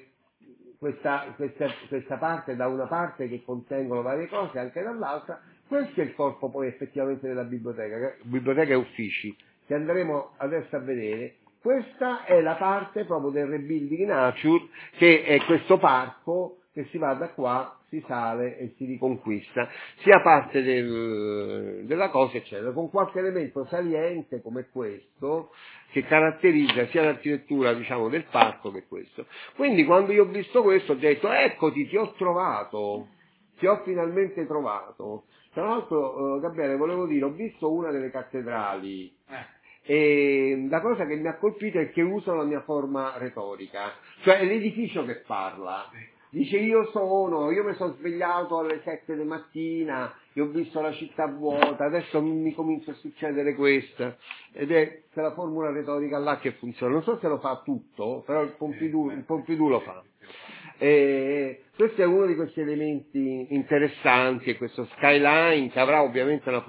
questa parte, da una parte, che contengono varie cose, anche dall'altra. Questo è il corpo poi effettivamente della biblioteca e uffici, che andremo adesso a vedere, Questa è la parte proprio del Rebuilding Nature, che è questo parco che si va da qua, si sale e si riconquista, sia parte della cosa, eccetera, con qualche elemento saliente come questo, che caratterizza sia l'architettura, diciamo, del parco che questo. Quindi quando io ho visto questo ho detto, eccoti, ti ho trovato, ti ho finalmente trovato. Tra l'altro, Gabriele, volevo dire, ho visto una delle cattedrali, e la cosa che mi ha colpito è che usano la mia forma retorica, cioè è l'edificio che parla. Dice io mi sono svegliato alle 7 di mattina e ho visto la città vuota, adesso mi comincia a succedere questo, ed è quella formula retorica là che funziona. Non so se lo fa tutto, però il Pompidou lo fa. Questo è uno di questi elementi interessanti, è questo skyline che avrà ovviamente una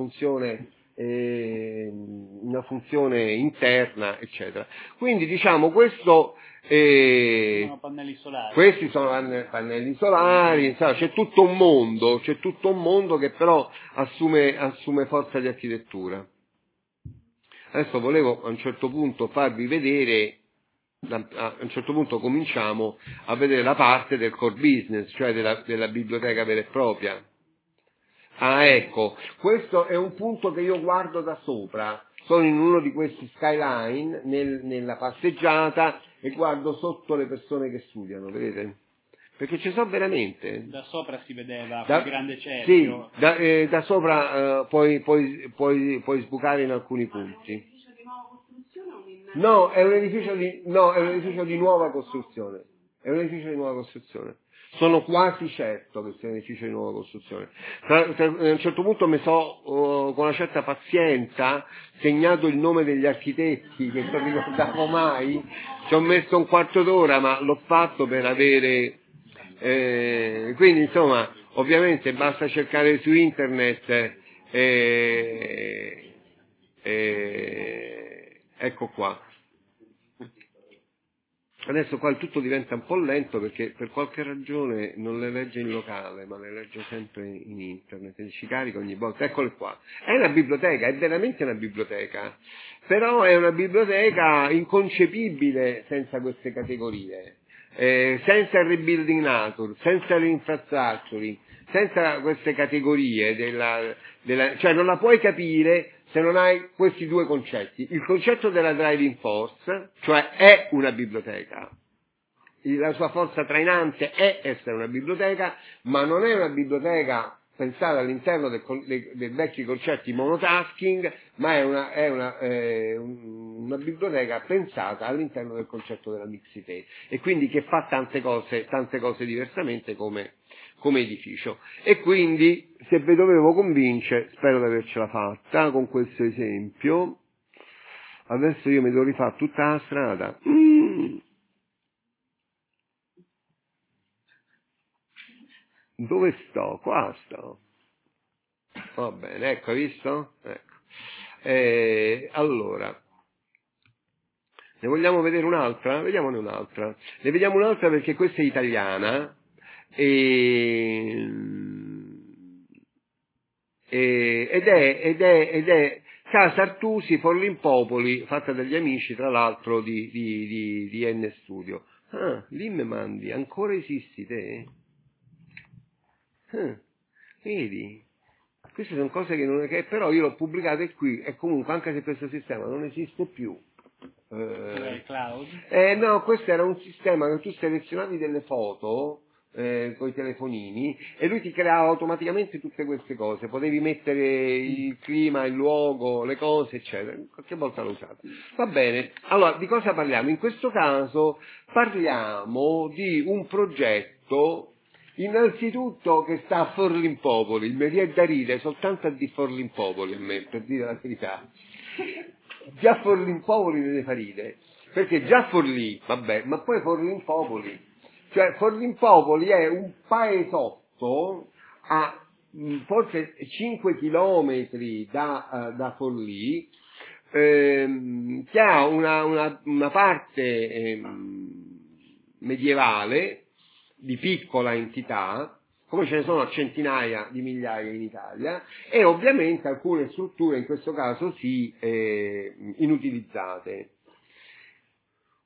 funzione interna, eccetera. Quindi diciamo questo Sono pannelli solari. questi sono pannelli solari, insomma, c'è tutto un mondo che però assume forza di architettura. Adesso volevo a un certo punto farvi vedere, a un certo punto cominciamo a vedere la parte del core business, cioè della biblioteca vera e propria. Ah, ecco, questo è un punto che io guardo da sopra. Sono in uno di questi skyline, nella passeggiata, e guardo sotto le persone che studiano, vedete? Perché ci sono veramente. Da sopra si vedeva quel grande Sì, cerchio. da sopra puoi sbucare in alcuni punti. Edificio di nuova costruzione o un immenso? No, è un edificio di nuova costruzione. È un edificio di nuova costruzione. Sono quasi certo che sia un edificio di nuova costruzione. A un certo punto con una certa pazienza, segnato il nome degli architetti, che non ricordavo mai, ci ho messo un quarto d'ora, ma l'ho fatto per avere... quindi insomma, ovviamente basta cercare su internet, ecco qua. Adesso qua tutto diventa un po' lento perché per qualche ragione non le legge in locale, ma le legge sempre in internet, e ci carica ogni volta. Eccole qua. È una biblioteca, è veramente una biblioteca, però è una biblioteca inconcepibile senza queste categorie, senza il rebuilding nature, senza l'infrastructuring, senza queste categorie cioè non la puoi capire se non hai questi due concetti. Il concetto della driving force, cioè è una biblioteca, la sua forza trainante è essere una biblioteca, ma non è una biblioteca pensata all'interno dei vecchi concetti monotasking, ma è una biblioteca pensata all'interno del concetto della mixité, e quindi che fa tante cose diversamente come edificio. E quindi, se vi dovevo convincere, spero di avercela fatta con questo esempio. Adesso io mi devo rifare tutta la strada. Dove sto? Qua sto. Va bene, ecco, hai visto? Ecco. Allora, ne vogliamo vedere un'altra? Vediamone un'altra. Ne vediamo un'altra perché questa è italiana, ed è Casa Artusi Forlimpopoli, fatta dagli amici, tra l'altro, di N Studio. Ah, lì me mandi, ancora esisti te? Vedi? Queste sono cose che però io l'ho pubblicate qui, e comunque anche se questo sistema non esiste più. Il cloud? No, questo era un sistema che tu selezionavi delle foto con i telefonini e lui ti creava automaticamente tutte queste cose, potevi mettere il clima, il luogo, le cose, eccetera. Qualche volta l'ho usato. Va bene, allora di cosa parliamo? In questo caso parliamo di un progetto innanzitutto che sta a Forlimpopoli. Mi viene da ridere soltanto a di Forlimpopoli, a me, per dire la verità. Già Forlimpopoli mi fa ridere, perché già Forlì, vabbè, ma poi Forlimpopoli. Cioè Forlimpopoli è un paesotto a forse 5 chilometri da Forlì, che ha una parte medievale di piccola entità, come ce ne sono centinaia di migliaia in Italia, e ovviamente alcune strutture in questo caso sì inutilizzate.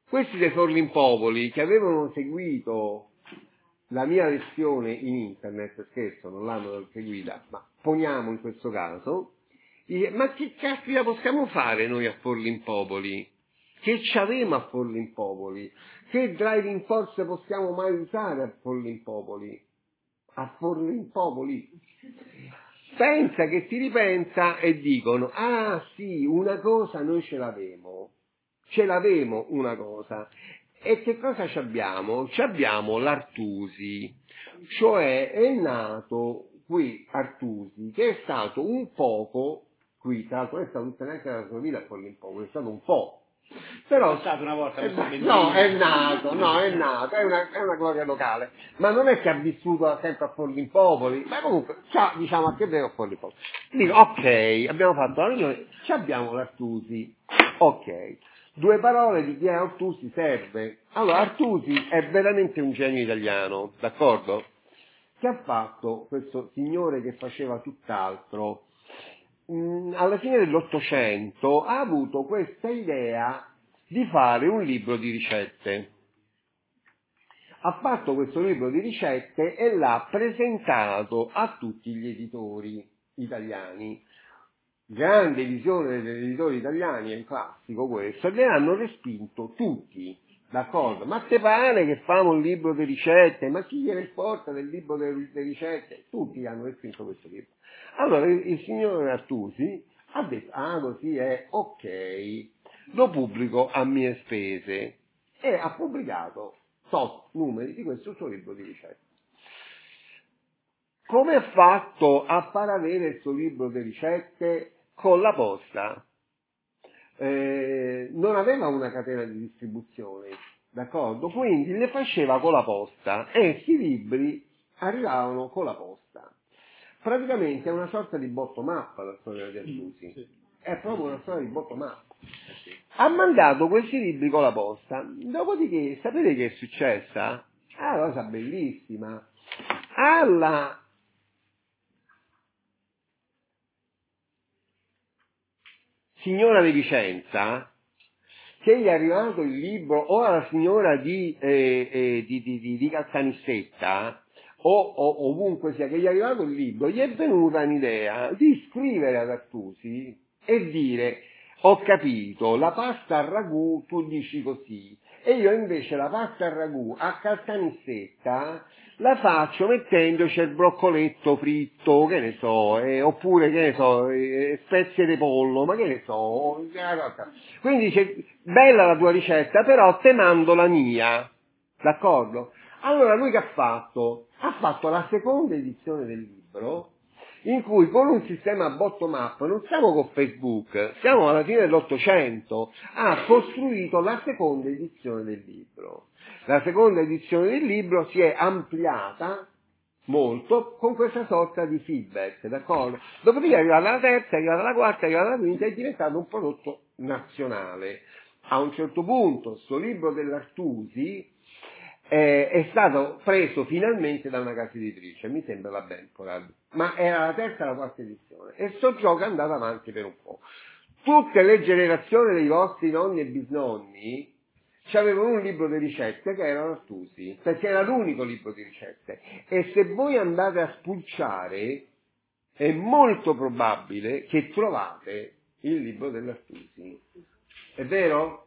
Questi dei Forlimpopoli che avevano seguito la mia lezione in internet, scherzo, non l'hanno seguita, ma poniamo in questo caso, dice, ma che caspita possiamo fare noi a Forlimpopoli? Che c'avemo a Forlimpopoli? Che driving force possiamo mai usare a Forlimpopoli? A Forlimpopoli? Pensa che si ripensa e dicono, ah sì, una cosa noi ce l'avemo una cosa. E che cosa ci abbiamo? Ci abbiamo l'Artusi, cioè è nato qui Artusi, che è stato un poco, qui tra l'altro è stato neanche la sua vita a Forlimpopoli, è stato un po'. Però è stato una volta questo no, è nato, è una gloria locale, ma non è che ha vissuto sempre a Forlimpopoli, ma comunque diciamo a che vero a Forlimpopoli. Dico, ok, abbiamo fatto la riunione, ci abbiamo l'Artusi, ok. 2 parole di chi è Artusi serve. Allora, Artusi è veramente un genio italiano, d'accordo? Che ha fatto questo signore che faceva tutt'altro? Alla fine dell'Ottocento ha avuto questa idea di fare un libro di ricette. Ha fatto questo libro di ricette e l'ha presentato a tutti gli editori italiani. Grande visione degli editori italiani, è un classico questo, e le hanno respinto tutti, d'accordo? Ma te pare che famo un libro di ricette? Ma chi gliene importa del libro delle ricette? Tutti hanno respinto questo libro. Allora il signor Artusi ha detto, ah così è, ok, lo pubblico a mie spese, e ha pubblicato numeri di questo suo libro di ricette. Come ha fatto a far avere il suo libro di ricette? Con la posta. Non aveva una catena di distribuzione, d'accordo? Quindi le faceva con la posta e questi libri arrivavano con la posta. Praticamente è una sorta di bottom up la storia di Artusi. Sì. È proprio una storia di bottom up. Ha mandato questi libri con la posta. Dopodiché, sapete che è successa? Ah, una cosa bellissima. Alla signora di Vicenza, che gli è arrivato il libro, o alla signora di Caltanissetta, o ovunque sia, che gli è arrivato il libro, gli è venuta un'idea di scrivere ad Artusi e dire, ho capito, la pasta al ragù tu dici così, e io invece la pasta al ragù a Caltanissetta la faccio mettendoci il broccoletto fritto, che ne so, oppure, che ne so, spezie di pollo, ma che ne so. Quindi dice, bella la tua ricetta, però te mando la mia, d'accordo? Allora lui che ha fatto? Ha fatto la seconda edizione del libro, in cui con un sistema bottom up, non siamo con Facebook, siamo alla fine dell'Ottocento, ha costruito la seconda edizione del libro. La seconda edizione del libro si è ampliata molto con questa sorta di feedback, d'accordo? Dopodiché è arrivata la terza, è arrivata la quarta, è arrivata la quinta, è diventato un prodotto nazionale. A un certo punto, questo libro dell'Artusi è stato preso finalmente da una casa editrice, mi sembra la Benforad, ma era la terza e la quarta edizione, e sto gioco è andato avanti per un po'. Tutte le generazioni dei vostri nonni e bisnonni avevano un libro di ricette che era l'Artusi, perché era l'unico libro di ricette, e se voi andate a spulciare è molto probabile che trovate il libro dell'Artusi. È vero?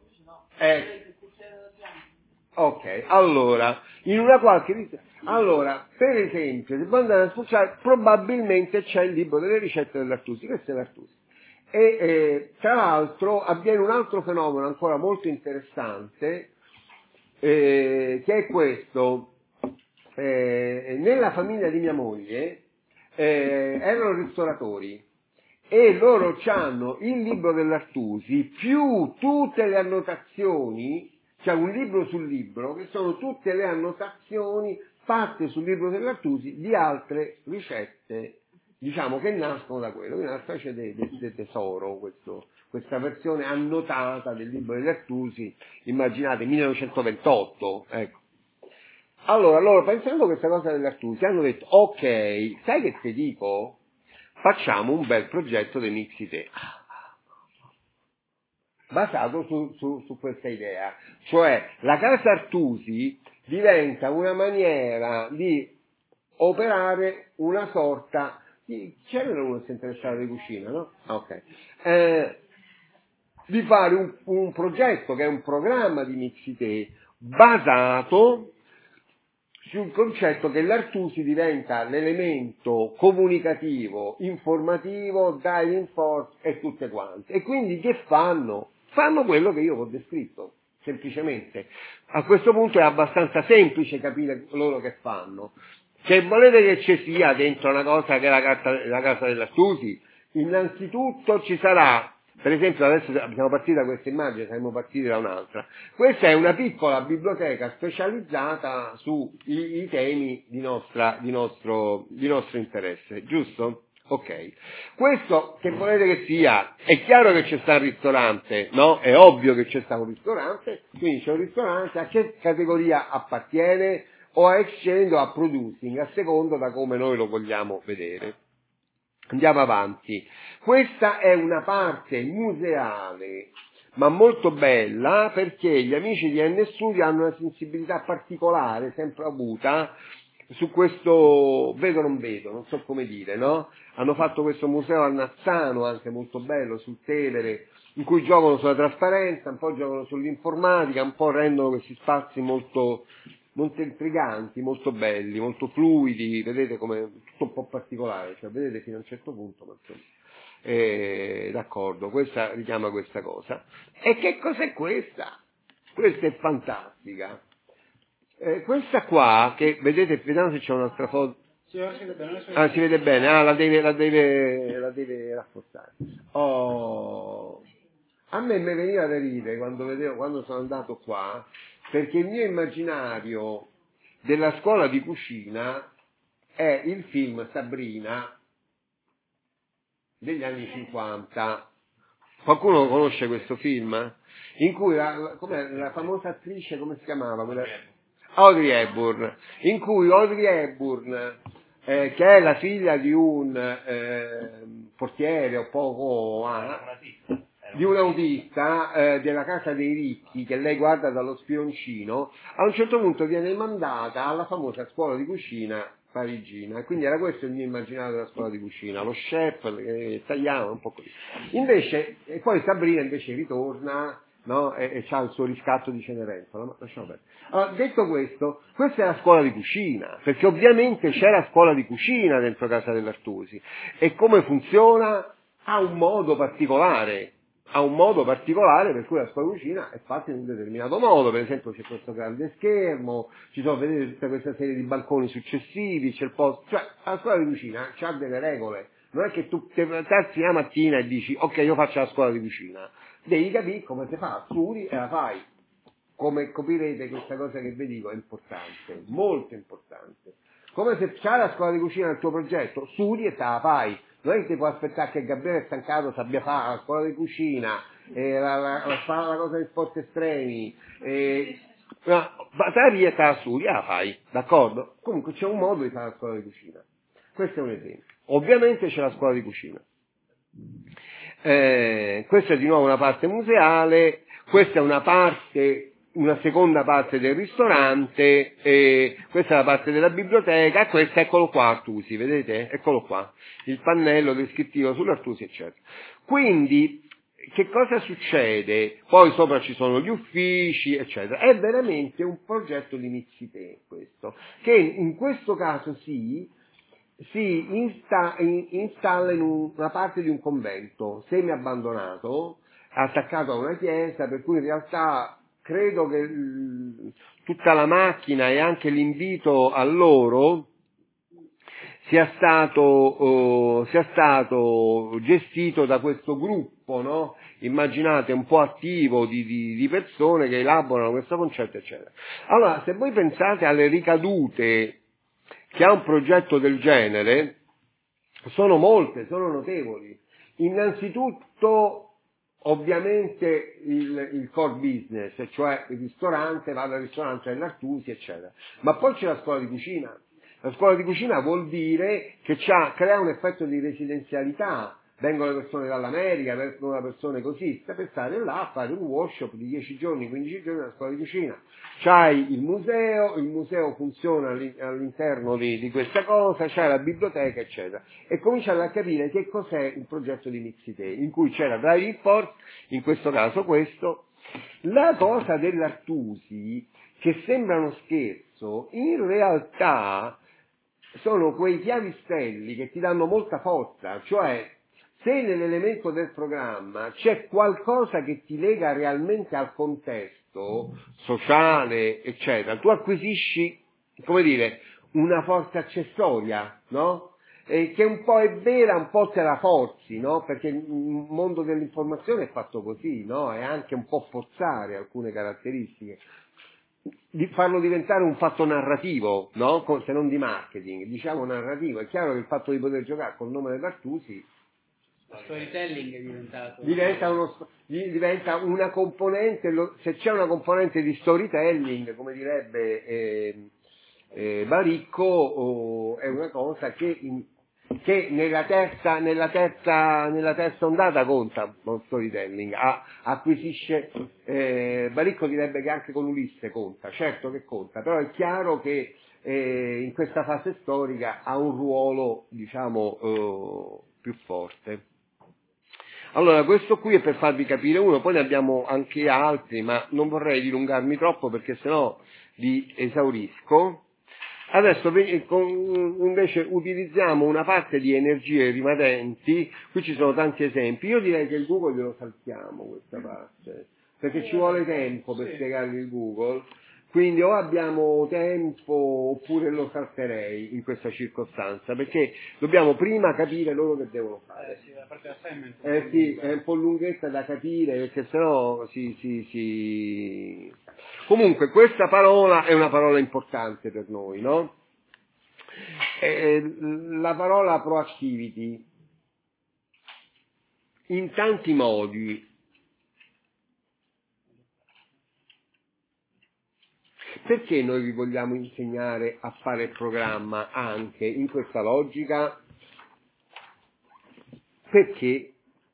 Ok, allora, in una qualche allora, per esempio, se voi andate a spulciare, probabilmente c'è il libro delle ricette dell'Artusi, questo è l'Artusi. E tra l'altro avviene un altro fenomeno ancora molto interessante, che è questo. Nella famiglia di mia moglie erano ristoratori e loro hanno il libro dell'Artusi più tutte le annotazioni, cioè un libro sul libro, che sono tutte le annotazioni fatte sul libro dell'Artusi di altre ricette, diciamo, che nascono da quello. Quindi è una specie di tesoro, questa versione annotata del libro dell'Artusi, immaginate, 1928, ecco. Allora, loro pensando a questa cosa dell'Artusi hanno detto, ok, sai che ti dico? Facciamo un bel progetto dei Mixité. basato su questa idea. Cioè, la casa Artusi diventa una maniera di operare una sorta di... C'era uno che si interessava di cucina, no? Ok. Di fare un progetto che è un programma di mixité basato sul concetto che l'Artusi diventa l'elemento comunicativo, informativo, guiding force e tutte quante. E quindi che fanno? Fanno quello che io ho descritto, semplicemente. A questo punto è abbastanza semplice capire loro che fanno. Se volete che ci sia dentro una cosa che è la casa dell'Artusi, innanzitutto ci sarà, per esempio adesso siamo partiti da questa immagine, saremo partiti da un'altra. Questa è una piccola biblioteca specializzata sui temi di nostro interesse, giusto? Ok. Questo che volete che sia? È chiaro che c'è sta il ristorante, no? È ovvio che c'è sta un ristorante, quindi c'è un ristorante, a che categoria appartiene? O a exchange o a producing, a secondo da come noi lo vogliamo vedere. Andiamo avanti. Questa è una parte museale, ma molto bella, perché gli amici di N-Studio hanno una sensibilità particolare, sempre avuta, su questo vedo non vedo, non so come dire, no? Hanno fatto questo museo a Nazzano, anche molto bello, sul Tevere, in cui giocano sulla trasparenza, un po' giocano sull'informatica, un po' rendono questi spazi molto intriganti, molto belli, molto fluidi, vedete come tutto un po' particolare, cioè vedete fino a un certo punto, ma insomma, d'accordo, questa richiama questa cosa. E che cos'è questa? Questa è fantastica. Questa qua, che vedete, vediamo se c'è un'altra foto. Sì, ora si vede bene. Ah, si vede bene, la deve rafforzare. Oh. A me mi veniva da ridere quando sono andato qua, perché il mio immaginario della scuola di cucina è il film Sabrina degli anni 50. Qualcuno conosce questo film? In cui la famosa attrice, come si chiamava? Audrey Hepburn. In cui Audrey Hepburn, che è la figlia di un portiere o poco... di un autista della casa dei ricchi che lei guarda dallo spioncino, a un certo punto viene mandata alla famosa scuola di cucina parigina, quindi era questo il mio immaginario della scuola di cucina, lo chef che tagliava un po' così. Invece, e poi Sabrina invece ritorna, no? E c'ha il suo riscatto di Cenerentola, ma lasciamo perdere. Allora, detto questo, questa è la scuola di cucina, perché ovviamente c'è la scuola di cucina dentro casa dell'Artusi, e come funziona? Ha un modo particolare per cui la scuola di cucina è fatta in un determinato modo, per esempio c'è questo grande schermo, ci sono, vedete, tutta questa serie di balconi successivi, c'è il posto, cioè la scuola di cucina ha delle regole, non è che tu ti alzi la mattina e dici ok io faccio la scuola di cucina, devi capire come si fa, studi e la fai. Come capirete questa cosa che vi dico è importante, molto importante. Come se c'hai la scuola di cucina nel tuo progetto, studi e te la fai. Non è che ti puoi aspettare che Gabriele Stancato sappia fare la scuola di cucina, fare la cosa di sport estremi, te la studi e la fai, d'accordo? Comunque c'è un modo di fare la scuola di cucina. Questo è un esempio. Ovviamente c'è la scuola di cucina. Questa è di nuovo una parte museale, questa è una seconda parte del ristorante, questa è la parte della biblioteca, questa eccolo qua Artusi, vedete? Eccolo qua, il pannello descrittivo sull'Artusi, eccetera. Quindi, che cosa succede? Poi sopra ci sono gli uffici, eccetera. È veramente un progetto di mixité questo, che in questo caso si installa in una parte di un convento semi-abbandonato, attaccato a una chiesa, per cui in realtà credo che tutta la macchina e anche l'invito a loro sia stato gestito da questo gruppo, no? Immaginate un po' attivo di persone che elaborano questo concetto, eccetera. Allora, se voi pensate alle ricadute che ha un progetto del genere, sono molte, sono notevoli. Innanzitutto, ovviamente, il core business, cioè il ristorante, vado al ristorante dell'Artusi, eccetera. Ma poi c'è la scuola di cucina. La scuola di cucina vuol dire che crea un effetto di residenzialità, vengono le persone dall'America, vengono le persone così, sta per stare là a fare un workshop di 10 giorni, 15 giorni alla scuola di cucina. C'hai il museo funziona all'interno di questa cosa, c'hai la biblioteca, eccetera. E cominciare a capire che cos'è un progetto di Mixitae, in cui c'è la driving force, in questo caso questo. La cosa dell'Artusi, che sembra uno scherzo, in realtà sono quei chiavistelli che ti danno molta forza, cioè se nell'elemento del programma c'è qualcosa che ti lega realmente al contesto sociale, eccetera, tu acquisisci, come dire, una forza accessoria, no? Che un po' è vera, un po' te la forzi, no? Perché il mondo dell'informazione è fatto così, no? È anche un po' forzare alcune caratteristiche, di farlo diventare un fatto narrativo, no? Se non di marketing, diciamo narrativo. È chiaro che il fatto di poter giocare col nome dell'Artusi storytelling è diventato diventa una componente, se c'è una componente di storytelling, come direbbe Baricco, è una cosa che nella terza ondata conta lo storytelling, acquisisce, Baricco direbbe che anche con Ulisse conta, certo che conta, però è chiaro che in questa fase storica ha un ruolo, diciamo, più forte. Allora, questo qui è per farvi capire uno, poi ne abbiamo anche altri, ma non vorrei dilungarmi troppo perché sennò vi esaurisco. Adesso invece utilizziamo una parte di energie rimanenti, qui ci sono tanti esempi, io direi che il Google glielo saltiamo questa parte, perché ci vuole tempo per spiegarvi il Google, quindi o abbiamo tempo oppure lo salterei in questa circostanza, perché dobbiamo prima capire loro che devono fare. Sì, la parte assignment Sì, è un po' lunghetta da capire, perché sennò si... Comunque, questa parola è una parola importante per noi, no? La parola proactivity, in tanti modi. Perché noi vi vogliamo insegnare a fare il programma anche in questa logica? Perché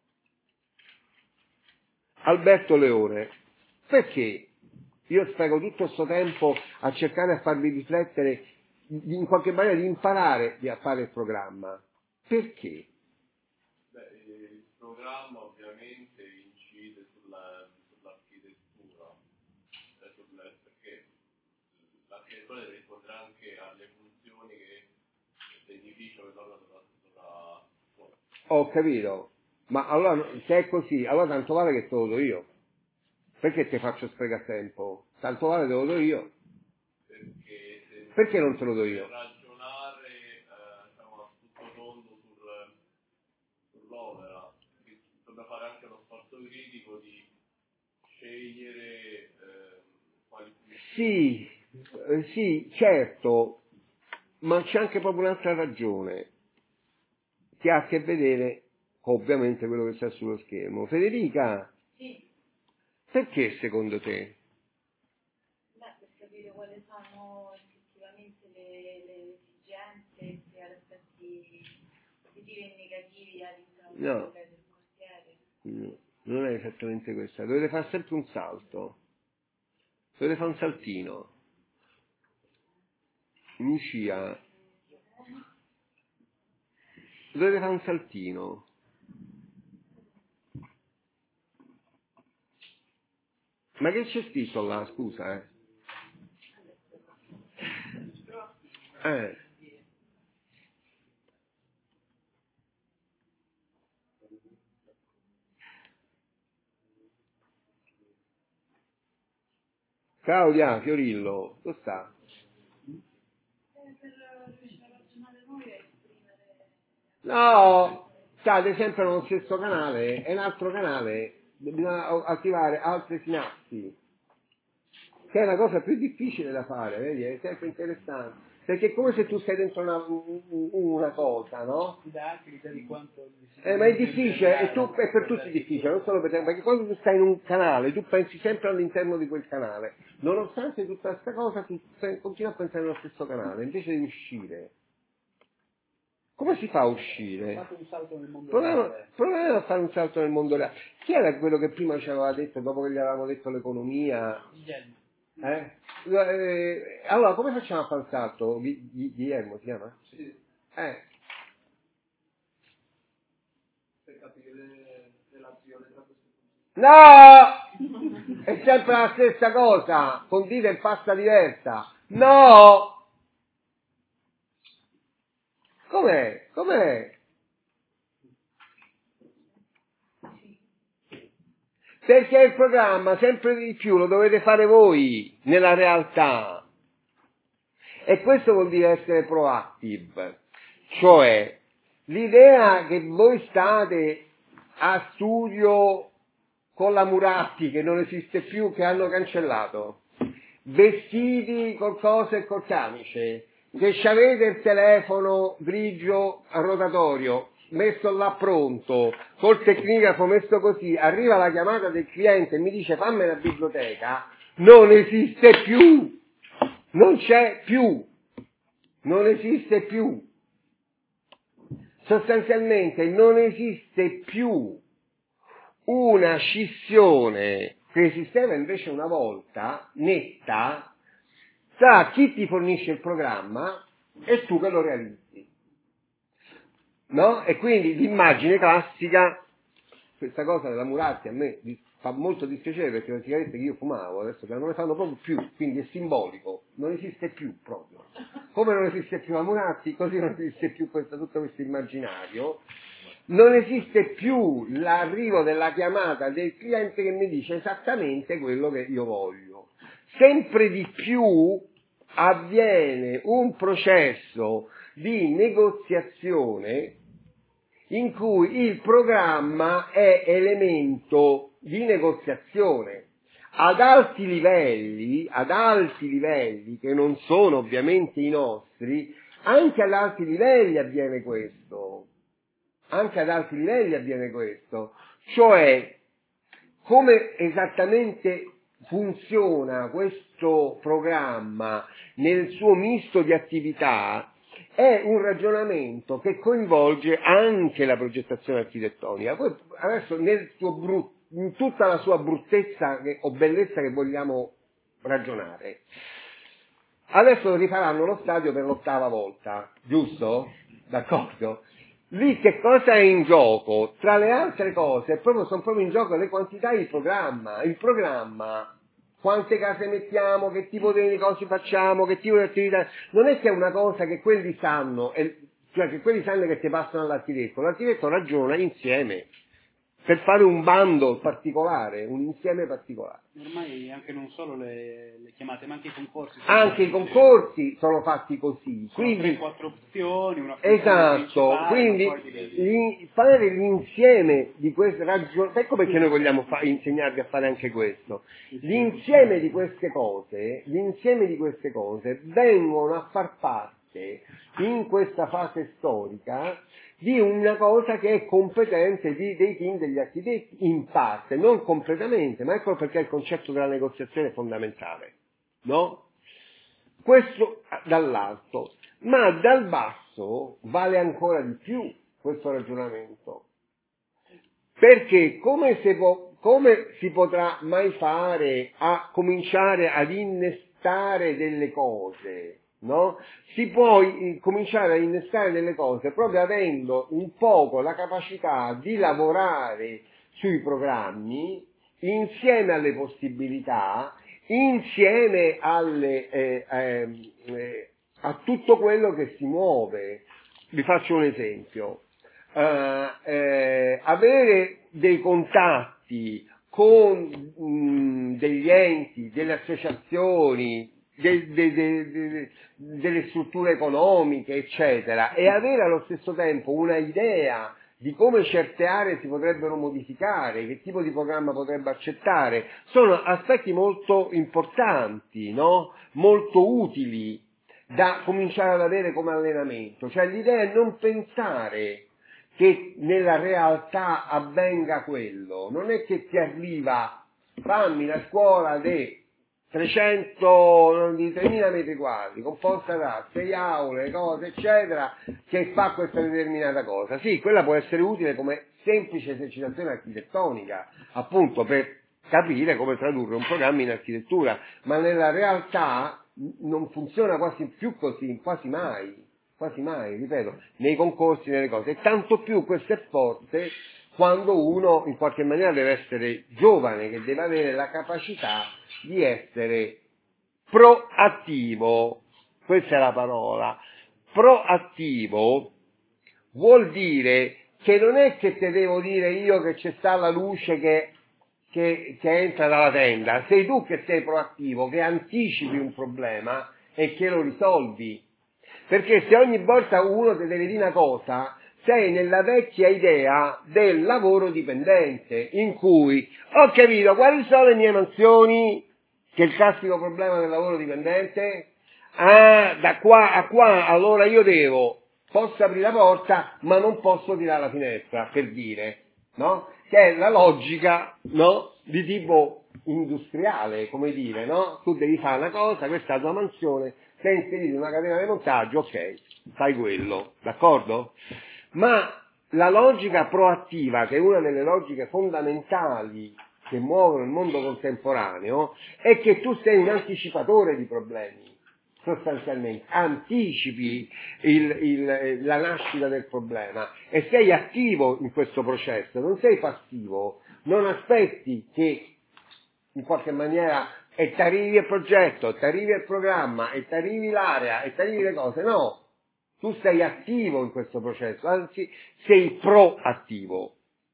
Alberto Leone, perché io spreco tutto questo tempo a cercare a farvi riflettere, in qualche maniera di imparare a fare il programma? Perché? Il programma ovviamente incide sull'architettura, perché l'architettura deve rispondere anche alle funzioni che l'edificio che loro dovrà. Ho capito, ma allora se è così, allora tanto vale che te lo do io. Perché ti faccio sprecare tempo? Tanto vale te lo do io. Perché non te lo do io? Per ragionare diciamo, a tutto tondo sull'opera, dobbiamo fare anche uno sforzo critico di scegliere quali funzioni. Sì, certo, ma c'è anche proprio un'altra ragione che ha a che vedere con ovviamente quello che sta sullo schermo. Federica, Sì, perché secondo te? per capire quali sono effettivamente le esigenze, sia aspetti positivi e negativi all'interno del quartiere. No, non è esattamente questa. Dovete fare sempre un salto. Dovete fare un saltino. Lucia, dovete fare un saltino. Ma che c'è scritto là, scusa, Claudia, Fiorillo, dove sta? Per riuscire a ragionare noi e esprimere. No, state sempre nello stesso canale, è un altro canale, bisogna attivare altre sinapsi, che è la cosa più difficile da fare, vedi, è sempre interessante, perché è come se tu sei dentro una cosa, no? ti dà anche l'idea di quanto Ma è difficile, è per tutti difficile, non solo per te, perché quando tu stai in un canale, tu pensi sempre all'interno di quel canale, nonostante tutta questa cosa, tu continui a pensare nello stesso canale, invece di uscire. Come si fa a uscire? Fate un salto nel mondo reale. Proviamo a fare un salto nel mondo reale. Chi era quello che prima ci aveva detto, dopo che gli avevamo detto l'economia? Guglielmo. Allora, come facciamo a fare un salto? Guillermo si chiama? Sì, per capire le relazioni tra queste cose. No! È sempre la stessa cosa, condita in pasta diversa. No! Com'è? Perché il programma sempre di più lo dovete fare voi nella realtà. E questo vuol dire essere proactive. Cioè, l'idea che voi state a studio con la Muratti, che non esiste più, che hanno cancellato, vestiti col coso e col camice, che avete il telefono grigio a rotatorio, messo là pronto, col tecnigrafo messo così, arriva la chiamata del cliente e mi dice fammi la biblioteca, non esiste più, non c'è più, non esiste più. Sostanzialmente non esiste più una scissione che esisteva invece una volta, netta, tra chi ti fornisce il programma e tu che lo realizzi. No? E quindi l'immagine classica, questa cosa della Muratti a me fa molto dispiacere perché le sigarette che io fumavo adesso che non le fanno proprio più, quindi è simbolico, non esiste più proprio. Come non esiste più la Muratti, così non esiste più tutto questo immaginario. Non esiste più l'arrivo della chiamata del cliente che mi dice esattamente quello che io voglio. Sempre di più avviene un processo di negoziazione in cui il programma è elemento di negoziazione. Ad alti livelli che non sono ovviamente i nostri, anche ad alti livelli avviene questo. Cioè, come esattamente funziona questo programma nel suo misto di attività è un ragionamento che coinvolge anche la progettazione architettonica. Poi adesso in tutta la sua bruttezza o bellezza che vogliamo ragionare. Adesso rifaranno lo stadio per l'8ª volta, giusto? D'accordo? Lì che cosa è in gioco? Tra le altre cose, sono proprio in gioco le quantità di programma. Il programma, quante case mettiamo, che tipo di cose facciamo, che tipo di attività. Non è che è una cosa che quelli sanno, cioè che quelli sanno che ti passano all'architetto. L'architetto ragiona insieme per fare un bando particolare, un insieme particolare. Ormai anche non solo le chiamate, ma anche i concorsi. Anche i concorsi sono fatti così. Sono quindi 3-4 opzioni, una esatto, quindi fare l'insieme di queste ragioni, ecco perché noi vogliamo insegnarvi a fare anche questo. L'insieme di queste cose vengono a far parte in questa fase storica di una cosa che è competenza dei team degli architetti, in parte, non completamente, ma ecco perché il concetto della negoziazione è fondamentale, no? Questo dall'alto, ma dal basso vale ancora di più questo ragionamento, perché come si potrà mai fare a cominciare ad innestare delle cose? No? Si può cominciare a innestare delle cose proprio avendo un poco la capacità di lavorare sui programmi insieme alle possibilità, insieme a tutto quello che si muove. Vi faccio un esempio. Avere dei contatti con degli enti, delle associazioni, delle strutture economiche, eccetera, e avere allo stesso tempo una idea di come certe aree si potrebbero modificare, che tipo di programma potrebbe accettare, sono aspetti molto importanti, no? Molto utili da cominciare ad avere come allenamento. Cioè l'idea è non pensare che nella realtà avvenga quello, non è che ti arriva, fammi la scuola 300 di 3.000 metri quadri, composta da 6 aule, cose, eccetera, che fa questa determinata cosa. Sì, quella può essere utile come semplice esercitazione architettonica, appunto per capire come tradurre un programma in architettura, ma nella realtà non funziona quasi più così, quasi mai, ripeto, nei concorsi, nelle cose, e tanto più questo è forte quando uno in qualche maniera deve essere giovane, che deve avere la capacità di essere proattivo. Questa è la parola. Proattivo vuol dire che non è che te devo dire io che c'è sta la luce che entra dalla tenda, sei tu che sei proattivo, che anticipi un problema e che lo risolvi. Perché se ogni volta uno ti deve dire una cosa, sei nella vecchia idea del lavoro dipendente, in cui ho capito quali sono le mie mansioni, che è il classico problema del lavoro dipendente. Ah, da qua a qua, allora io posso aprire la porta, ma non posso tirare la finestra, per dire, no? Che è la logica, no? Di tipo industriale, come dire, no? Tu devi fare una cosa, questa è la tua mansione, sei inserito in una catena di montaggio, ok, fai quello, d'accordo? Ma la logica proattiva, che è una delle logiche fondamentali che muovono il mondo contemporaneo, è che tu sei un anticipatore di problemi, sostanzialmente, anticipi la nascita del problema e sei attivo in questo processo, non sei passivo, non aspetti che in qualche maniera e ti arrivi il progetto, ti arrivi il programma, e ti arrivi l'area, e ti arrivi le cose, no, tu sei attivo in questo processo, anzi sei proattivo.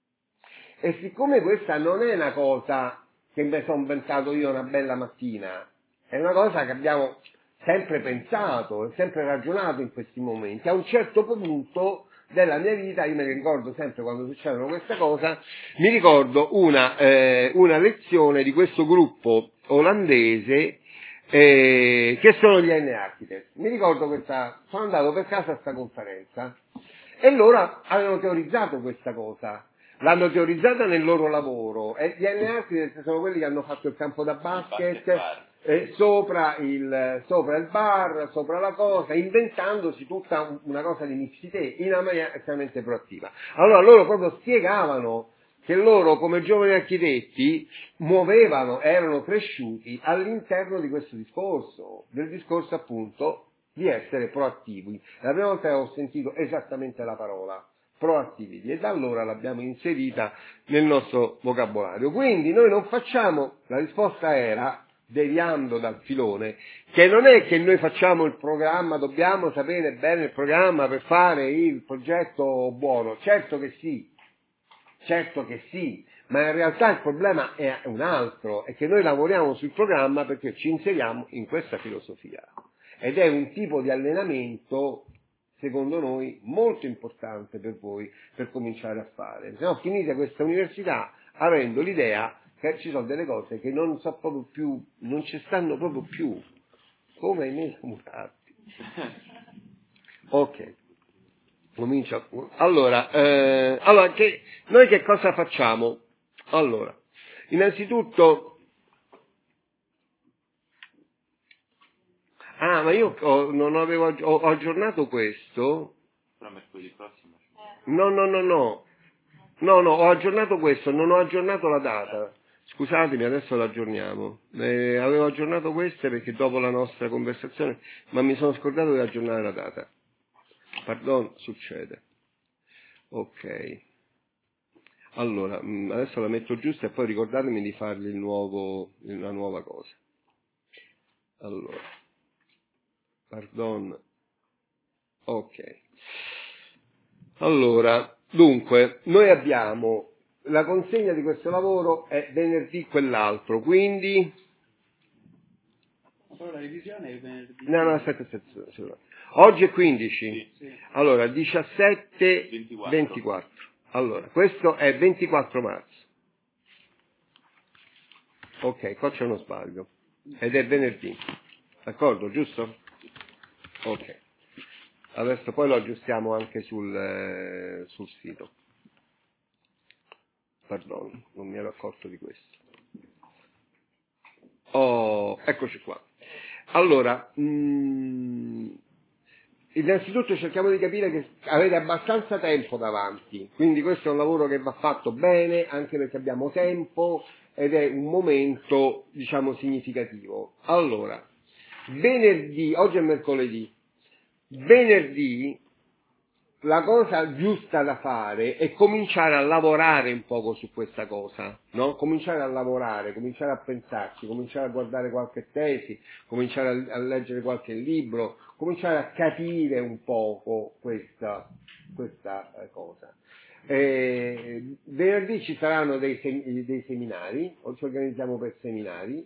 E siccome questa non è una cosa che mi sono inventato io una bella mattina, è una cosa che abbiamo sempre pensato e sempre ragionato in questi momenti, a un certo punto della mia vita, io me ne ricordo sempre quando succedono queste cose, mi ricordo una lezione di questo gruppo olandese che sono gli N Architects. Mi ricordo sono andato per caso a questa conferenza e loro avevano teorizzato questa cosa. L'hanno teorizzata nel loro lavoro e gli N Architects sono quelli che hanno fatto il campo da basket, sopra il bar, sopra la cosa, inventandosi tutta una cosa di mixité in una maniera estremamente proattiva. Allora loro proprio spiegavano che loro come giovani architetti erano cresciuti all'interno di questo discorso, del discorso appunto di essere proattivi. La prima volta che ho sentito esattamente la parola proattività e da allora l'abbiamo inserita nel nostro vocabolario. Quindi noi non facciamo, la risposta era, deviando dal filone, che non è che noi facciamo il programma, dobbiamo sapere bene il programma per fare il progetto buono, certo che sì, ma in realtà il problema è un altro, è che noi lavoriamo sul programma perché ci inseriamo in questa filosofia ed è un tipo di allenamento secondo noi molto importante per voi per cominciare a fare, se no finite questa università avendo l'idea che ci sono delle cose che non so proprio più, non ci stanno proprio più, come i miei mutati. Ok, comincio. Allora, noi che cosa facciamo? Allora, innanzitutto, ma io ho aggiornato questo. Però mercoledì prossimo. No, ho aggiornato questo, non ho aggiornato la data. Scusatemi, adesso l'aggiorniamo. Avevo aggiornato queste perché dopo la nostra conversazione, ma mi sono scordato di aggiornare la data. Pardon, succede. Ok. Allora, adesso la metto giusta e poi ricordatemi di fargli la nuova cosa. Allora. Pardon. Ok. Allora, dunque, noi abbiamo la consegna di questo lavoro è venerdì quell'altro, quindi... Solo la revisione è il venerdì. No, aspetta. Oggi è 15? Sì. Allora, 17, 24. Allora, questo è 24 marzo. Ok, qua c'è uno sbaglio. Ed è venerdì. D'accordo, giusto? Ok. Adesso poi lo aggiustiamo anche sul sito. Perdono, non mi ero accorto di questo. eccoci qua. Allora, innanzitutto cerchiamo di capire che avete abbastanza tempo davanti, quindi questo è un lavoro che va fatto bene, anche perché abbiamo tempo ed è un momento, diciamo, significativo. Allora, venerdì, oggi è mercoledì, venerdì la cosa giusta da fare è cominciare a lavorare un poco su questa cosa, no? Cominciare a lavorare, cominciare a pensarci, cominciare a guardare qualche tesi, cominciare a leggere qualche libro, cominciare a capire un poco questa cosa. Venerdì ci saranno dei seminari, o ci organizziamo per seminari,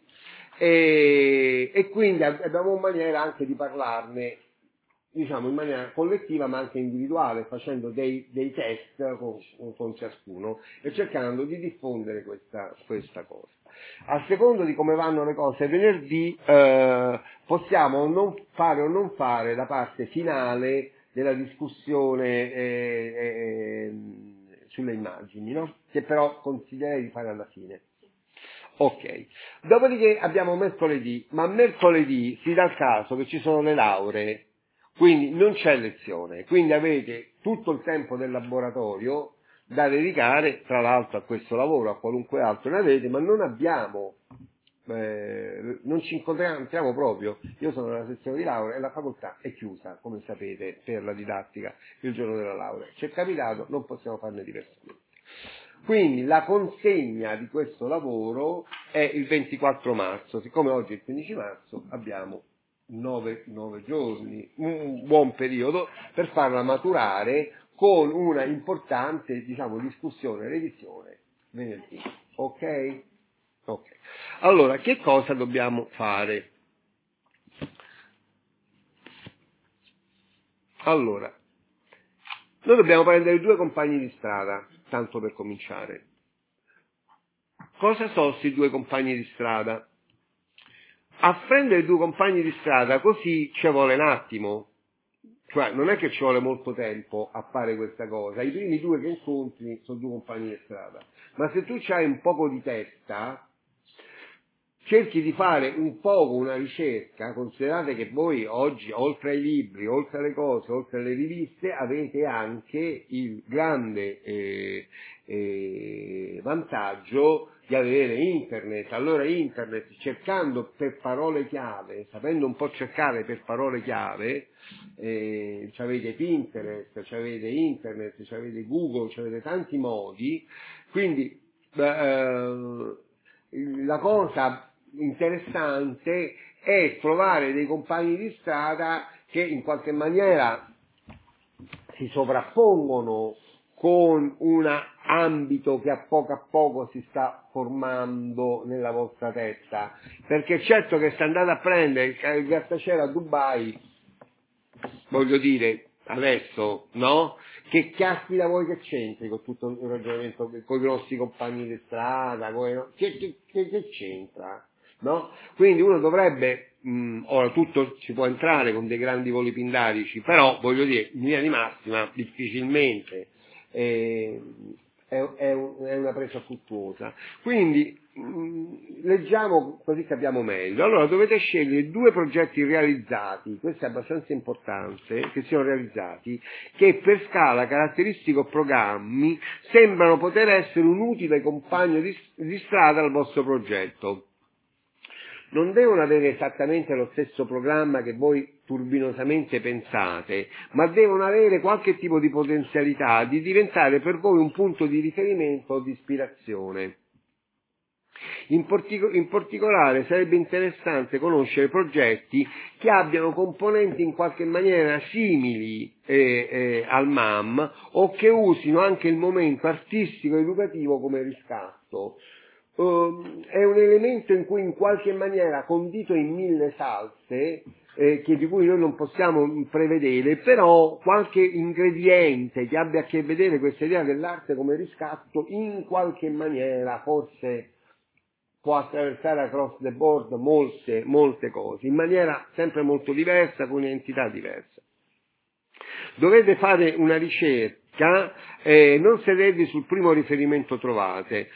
e quindi abbiamo maniera anche di parlarne, diciamo, in maniera collettiva ma anche individuale, facendo dei test con ciascuno e cercando di diffondere questa cosa. A secondo di come vanno le cose venerdì possiamo non fare o non fare la parte finale della discussione sulle immagini, no? Che però consiglierei di fare alla fine. Ok, dopodiché abbiamo mercoledì, ma mercoledì si dà il caso che ci sono le lauree, quindi non c'è lezione, quindi avete tutto il tempo del laboratorio da dedicare, tra l'altro, a questo lavoro, a qualunque altro ne avete, ma non abbiamo, non ci incontriamo proprio. Io sono nella sezione di laurea e la facoltà è chiusa, come sapete, per la didattica il giorno della laurea. Ci è capitato, non possiamo farne diversamente. Quindi la consegna di questo lavoro è il 24 marzo, siccome oggi è il 15 marzo abbiamo 9 giorni, un buon periodo per farla maturare con una importante, diciamo, discussione e revisione venerdì. Ok? Ok. Allora, che cosa dobbiamo fare? Allora, noi dobbiamo prendere 2 compagni di strada, tanto per cominciare. Cosa sono questi 2 compagni di strada? A prendere 2 compagni di strada così ci vuole un attimo, cioè non è che ci vuole molto tempo a fare questa cosa, i primi 2 che incontri sono 2 compagni di strada, ma se tu hai un poco di testa, cerchi di fare un poco una ricerca, considerate che voi oggi, oltre ai libri, oltre alle cose, oltre alle riviste, avete anche il grande vantaggio di avere internet. Allora internet, cercando per parole chiave, sapendo un po' cercare per parole chiave, avete Pinterest, avete internet, avete Google, avete tanti modi, quindi la cosa interessante è trovare dei compagni di strada che in qualche maniera si sovrappongono con un ambito che a poco si sta formando nella vostra testa, perché certo che se andate a prendere il grattacielo a Dubai, voglio dire, adesso, no? Che caspita vuoi che c'entri con tutto il ragionamento, con i grossi compagni di strada, che c'entra, no? Quindi uno dovrebbe, ora tutto ci può entrare con dei grandi voli pindarici, però voglio dire, in linea di massima, difficilmente è una presa fruttuosa. Quindi leggiamo così capiamo meglio. Allora dovete scegliere 2 progetti realizzati, questo è abbastanza importante, che siano realizzati, che per scala, caratteristiche o programmi sembrano poter essere un utile compagno di strada al vostro progetto. Non devono avere esattamente lo stesso programma che voi turbinosamente pensate, ma devono avere qualche tipo di potenzialità di diventare per voi un punto di riferimento o di ispirazione. In particolare sarebbe interessante conoscere progetti che abbiano componenti in qualche maniera simili al MAM o che usino anche il momento artistico educativo come riscatto. È un elemento in cui in qualche maniera, condito in 1000 salse, di cui noi non possiamo prevedere, però qualche ingrediente che abbia a che vedere questa idea dell'arte come riscatto, in qualche maniera forse può attraversare across the board molte cose, in maniera sempre molto diversa, con un'entità diversa. Dovete fare una ricerca non sedetevi sul primo riferimento trovate.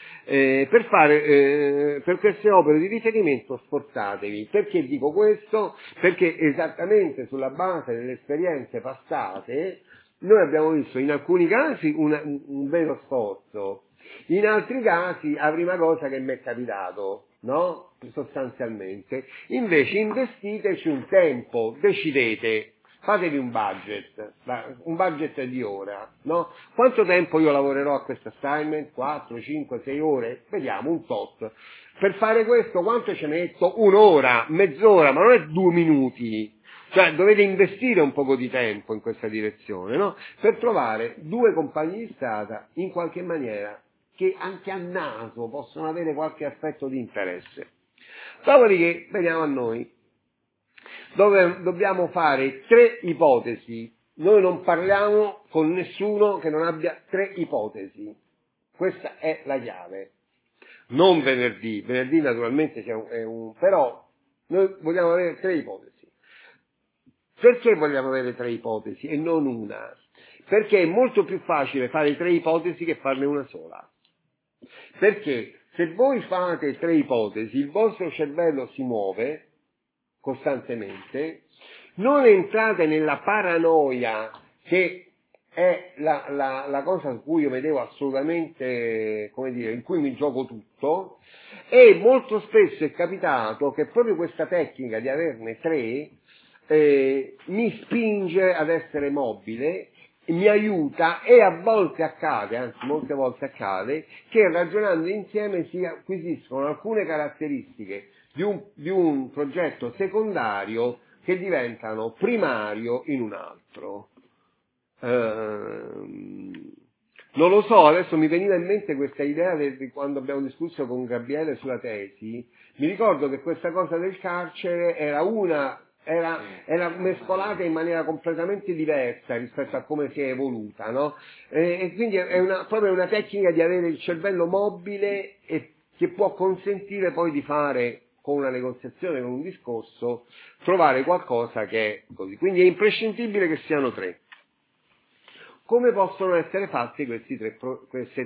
Per queste opere di riferimento sforzatevi. Perché dico questo? Perché esattamente sulla base delle esperienze passate noi abbiamo visto in alcuni casi un vero sforzo, in altri casi la prima cosa che mi è capitato, no? Sostanzialmente. Invece investiteci un tempo, decidete, fatevi un budget di ora, no? Quanto tempo io lavorerò a questo assignment? 4, 5, 6 ore? Vediamo, un tot. Per fare questo quanto ci metto? Un'ora, mezz'ora, ma non è 2 minuti. Cioè dovete investire un poco di tempo in questa direzione, no? Per trovare 2 compagni di strada in qualche maniera che anche a naso possono avere qualche aspetto di interesse. Dopodiché veniamo a noi, dove dobbiamo fare 3 ipotesi. Noi non parliamo con nessuno che non abbia 3 ipotesi. Questa è la chiave. Non venerdì naturalmente però noi vogliamo avere 3 ipotesi. Perché vogliamo avere 3 ipotesi e non una? Perché è molto più facile fare 3 ipotesi che farne una sola. Perché se voi fate 3 ipotesi, il vostro cervello si muove costantemente, non entrate nella paranoia che è la cosa su cui io vedevo assolutamente, come dire, in cui mi gioco tutto, e molto spesso è capitato che proprio questa tecnica di averne 3 mi spinge ad essere mobile, mi aiuta, e a volte accade, anzi molte volte accade, che ragionando insieme si acquisiscono alcune caratteristiche di un progetto secondario che diventano primario in un altro. Non lo so, adesso mi veniva in mente questa idea di quando abbiamo discusso con Gabriele sulla tesi. Mi ricordo che questa cosa del carcere era mescolata in maniera completamente diversa rispetto a come si è evoluta, no? E quindi è proprio una tecnica di avere il cervello mobile e che può consentire poi di fare, con una negoziazione, con un discorso, trovare qualcosa che è così. Quindi è imprescindibile che siano 3. Come possono essere fatte queste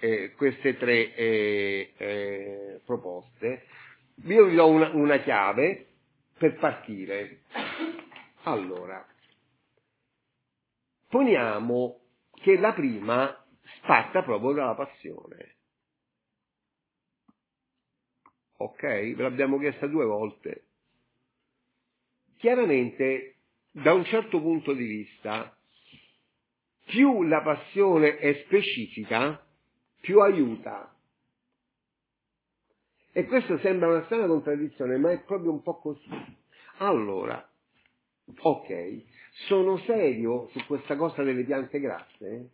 tre proposte? Io vi do una chiave per partire. Allora, poniamo che la prima sparta proprio dalla passione. Ok? Ve l'abbiamo chiesta 2 volte. Chiaramente, da un certo punto di vista, più la passione è specifica, più aiuta. E questo sembra una strana contraddizione, ma è proprio un po' così. Allora, ok, sono serio su questa cosa delle piante grasse?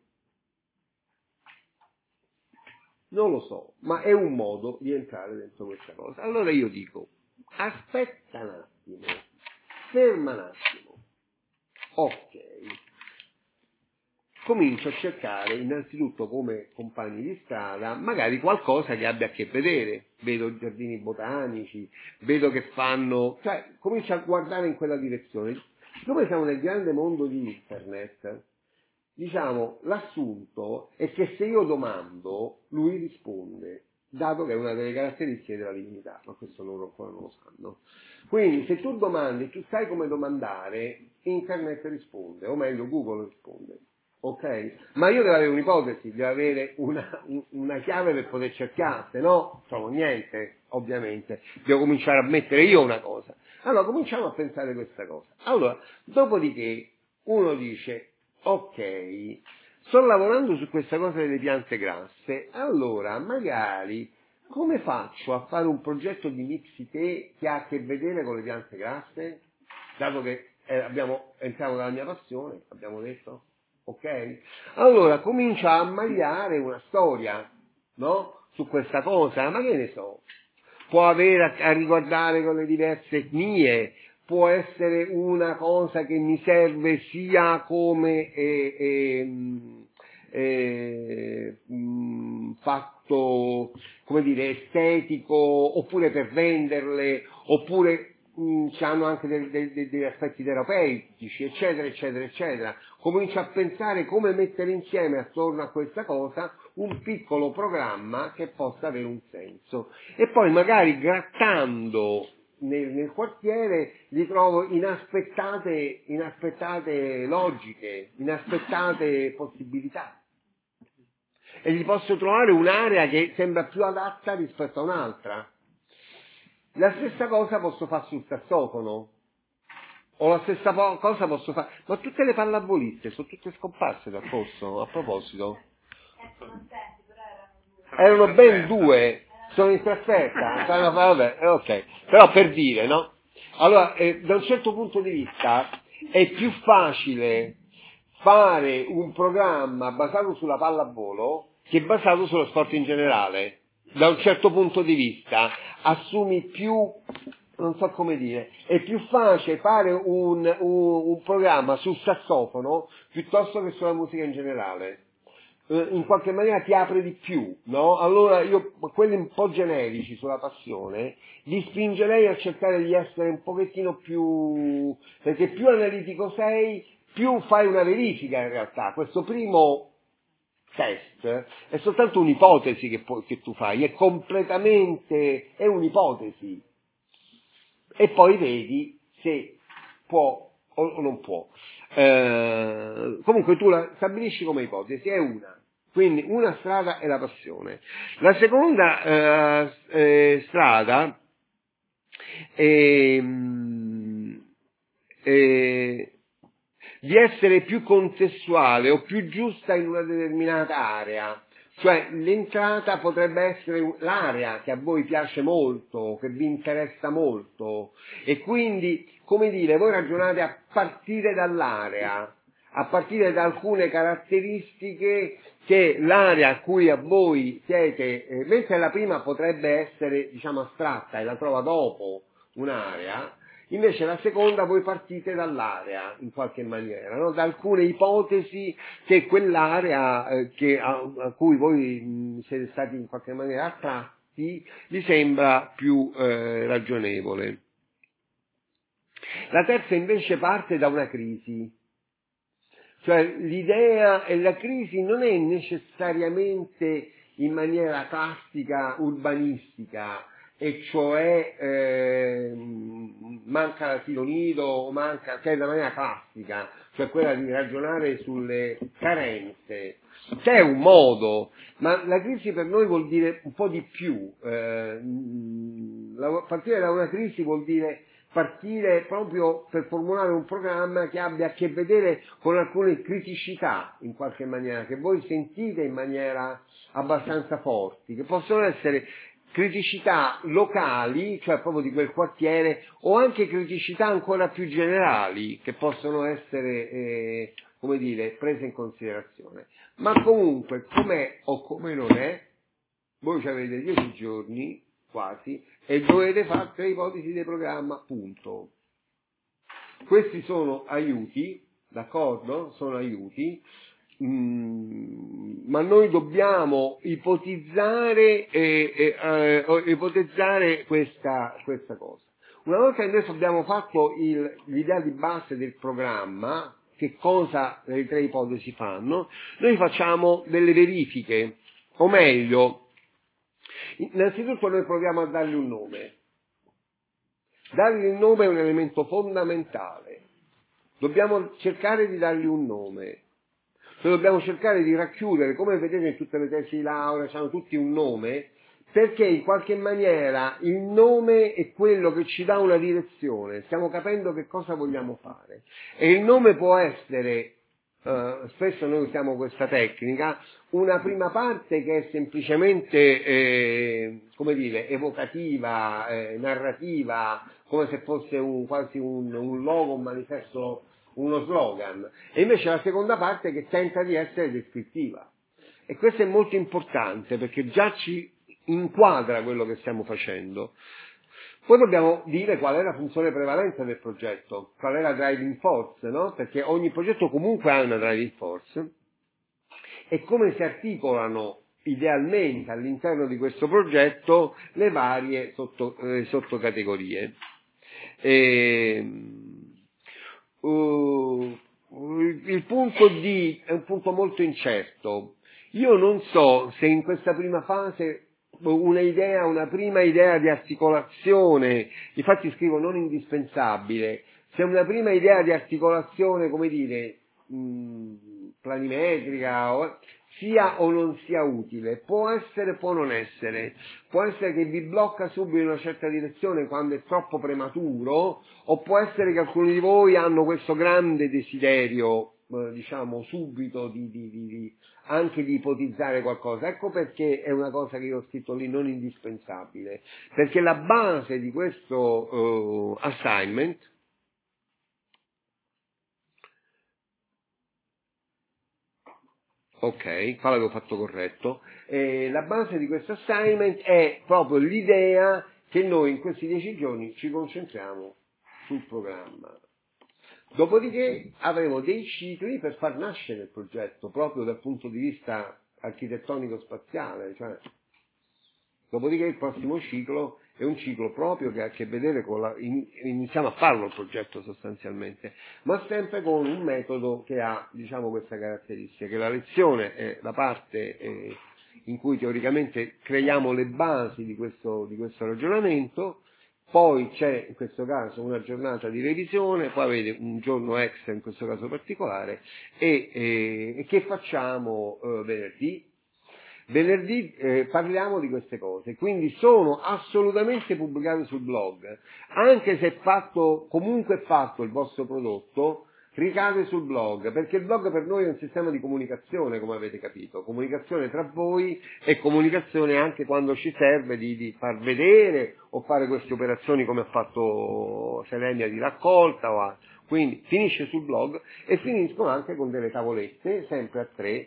Non lo so, ma è un modo di entrare dentro questa cosa. Allora io dico, aspetta un attimo, ferma un attimo, ok. Comincio a cercare innanzitutto come compagni di strada magari qualcosa che abbia a che vedere. Vedo giardini botanici, vedo che fanno, cioè comincio a guardare in quella direzione. Siccome siamo nel grande mondo di internet, diciamo, l'assunto è che se io domando, lui risponde, dato che è una delle caratteristiche della divinità, ma questo loro ancora non lo sanno. Quindi se tu domandi, tu sai come domandare, internet risponde, o meglio Google risponde. Ok? Ma io devo avere un'ipotesi, devo avere una chiave per poter cercare, se no non trovo niente, ovviamente. Devo cominciare a mettere io una cosa. Allora cominciamo a pensare questa cosa. Allora, dopodiché uno dice, ok, sto lavorando su questa cosa delle piante grasse, allora magari come faccio a fare un progetto di mixité che ha a che vedere con le piante grasse? Dato che entriamo dalla mia passione, abbiamo detto. Ok? Allora comincia a ammagliare una storia, no? Su questa cosa, ma che ne so, può avere a riguardare con le diverse etnie, può essere una cosa che mi serve sia come fatto, come dire, estetico, oppure per venderle, oppure hanno anche degli aspetti terapeutici, eccetera, eccetera, eccetera. Comincia a pensare come mettere insieme attorno a questa cosa un piccolo programma che possa avere un senso. E poi magari grattando nel quartiere li trovo inaspettate logiche, inaspettate possibilità. E gli posso trovare un'area che sembra più adatta rispetto a un'altra. La stessa cosa posso fare sul sassofono, o la stessa cosa posso fare, ma tutte le pallavoliste sono tutte scomparse dal corso, a proposito. Erano ben 2, sono in trasferta, vabbè, ok, però per dire, no? Allora, da un certo punto di vista è più facile fare un programma basato sulla pallavolo che basato sullo sport in generale. Da un certo punto di vista assumi più, non so come dire, è più facile fare un programma sul sassofono piuttosto che sulla musica in generale. In qualche maniera ti apre di più, no? Allora io, quelli un po' generici sulla passione, li spingerei a cercare di essere un pochettino più, perché più analitico sei, più fai una verifica in realtà. Questo primo test è soltanto un'ipotesi che tu fai, è completamente, è un'ipotesi. E poi vedi se può o non può. Comunque tu la stabilisci come ipotesi, è una. Quindi una strada è la passione. La seconda strada è di essere più contestuale o più giusta in una determinata area. Cioè l'entrata potrebbe essere l'area che a voi piace molto, che vi interessa molto, e quindi, come dire, voi ragionate a partire dall'area, a partire da alcune caratteristiche che l'area a cui a voi siete, mentre la prima potrebbe essere, diciamo, astratta e la trova dopo un'area, invece la seconda voi partite dall'area, in qualche maniera, no? Da alcune ipotesi che quell'area a cui voi siete stati in qualche maniera attratti vi sembra più ragionevole. La terza invece parte da una crisi. Cioè l'idea e la crisi non è necessariamente in maniera classica, urbanistica, e cioè manca l'asilo nido, o manca, cioè la maniera classica, cioè quella di ragionare sulle carenze, che è un modo, ma la crisi per noi vuol dire un po' di più. Partire da una crisi vuol dire partire proprio per formulare un programma che abbia a che vedere con alcune criticità, in qualche maniera, che voi sentite in maniera abbastanza forti, che possono essere criticità locali, cioè proprio di quel quartiere, o anche criticità ancora più generali, che possono essere, come dire, prese in considerazione. Ma comunque, com'è o come non è, voi avete 10 giorni, quasi, e dovete fare 3 ipotesi di programma, punto. Questi sono aiuti, d'accordo? Sono aiuti, ma noi dobbiamo ipotizzare questa cosa. Una volta che noi abbiamo fatto l'idea di base del programma, che cosa le 3 ipotesi fanno, noi facciamo delle verifiche, o meglio, innanzitutto noi proviamo a dargli un nome. Dargli un nome è un elemento fondamentale. Dobbiamo cercare di dargli un nome. Noi dobbiamo cercare di racchiudere, come vedete in tutte le tesi di laurea, hanno tutti un nome, perché in qualche maniera il nome è quello che ci dà una direzione, stiamo capendo che cosa vogliamo fare. E il nome può essere, spesso noi usiamo questa tecnica, una prima parte che è semplicemente, come dire, evocativa, narrativa, come se fosse quasi un logo, un manifesto, uno slogan, e invece la seconda parte che tenta di essere descrittiva. E questo è molto importante perché già ci inquadra quello che stiamo facendo. Poi dobbiamo dire qual è la funzione prevalente del progetto, qual è la driving force, no? Perché ogni progetto comunque ha una driving force, e come si articolano idealmente all'interno di questo progetto le varie sottocategorie. Il punto D è un punto molto incerto. Io non so se in questa prima fase una prima idea di articolazione, infatti scrivo non indispensabile, se una prima idea di articolazione, come dire, planimetrica, sia o non sia utile, può essere, può non essere, può essere che vi blocca subito in una certa direzione quando è troppo prematuro, o può essere che alcuni di voi hanno questo grande desiderio, diciamo, subito anche di ipotizzare qualcosa. Ecco perché è una cosa che io ho scritto lì, non indispensabile, perché la base di questo assignment ok, qua l'avevo fatto corretto. La base di questo assignment è proprio l'idea che noi in questi 10 giorni ci concentriamo sul programma. Dopodiché avremo dei cicli per far nascere il progetto, proprio dal punto di vista architettonico-spaziale, cioè, dopodiché il prossimo ciclo è un ciclo proprio che ha a che vedere con iniziamo a farlo il progetto sostanzialmente, ma sempre con un metodo che ha, diciamo, questa caratteristica, che la lezione è la parte in cui teoricamente creiamo le basi di questo ragionamento, poi c'è in questo caso una giornata di revisione, poi avete un giorno extra in questo caso particolare, e che facciamo venerdì? Venerdì parliamo di queste cose, quindi sono assolutamente pubblicate sul blog, anche se comunque è fatto il vostro prodotto, ricade sul blog, perché il blog per noi è un sistema di comunicazione, come avete capito, comunicazione tra voi e comunicazione anche quando ci serve di far vedere o fare queste operazioni come ha fatto Selenia di raccolta, quindi finisce sul blog e finiscono anche con delle tavolette, sempre a 3,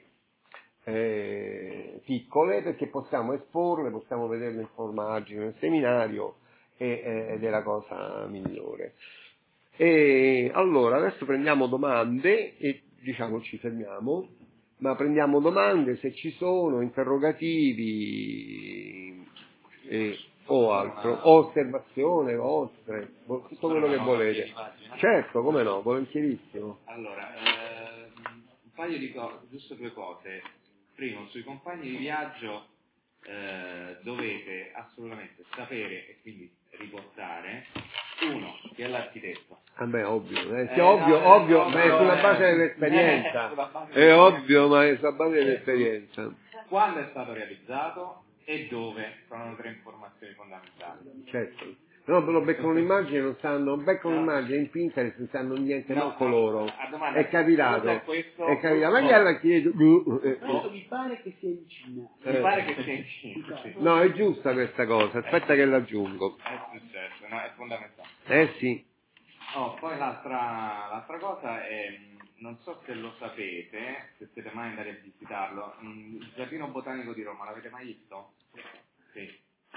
piccole, perché possiamo esporle, possiamo vederle in forma agile nel seminario ed è la cosa migliore. E allora adesso prendiamo domande e diciamo ci fermiamo, ma prendiamo domande se ci sono, interrogativi o altro, o osservazioni vostre, tutto quello che volete. Certo, come no, volentierissimo. Allora, un paio di cose, giusto 2 cose. Primo, sui compagni di viaggio dovete assolutamente sapere e quindi riportare, uno, chi è l'architetto. Ovvio, ovvio, ma è sulla base dell'esperienza. È ovvio, ma è sulla base dell'esperienza. Quando è stato realizzato e dove, sono 3 informazioni fondamentali. Certo. No, lo beccano un'immagine, non sanno, beccano un'immagine in Pinterest, non sanno niente, manco loro. È capitato. Ma chi è l'architetto? Questo mi pare che sia in Cina. Mi pare che sia in Cina. Sì. No, è giusta questa cosa, aspetta che l'aggiungo. È successo, no, è fondamentale. Sì. Poi l'altra cosa è, non so se lo sapete, se siete mai andati a visitarlo, il Giardino Botanico di Roma, l'avete mai visto? Sì.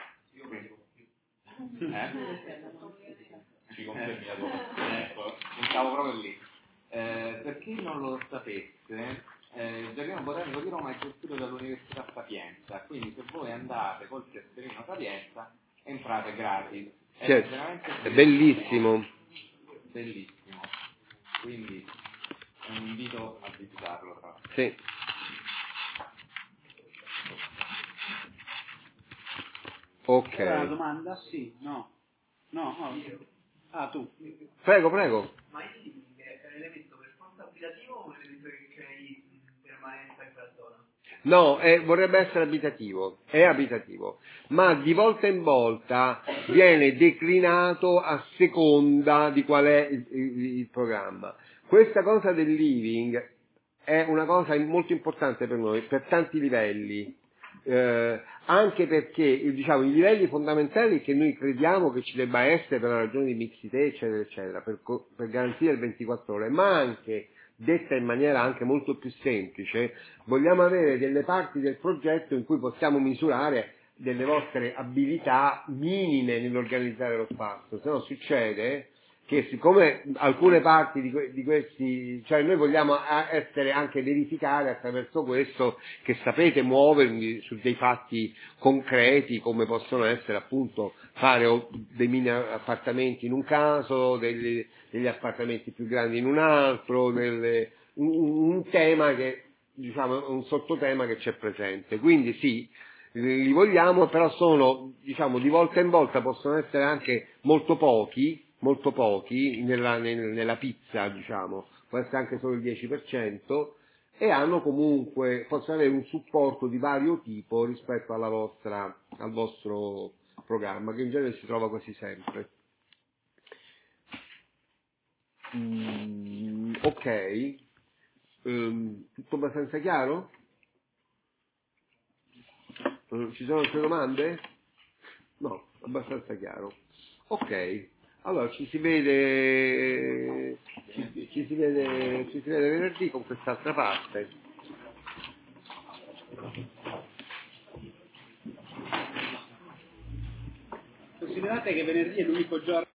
Ci confermi ecco, stavo proprio lì. Per chi non lo sapesse, il Giardino Botanico di Roma è gestito dall'Università Sapienza, quindi se voi andate col tesserino Sapienza entrate gratis. Certo. Veramente è bellissimo. Bellissimo. Quindi è un invito a visitarlo. Tra l'altro. Sì. Ok. Una domanda? Sì, no. Tu. Prego. Ma il living è un elemento per forza abitativo o un elemento che crei permanenza in quella zona? No, vorrebbe essere abitativo, è abitativo, ma di volta in volta viene declinato a seconda di qual è il programma. Questa cosa del living è una cosa molto importante per noi, per tanti livelli. Anche perché diciamo i livelli fondamentali che noi crediamo che ci debba essere per la ragione di mixité eccetera eccetera, per garantire il 24 ore, ma anche detta in maniera anche molto più semplice, vogliamo avere delle parti del progetto in cui possiamo misurare delle vostre abilità minime nell'organizzare lo spazio, se no succede che siccome alcune parti di questi, cioè noi vogliamo essere anche verificare attraverso questo che sapete muovervi su dei fatti concreti come possono essere appunto fare dei mini appartamenti in un caso, degli appartamenti più grandi in un altro, un tema che diciamo un sottotema che c'è presente. Quindi sì, li vogliamo, però sono, diciamo, di volta in volta possono essere anche molto pochi nella pizza, diciamo, può essere anche solo il 10%, e hanno comunque, possono avere un supporto di vario tipo rispetto al vostro programma, che in genere si trova quasi sempre. Ok, tutto abbastanza chiaro? Ci sono altre domande? No, abbastanza chiaro. Ok, allora ci si vede venerdì con quest'altra parte. Considerate che venerdì è l'unico giorno